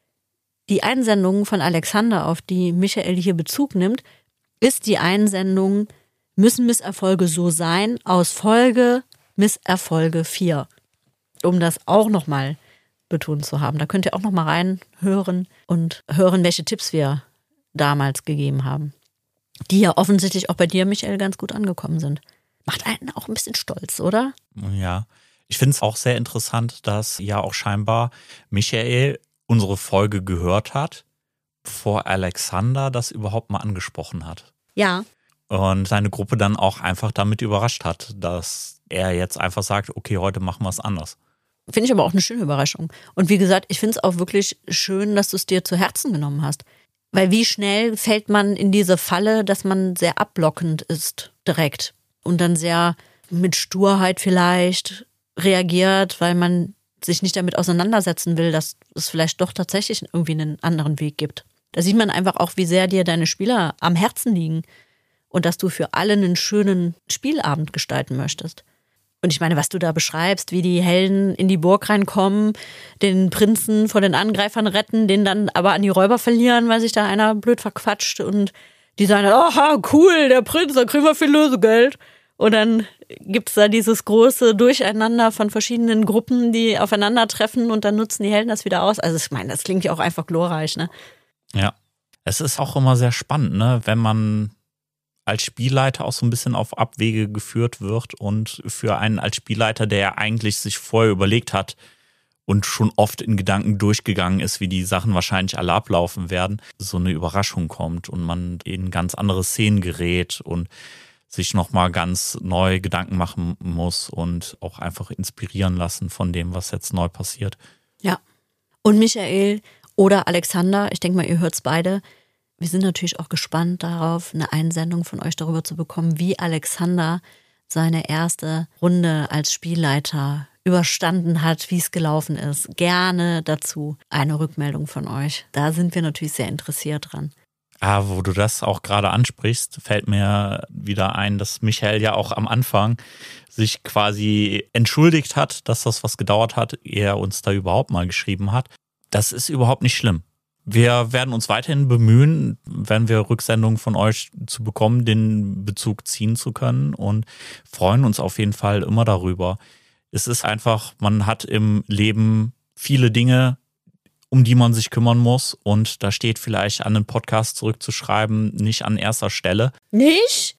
Die Einsendung von Alexander, auf die Michael hier Bezug nimmt, ist die Einsendung, müssen Misserfolge so sein, aus Folge Misserfolge vier. Um das auch nochmal betont zu haben. Da könnt ihr auch nochmal reinhören und hören, welche Tipps wir damals gegeben haben. Die ja offensichtlich auch bei dir, Michael, ganz gut angekommen sind. Macht einen auch ein bisschen stolz, oder? Ja, ich finde es auch sehr interessant, dass ja auch scheinbar Michael unsere Folge gehört hat, bevor Alexander das überhaupt mal angesprochen hat. Ja. Und seine Gruppe dann auch einfach damit überrascht hat, dass er jetzt einfach sagt, okay, heute machen wir es anders. Finde ich aber auch eine schöne Überraschung. Und wie gesagt, ich finde es auch wirklich schön, dass du es dir zu Herzen genommen hast. Weil wie schnell fällt man in diese Falle, dass man sehr abblockend ist direkt und dann sehr mit Sturheit vielleicht reagiert, weil man sich nicht damit auseinandersetzen will, dass es vielleicht doch tatsächlich irgendwie einen anderen Weg gibt. Da sieht man einfach auch, wie sehr dir deine Spieler am Herzen liegen und dass du für alle einen schönen Spielabend gestalten möchtest. Und ich meine, was du da beschreibst, wie die Helden in die Burg reinkommen, den Prinzen vor den Angreifern retten, den dann aber an die Räuber verlieren, weil sich da einer blöd verquatscht und die sagen, aha, cool, der Prinz, da kriegen wir viel Lösegeld. Und dann gibt es da dieses große Durcheinander von verschiedenen Gruppen, die aufeinandertreffen und dann nutzen die Helden das wieder aus. Also ich meine, das klingt ja auch einfach glorreich, ne? Ja, es ist auch immer sehr spannend, ne, wenn man als Spielleiter auch so ein bisschen auf Abwege geführt wird und für einen als Spielleiter, der ja eigentlich sich vorher überlegt hat und schon oft in Gedanken durchgegangen ist, wie die Sachen wahrscheinlich alle ablaufen werden, so eine Überraschung kommt und man in ganz andere Szenen gerät und sich nochmal ganz neu Gedanken machen muss und auch einfach inspirieren lassen von dem, was jetzt neu passiert. Ja. Und Michael oder Alexander, ich denke mal, ihr hört es beide, wir sind natürlich auch gespannt darauf, eine Einsendung von euch darüber zu bekommen, wie Alexander seine erste Runde als Spielleiter überstanden hat, wie es gelaufen ist. Gerne dazu eine Rückmeldung von euch. Da sind wir natürlich sehr interessiert dran. Ah, wo du das auch gerade ansprichst, fällt mir wieder ein, dass Michael ja auch am Anfang sich quasi entschuldigt hat, dass das was gedauert hat, ehe er uns da überhaupt mal geschrieben hat. Das ist überhaupt nicht schlimm. Wir werden uns weiterhin bemühen, wenn wir Rücksendungen von euch zu bekommen, den Bezug ziehen zu können und freuen uns auf jeden Fall immer darüber. Es ist einfach, man hat im Leben viele Dinge, um die man sich kümmern muss und da steht vielleicht an den Podcast zurückzuschreiben nicht an erster Stelle. Nicht?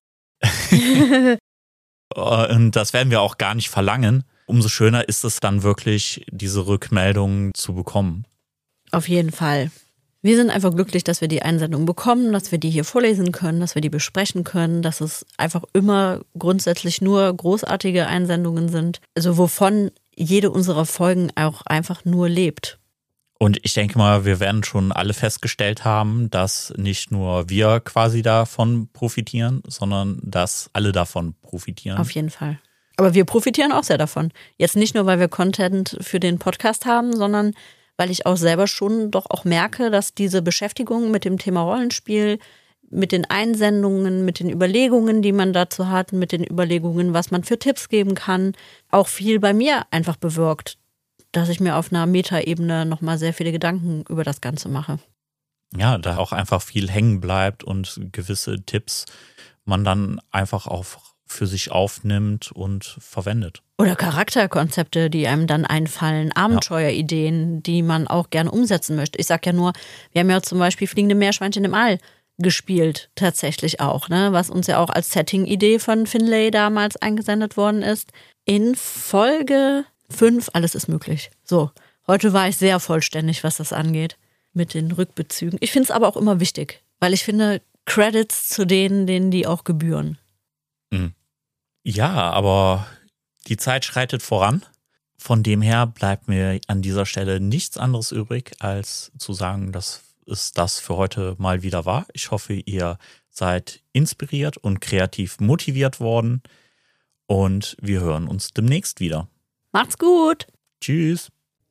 Und das werden wir auch gar nicht verlangen. Umso schöner ist es dann wirklich, diese Rückmeldungen zu bekommen. Auf jeden Fall. Wir sind einfach glücklich, dass wir die Einsendung bekommen, dass wir die hier vorlesen können, dass wir die besprechen können, dass es einfach immer grundsätzlich nur großartige Einsendungen sind. Also wovon jede unserer Folgen auch einfach nur lebt. Und ich denke mal, wir werden schon alle festgestellt haben, dass nicht nur wir quasi davon profitieren, sondern dass alle davon profitieren. Auf jeden Fall. Aber wir profitieren auch sehr davon. Jetzt nicht nur, weil wir Content für den Podcast haben, sondern weil ich auch selber schon doch auch merke, dass diese Beschäftigung mit dem Thema Rollenspiel, mit den Einsendungen, mit den Überlegungen, die man dazu hat, mit den Überlegungen, was man für Tipps geben kann, auch viel bei mir einfach bewirkt, dass ich mir auf einer Metaebene nochmal sehr viele Gedanken über das Ganze mache. Ja, da auch einfach viel hängen bleibt und gewisse Tipps man dann einfach auch für sich aufnimmt und verwendet. Oder Charakterkonzepte, die einem dann einfallen, Abenteuerideen, die man auch gerne umsetzen möchte. Ich sag ja nur, wir haben ja zum Beispiel Fliegende Meerschweinchen im All gespielt, tatsächlich auch, ne? Was uns ja auch als Setting-Idee von Finlay damals eingesendet worden ist. In Folge Fünf, alles ist möglich. So, heute war ich sehr vollständig, was das angeht, mit den Rückbezügen. Ich finde es aber auch immer wichtig, weil ich finde, Credits zu denen, denen die auch gebühren. Ja, aber die Zeit schreitet voran. Von dem her bleibt mir an dieser Stelle nichts anderes übrig, als zu sagen, dass es das für heute mal wieder war. Ich hoffe, ihr seid inspiriert und kreativ motiviert worden und wir hören uns demnächst wieder. Macht's gut! Tschüss!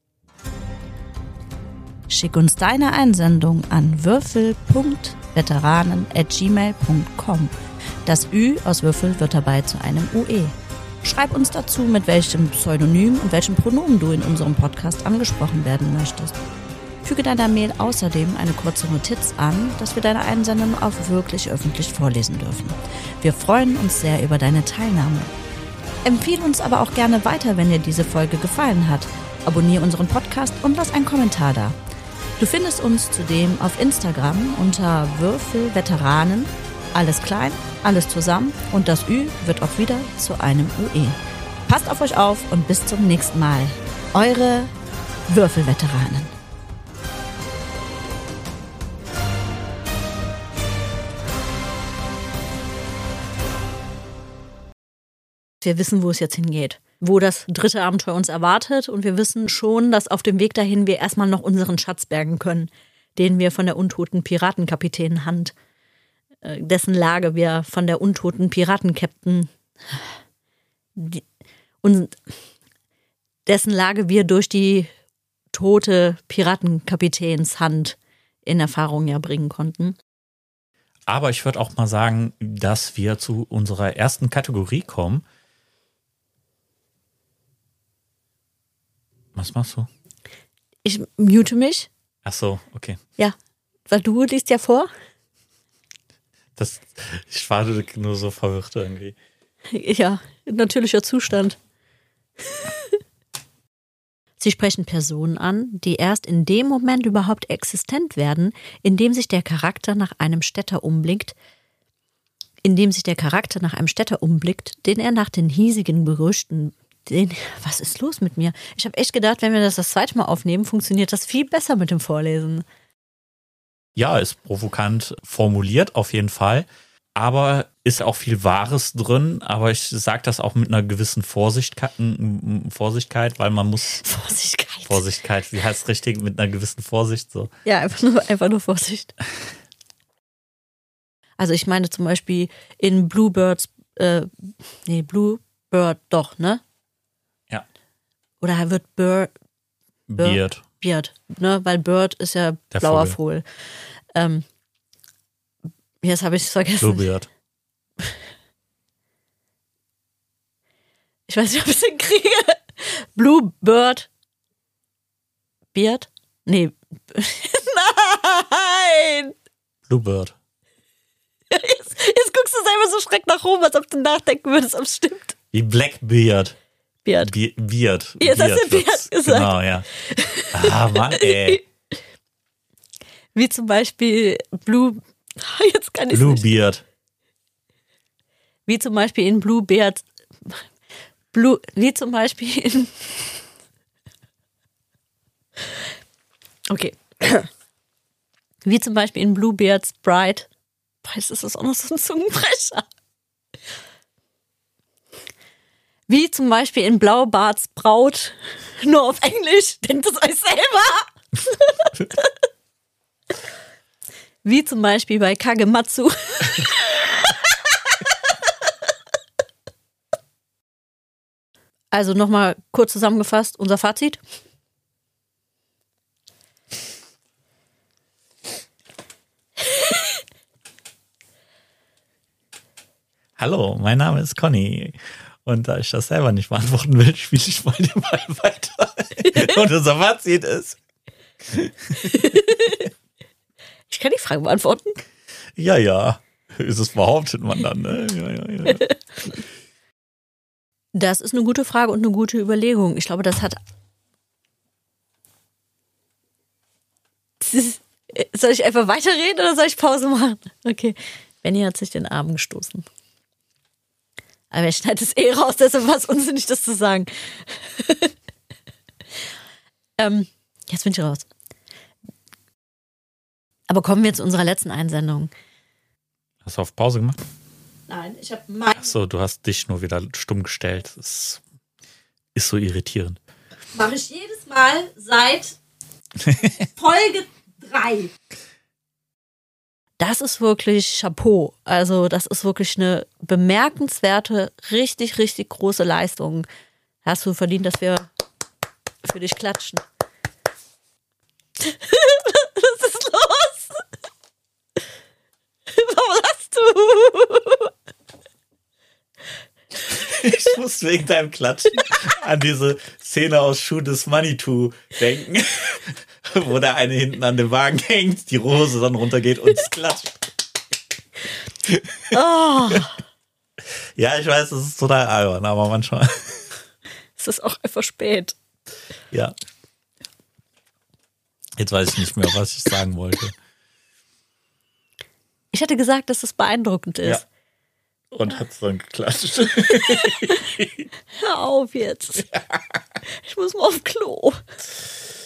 Schick uns deine Einsendung an würfel punkt veteranen at gmail punkt com. Das Ü aus Würfel wird dabei zu einem U E. Schreib uns dazu, mit welchem Pseudonym und welchem Pronomen du in unserem Podcast angesprochen werden möchtest. Füge deiner Mail außerdem eine kurze Notiz an, dass wir deine Einsendung auch wirklich öffentlich vorlesen dürfen. Wir freuen uns sehr über deine Teilnahme. Empfehle uns aber auch gerne weiter, wenn dir diese Folge gefallen hat. Abonniere unseren Podcast und lass einen Kommentar da. Du findest uns zudem auf Instagram unter Würfelveteranen. Alles klein, alles zusammen und das Ü wird auch wieder zu einem U E. Passt auf euch auf und bis zum nächsten Mal. Eure Würfelveteranen. Wir wissen, wo es jetzt hingeht, wo das dritte Abenteuer uns erwartet und wir wissen schon, dass auf dem Weg dahin wir erstmal noch unseren Schatz bergen können, den wir von der untoten Piratenkapitän Hand, dessen Lage wir von der untoten Piratenkapitän, und dessen Lage wir durch die tote Piratenkapitäns Hand in Erfahrung ja bringen konnten. Aber ich würde auch mal sagen, dass wir zu unserer ersten Kategorie kommen. Was machst du? Ich mute mich. Ach so, okay. Ja, weil du liest ja vor. Das, ich war nur so verwirrt irgendwie. Ja, natürlicher Zustand. Sie sprechen Personen an, die erst in dem Moment überhaupt existent werden, in dem sich der Charakter nach einem Städter umblickt, in dem sich der Charakter nach einem Städter umblickt, den er nach den hiesigen Gerüchten, den, was ist los mit mir? Ich habe echt gedacht, wenn wir das das zweite Mal aufnehmen, funktioniert das viel besser mit dem Vorlesen. Ja, ist provokant formuliert auf jeden Fall, aber ist auch viel Wahres drin, aber ich sage das auch mit einer gewissen Vorsichtkeit, Vorsichtkeit, weil man muss... Vorsichtkeit. Vorsichtkeit, wie heißt es richtig? Mit einer gewissen Vorsicht so. Ja, einfach nur, einfach nur Vorsicht. Also ich meine zum Beispiel in Bluebirds, äh, nee, Bluebird doch, ne? Ja. Oder wird Bird... Beard. Beard, ne? Weil Bird ist ja Der blauer Vogel. Vogel. Ähm, jetzt habe ich es vergessen. Bluebeard. Ich weiß nicht, ob ich es hinkriege. Bluebird. Beard? Nee. Nein! Bluebird. Jetzt, jetzt guckst du selber so schreck nach oben, als ob du nachdenken würdest, ob es stimmt. Wie Blackbeard. Beard. Be- Beard. Jetzt hast du Beard wird's. gesagt. Genau, ja. Ah, Mann, ey. Wie zum Beispiel Blue... Jetzt kann ich Bluebeard. Wie zum Beispiel in Bluebeard... Blue, wie zum Beispiel in... Okay. Wie zum Beispiel in Bluebeards Bride. Weiß, ist das auch noch so ein Zungenbrecher? Wie zum Beispiel in Blaubarts Braut. Nur auf Englisch. Denkt es euch selber. Wie zum Beispiel bei Kagematsu. Also nochmal kurz zusammengefasst, unser Fazit. Hallo, mein Name ist Conny. Und da ich das selber nicht beantworten will, spiele ich mal den Ball weiter. Und unser Fazit ist... Ich kann die Frage beantworten. Ja, ja. Ist es behauptet man dann, ne? Ja, ja, ja. Das ist eine gute Frage und eine gute Überlegung. Ich glaube, das hat... Soll ich einfach weiterreden oder soll ich Pause machen? Okay. Benny hat sich den Arm gestoßen. Aber er schneidet es eh raus, deshalb war es unsinnig, das zu sagen. Ähm, jetzt bin ich raus. Aber kommen wir zu unserer letzten Einsendung. Hast du auf Pause gemacht? Nein, ich habe mein... Achso, du hast dich nur wieder stumm gestellt. Das ist so irritierend. Mache ich jedes Mal seit Folge drei. Das ist wirklich Chapeau. Also das ist wirklich eine bemerkenswerte, richtig, richtig große Leistung. Hast du verdient, dass wir für dich klatschen. Was ist los? Warum lachst du? Ich muss wegen deinem Klatschen an diese Szene aus Schuh des Manitou denken, wo der eine hinten an dem Wagen hängt, die Rose dann runtergeht und es klatscht. Oh. Ja, ich weiß, es ist total albern, aber manchmal. Es ist auch einfach spät. Ja. Jetzt weiß ich nicht mehr, was ich sagen wollte. Ich hätte gesagt, dass es beeindruckend ist. Ja. Und hat es dann geklatscht. Hör auf jetzt. Ich muss mal auf Klo.